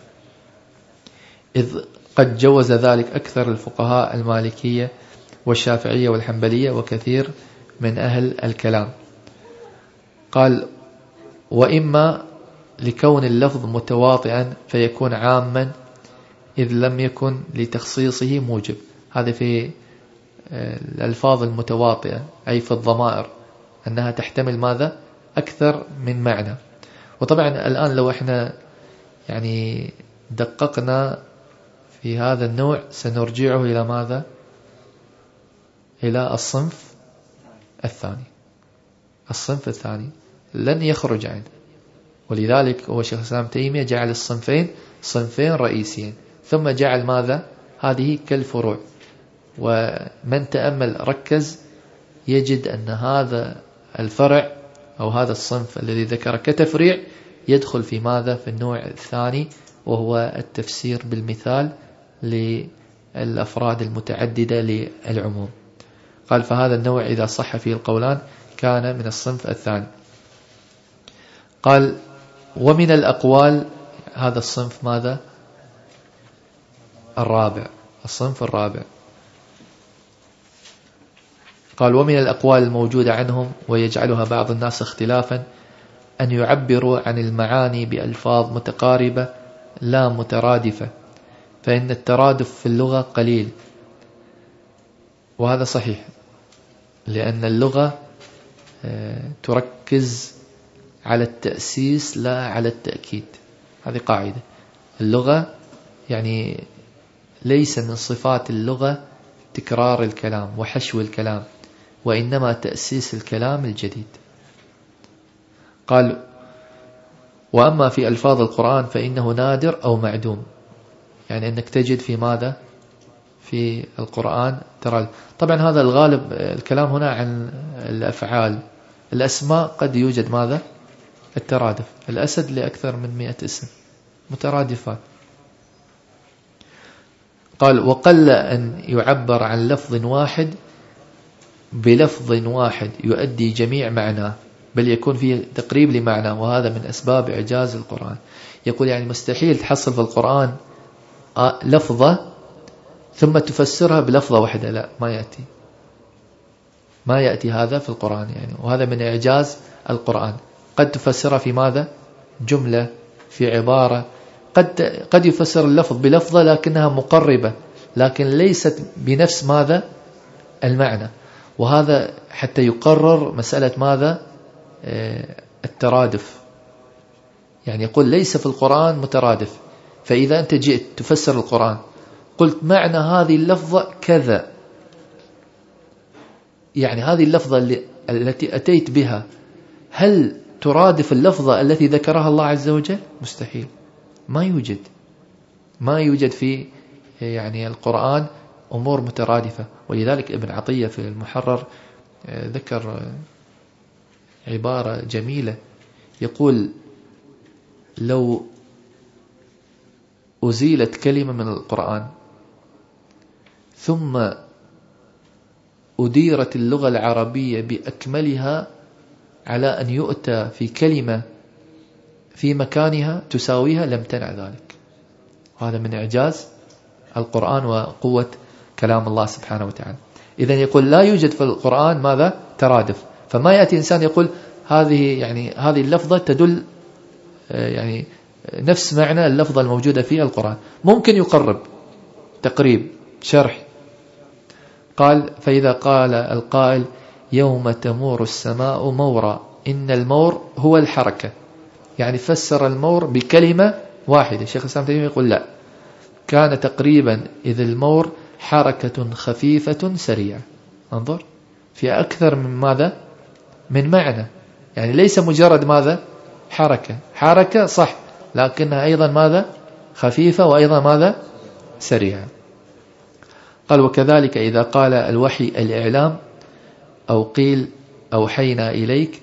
إذ قد جوز ذلك أكثر الفقهاء المالكية والشافعية والحنبلية وكثير من أهل الكلام. قال وإما لكون اللفظ متواطئا فيكون عاما إذ لم يكن لتخصيصه موجب. هذا في الألفاظ المتواطئة، أي في الضمائر، أنها تحتمل ماذا؟ أكثر من معنى. وطبعا الآن لو احنا يعني دققنا في هذا النوع سنرجعه إلى ماذا؟ إلى الصنف الثاني. الصنف الثاني لن يخرج عنه، ولذلك هو شيخ الإسلام تيمية جعل الصنفين صنفين رئيسيين، ثم جعل ماذا؟ هذه كالفروع. ومن تأمل ركز يجد أن هذا الفرع أو هذا الصنف الذي ذكر كتفريع يدخل في ماذا؟ في النوع الثاني، وهو التفسير بالمثال للأفراد المتعددة للعموم. قال فهذا النوع إذا صح فيه القولان كان من الصنف الثاني. قال ومن الأقوال، هذا الصنف ماذا؟ الرابع، الصنف الرابع. قال ومن الأقوال الموجودة عنهم ويجعلها بعض الناس اختلافا أن يعبروا عن المعاني بألفاظ متقاربة لا مترادفة، فإن الترادف في اللغة قليل. وهذا صحيح، لأن اللغة تركز على التأسيس لا على التأكيد. هذه قاعدة. اللغة يعني ليس من صفات اللغة تكرار الكلام وحشو الكلام، وإنما تأسيس الكلام الجديد. قال: وأما في ألفاظ القرآن فإنه نادر أو معدوم، يعني أنك تجد في ماذا؟ في القرآن ترى. طبعا هذا الغالب، الكلام هنا عن الأفعال. الأسماء قد يوجد ماذا؟ الترادف. الأسد لأكثر من مئة اسم مترادفات. قال: وقل أن يعبر عن لفظ واحد بلفظ واحد يؤدي جميع معناه، بل يكون فيه تقريب لمعنى، وهذا من أسباب إعجاز القرآن. يقول يعني مستحيل تحصل في القرآن لفظة ثم تفسرها بلفظة واحدة، لا، ما يأتي ما يأتي هذا في القرآن يعني. وهذا من إعجاز القرآن. قد تفسرها في ماذا؟ جملة، في عبارة. قد قد يفسر اللفظ بلفظة لكنها مقربة، لكن ليست بنفس ماذا؟ المعنى. وهذا حتى يقرر مسألة ماذا؟ الترادف. يعني يقول ليس في القرآن مترادف. فإذا أنت جئت تفسر القرآن قلت معنى هذه اللفظة كذا، يعني هذه اللفظة اللي التي أتيت بها هل ترادف اللفظة التي ذكرها الله عز وجل؟ مستحيل، ما يوجد ما يوجد في يعني القرآن أمور مترادفة. ولذلك ابن عطية في المحرر ذكر عبارة جميلة، يقول: لو أزيلت كلمة من القرآن ثم أديرت اللغة العربية بأكملها على أن يؤتى في كلمة في مكانها تساويها لم تنع ذلك. هذا من إعجاز القرآن وقوة كلام الله سبحانه وتعالى. إذن يقول لا يوجد في القرآن ماذا؟ ترادف. فما يأتي إنسان يقول هذه يعني هذه اللفظة تدل يعني نفس معنى اللفظة الموجودة في القرآن. ممكن يقرب تقريب شرح. قال: فإذا قال القائل: يوم تمور السماء مورا، إن المور هو الحركة، يعني فسر المور بكلمة واحدة. الشيخ الإسلام تيمية يقول لا، كان تقريبا إذ المور حركة خفيفة سريعة. انظر، في أكثر من ماذا؟ من معنى. يعني ليس مجرد ماذا؟ حركة حركة صح، لكنها أيضا ماذا؟ خفيفة، وأيضا ماذا؟ سريعة. قال: وكذلك إذا قال الوحي الإعلام، أو قيل أوحينا إليك.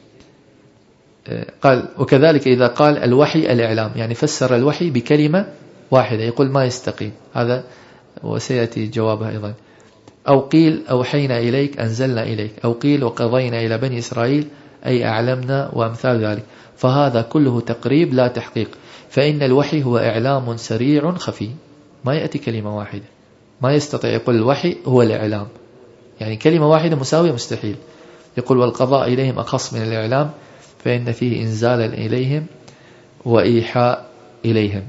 قال: وكذلك إذا قال الوحي الإعلام، يعني فسر الوحي بكلمة واحدة، يقول ما يستقيم هذا، وسيأتي جوابها أيضا. أو قيل أوحينا إليك أنزلنا إليك، أو قيل وقضينا إلى بني إسرائيل أي أعلمنا، وأمثال ذلك. فهذا كله تقريب لا تحقيق، فإن الوحي هو إعلام سريع خفي. ما يأتي كلمة واحدة، ما يستطيع يقول الوحي هو الإعلام، يعني كلمة واحدة مساوية، مستحيل. يقول: والقضاء إليهم أخص من الإعلام، فإن فيه إنزالا إليهم وإيحاء إليهم.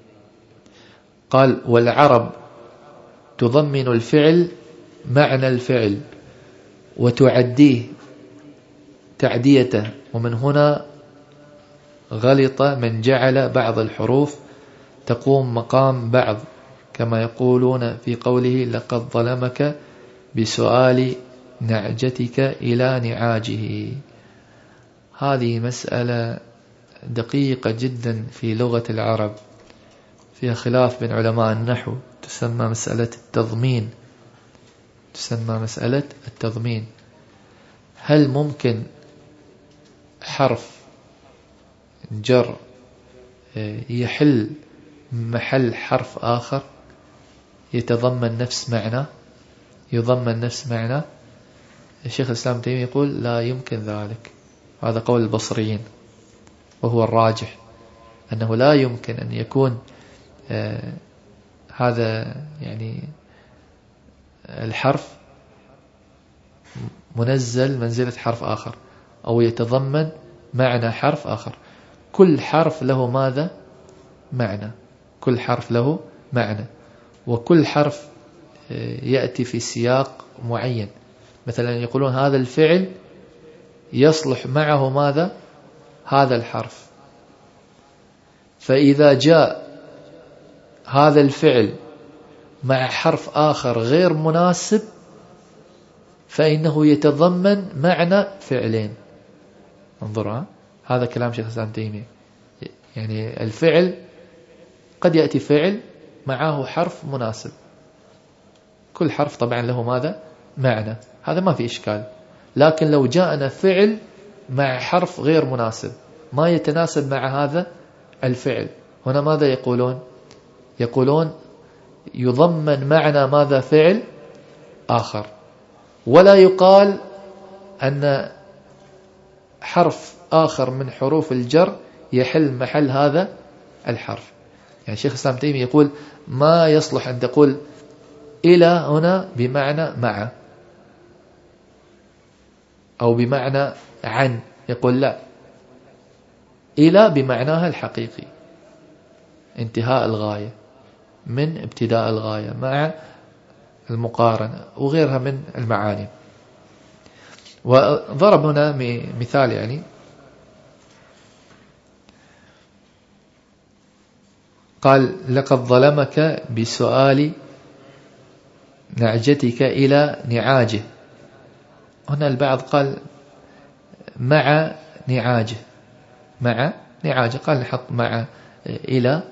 قال: والعرب تضمن الفعل معنى الفعل وتعديه تعديته، ومن هنا غلط من جعل بعض الحروف تقوم مقام بعض، كما يقولون في قوله: لقد ظلمك بسؤال نعجتك إلى نعاجه. هذه مسألة دقيقة جدا في لغة العرب، فيها خلاف بين علماء النحو، تسمى مسألة التضمين تسمى مسألة التضمين. هل ممكن حرف جر يحل محل حرف آخر يتضمن نفس معنى يضمن نفس معنى؟ الشيخ الإسلام تيمية يقول لا يمكن ذلك. هذا قول البصريين، وهو الراجح أنه لا يمكن أن يكون آه هذا يعني الحرف منزل منزلة حرف آخر أو يتضمن معنى حرف آخر. كل حرف له ماذا؟ معنى. كل حرف له معنى، وكل حرف يأتي في سياق معين. مثلا يقولون هذا الفعل يصلح معه ماذا؟ هذا الحرف. فإذا جاء هذا الفعل مع حرف آخر غير مناسب فإنه يتضمن معنى فعلين. انظروا، هذا كلام شيخ الإسلام تيمية. يعني الفعل قد يأتي فعل معه حرف مناسب، كل حرف طبعا له ماذا؟ معنى، هذا ما في إشكال. لكن لو جاءنا فعل مع حرف غير مناسب ما يتناسب مع هذا الفعل، هنا ماذا يقولون؟ يقولون يضمن معنى ماذا؟ فعل آخر. ولا يقال أن حرف آخر من حروف الجر يحل محل هذا الحرف. يعني شيخ الإسلام تيمية يقول ما يصلح أن تقول إلى هنا بمعنى مع أو بمعنى عن، يقول لا، إلى بمعناها الحقيقي، انتهاء الغاية من ابتداء الغاية مع المقارنة وغيرها من المعاني. وضرب هنا مثال، يعني قال لقد ظلمك بسؤال نعجتك إلى نعاجه. هنا البعض قال مع نعاجه، مع نعاجه، قال نحط مع إلى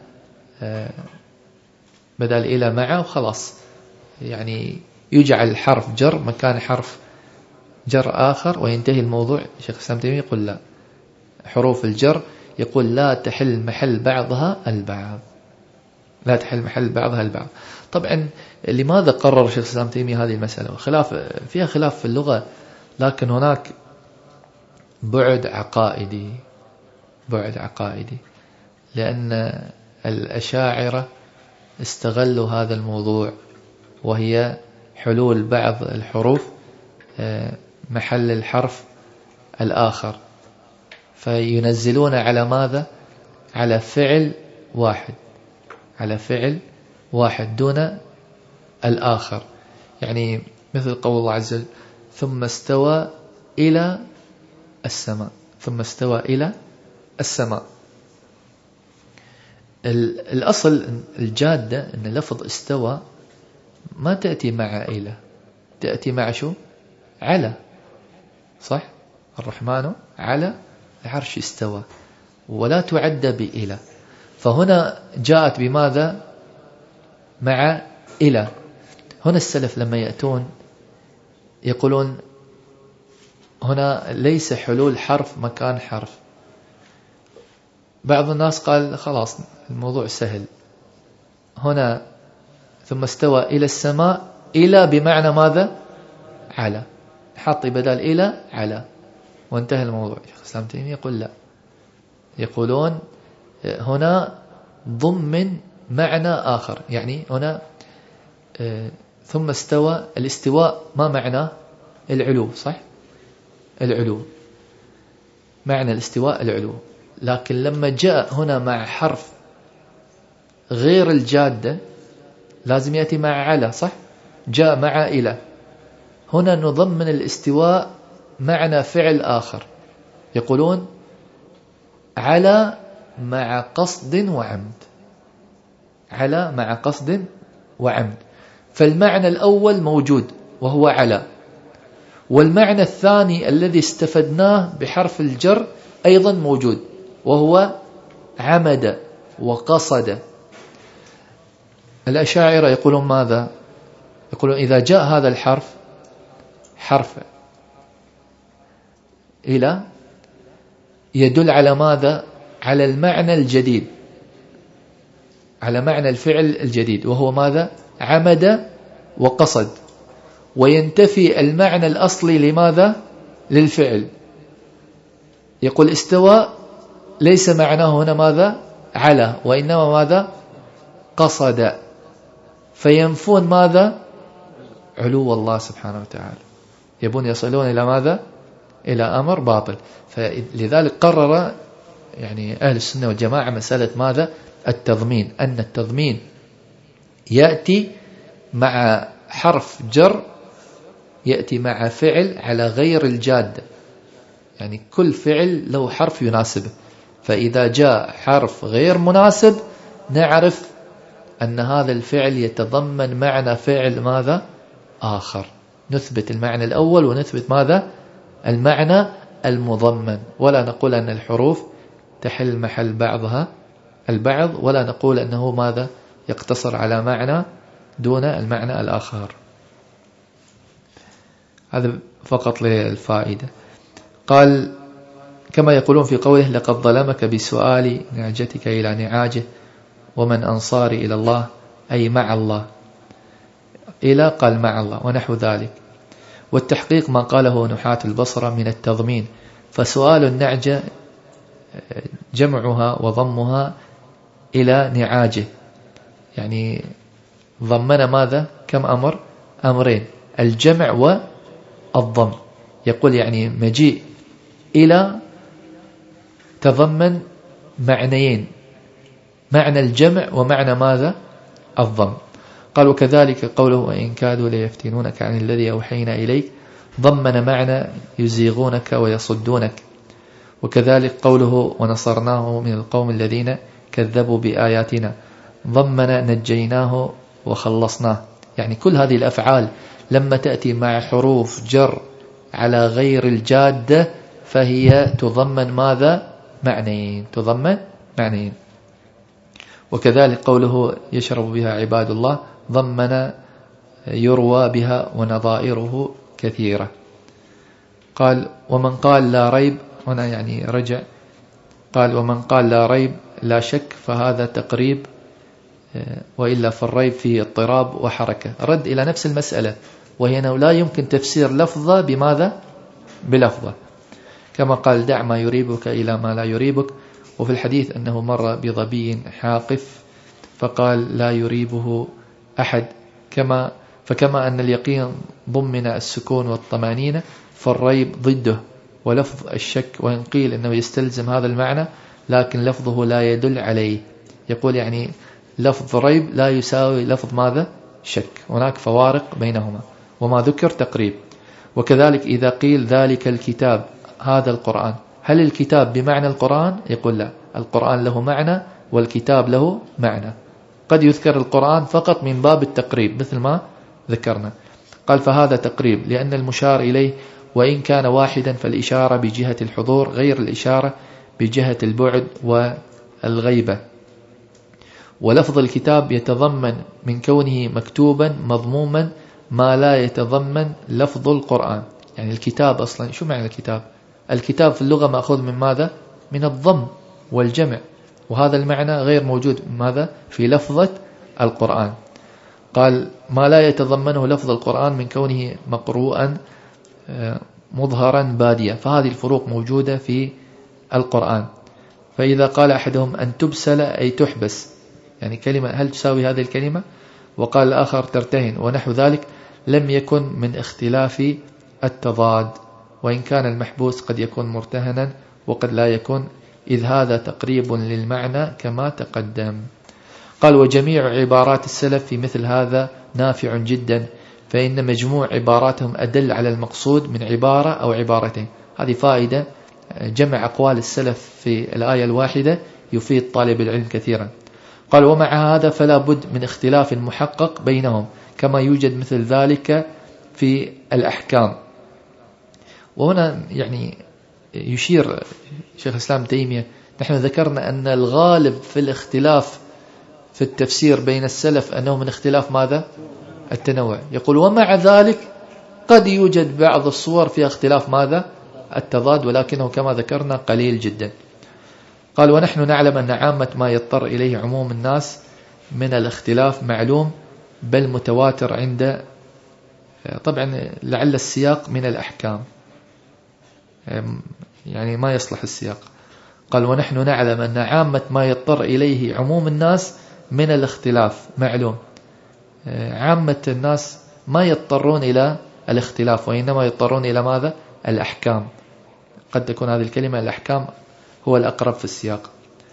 بدل إلى مع وخلاص، يعني يجعل حرف جر مكان حرف جر آخر وينتهي الموضوع. شيخ الإسلام تيمية يقول لا، حروف الجر يقول لا تحل محل بعضها البعض، لا تحل محل بعضها البعض. طبعا لماذا قرر شيخ الإسلام تيمية هذه المسألة؟ خلاف فيها خلاف في اللغة، لكن هناك بعد عقائدي، بعد عقائدي، لأن الأشاعرة استغلوا هذا الموضوع، وهي حلول بعض الحروف محل الحرف الآخر، فينزلون على ماذا؟ على فعل واحد، على فعل واحد دون الآخر. يعني مثل قول الله عز وجل ثم استوى إلى السماء، ثم استوى إلى السماء. الأصل الجادة أن لفظ استوى ما تأتي مع إلى، تأتي مع شو؟ على، صح؟ الرحمن على العرش استوى، ولا تعد بإلى. فهنا جاءت بماذا؟ مع إلى. هنا السلف لما يأتون يقولون هنا ليس حلول حرف مكان حرف. بعض الناس قال خلاص الموضوع سهل، هنا ثم استوى إلى السماء، إلى بمعنى ماذا؟ على، حط بدل إلى على وانتهى الموضوع. شيخ الإسلام تيمية يقول لا، يقولون هنا ضمن معنى آخر. يعني هنا ثم استوى، الاستواء ما معناه؟ العلو، صح؟ العلو، معنى الاستواء العلو. لكن لما جاء هنا مع حرف غير الجادة لازم يأتي مع على، صح؟ جاء مع إلى، هنا نضمن الاستواء معنى فعل آخر، يقولون على مع قصد وعمد، على مع قصد وعمد. فالمعنى الأول موجود وهو على، والمعنى الثاني الذي استفدناه بحرف الجر أيضا موجود وهو عمد وقصد. الأشاعرة يقولون ماذا؟ يقولون إذا جاء هذا الحرف حرف إلى يدل على ماذا؟ على المعنى الجديد، على معنى الفعل الجديد، وهو ماذا؟ عمد وقصد، وينتفي المعنى الأصلي لماذا؟ للفعل. يقول استوى ليس معناه هنا ماذا؟ على، وإنما ماذا؟ قصد، فينفون ماذا؟ علو الله سبحانه وتعالى، يبون يصلون إلى ماذا؟ إلى أمر باطل. فلذلك قرر يعني أهل السنة والجماعة مسألة ماذا؟ التضمين، أن التضمين يأتي مع حرف جر، يأتي مع فعل على غير الجادة، يعني كل فعل له حرف يناسبه. فإذا جاء حرف غير مناسب نعرف أن هذا الفعل يتضمن معنى فعل ماذا آخر، نثبت المعنى الأول ونثبت ماذا المعنى المضمن، ولا نقول أن الحروف تحل محل بعضها البعض، ولا نقول أنه ماذا يقتصر على معنى دون المعنى الآخر. هذا فقط للفائدة. قال كما يقولون في قوله لقد ظلمك بسؤال نعجتك إلى نعاجه ومن أنصاري إلى الله أي مع الله، إلى قال مع الله ونحو ذلك. والتحقيق ما قاله نحاة البصرة من التضمين، فسؤال النعجة جمعها وضمها إلى نعاجه، يعني ضمن ماذا كم أمر أمرين، الجمع والضم. يقول يعني مجيء إلى تضمن معنيين، معنى الجمع ومعنى ماذا الضم. قال وكذلك قوله وإن كادوا ليفتنونك عن الذي أوحينا إليك ضمن معنى يزيغونك ويصدونك. وكذلك قوله ونصرناه من القوم الذين كذبوا بآياتنا ضمن نجيناه وخلصناه. يعني كل هذه الأفعال لما تأتي مع حروف جر على غير الجادة فهي تضمن ماذا معنيين، تضمن معنيين. وكذلك قوله يشرب بها عباد الله ضمن يروى بها ونظائره كثيرة. قال ومن قال لا ريب، هنا يعني رجع، قال ومن قال لا ريب لا شك فهذا تقريب، وإلا فالريب فيه اضطراب وحركة، رد إلى نفس المسألة، وهي أنه لا يمكن تفسير لفظة بماذا بلفظة، كما قال دع ما يريبك إلى ما لا يريبك. وفي الحديث أنه مر بظبي حاقف فقال لا يريبه أحد، كما فكما أن اليقين ضمن السكون والطمانينة فالريب ضده ولفظ الشك، وإن قيل أنه يستلزم هذا المعنى لكن لفظه لا يدل عليه. يقول يعني لفظ ريب لا يساوي لفظ ماذا شك، هناك فوارق بينهما، وما ذكر تقريب. وكذلك إذا قيل ذلك الكتاب هذا القرآن، هل الكتاب بمعنى القرآن؟ يقول لا، القرآن له معنى والكتاب له معنى، قد يذكر القرآن فقط من باب التقريب مثل ما ذكرنا. قال فهذا تقريب لأن المشار إليه وإن كان واحدا فالإشارة بجهة الحضور غير الإشارة بجهة البعد والغيبة. ولفظ الكتاب يتضمن من كونه مكتوبا مضموما ما لا يتضمن لفظ القرآن. يعني الكتاب أصلا شو معنى الكتاب؟ الكتاب في اللغة مأخوذ من ماذا؟ من الضم والجمع، وهذا المعنى غير موجود ماذا في لفظة القرآن. قال ما لا يتضمنه لفظ القرآن من كونه مقروءا مظهرا بادية، فهذه الفروق موجودة في القرآن. فإذا قال أحدهم أن تبسل أي تحبس، يعني كلمة هل تساوي هذه الكلمة؟ وقال الآخر ترتهن ونحو ذلك، لم يكن من اختلاف التضاد، وإن كان المحبوس قد يكون مرتهنا وقد لا يكون، إذ هذا تقريب للمعنى كما تقدم. قال وجميع عبارات السلف في مثل هذا نافع جدا، فإن مجموع عباراتهم أدل على المقصود من عبارة أو عبارتين. هذه فائدة، جمع أقوال السلف في الآية الواحدة يفيد طالب العلم كثيرا. قال ومع هذا فلا بد من اختلاف محقق بينهم كما يوجد مثل ذلك في الأحكام. وهنا يعني يشير شيخ الإسلام تيمية، نحن ذكرنا أن الغالب في الاختلاف في التفسير بين السلف أنه من اختلاف ماذا؟ التنوع. يقول ومع ذلك قد يوجد بعض الصور فيها اختلاف ماذا؟ التضاد، ولكنه كما ذكرنا قليل جدا. قال ونحن نعلم أن عامة ما يضطر إليه عموم الناس من الاختلاف معلوم بل متواتر عند، طبعا لعل السياق من الأحكام يعني ما يصلح السياق. قال ونحن نعلم أن عامة ما يضطر إليه عموم الناس من الاختلاف معلوم. عامة الناس ما يضطرون إلى الاختلاف، وإنما يضطرون إلى ماذا؟ الأحكام. قد تكون هذه الكلمة الأحكام هو الأقرب في السياق.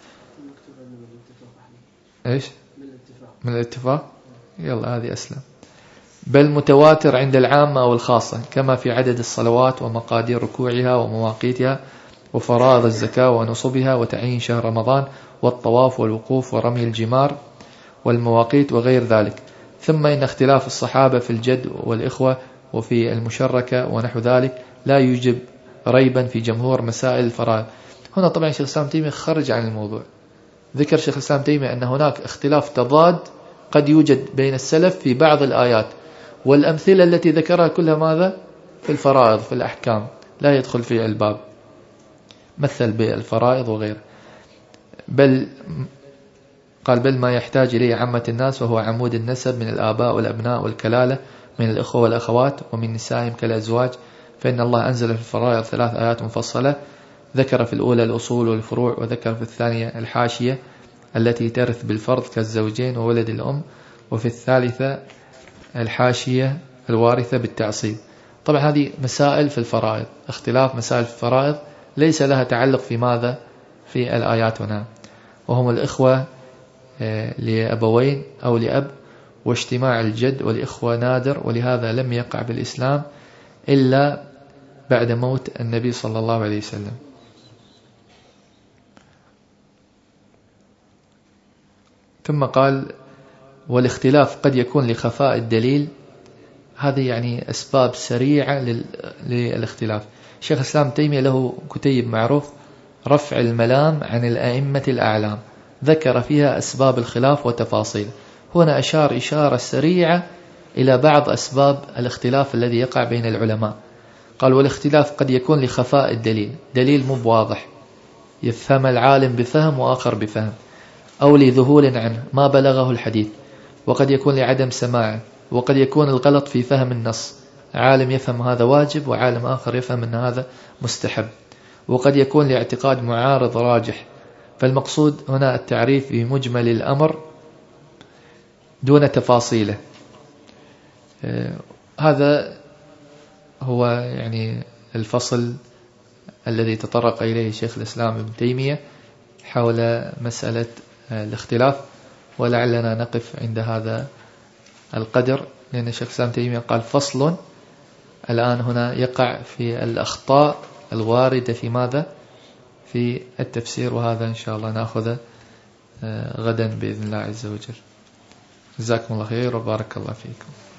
إيش؟ من الاتفاق. يلا هذه أسلم. بل متواتر عند العامة أو الخاصة، كما في عدد الصلوات ومقادير ركوعها ومواقيتها وفرائض الزكاة ونصبها وتعيين شهر رمضان والطواف والوقوف ورمي الجمار والمواقيت وغير ذلك. ثم إن اختلاف الصحابة في الجد والإخوة وفي المشركة ونحو ذلك لا يوجب ريبا في جمهور مسائل الفرائض. هنا طبعا شيخ الإسلام تيمية خرج عن الموضوع، ذكر شيخ الإسلام تيمية أن هناك اختلاف تضاد قد يوجد بين السلف في بعض الآيات، والأمثلة التي ذكرها كلها ماذا؟ في الفرائض، في الأحكام، لا يدخل في الباب، مثل بالفرائض وغيره. بل قال بل ما يحتاج إليه عامة الناس، وهو عمود النسب من الآباء والأبناء والكلالة من الإخوة والأخوات ومن نسائهم كالأزواج. فإن الله أنزل في الفرائض ثلاث آيات مفصلة، ذكر في الأولى الأصول والفروع، وذكر في الثانية الحاشية التي ترث بالفرض كالزوجين وولد الأم، وفي الثالثة الحاشية الوارثة بالتعصيب. طبعا هذه مسائل في الفرائض، اختلاف مسائل في الفرائض ليس لها تعلق في ماذا؟ في الآيات هنا. وهم الإخوة لأبوين أو لأب، واجتماع الجد والإخوة نادر، ولهذا لم يقع بالإسلام إلا بعد موت النبي صلى الله عليه وسلم. ثم قال والاختلاف قد يكون لخفاء الدليل. هذه يعني أسباب سريعة للاختلاف. شيخ الإسلام تيمية له كتيب معروف رفع الملام عن الأئمة الأعلام، ذكر فيها أسباب الخلاف وتفاصيل. هنا أشار إشارة سريعة إلى بعض أسباب الاختلاف الذي يقع بين العلماء. قال والاختلاف قد يكون لخفاء الدليل، دليل مو واضح يفهم العالم بفهم وآخر بفهم، أو لذهول عنه ما بلغه الحديث، وقد يكون لعدم سماعه، وقد يكون الغلط في فهم النص، عالم يفهم هذا واجب وعالم آخر يفهم أن هذا مستحب، وقد يكون لاعتقاد معارض راجح. فالمقصود هنا التعريف بمجمل الأمر دون تفاصيله. هذا هو يعني الفصل الذي تطرق إليه شيخ الإسلام ابن تيمية حول مسألة الاختلاف، ولعلنا نقف عند هذا القدر، لأن الشيخ الإسلام ابن تيمية قال فصل. الآن هنا يقع في الأخطاء الواردة في ماذا؟ في التفسير، وهذا إن شاء الله نأخذه غدا بإذن الله عز وجل. جزاكم الله خير وبارك الله فيكم.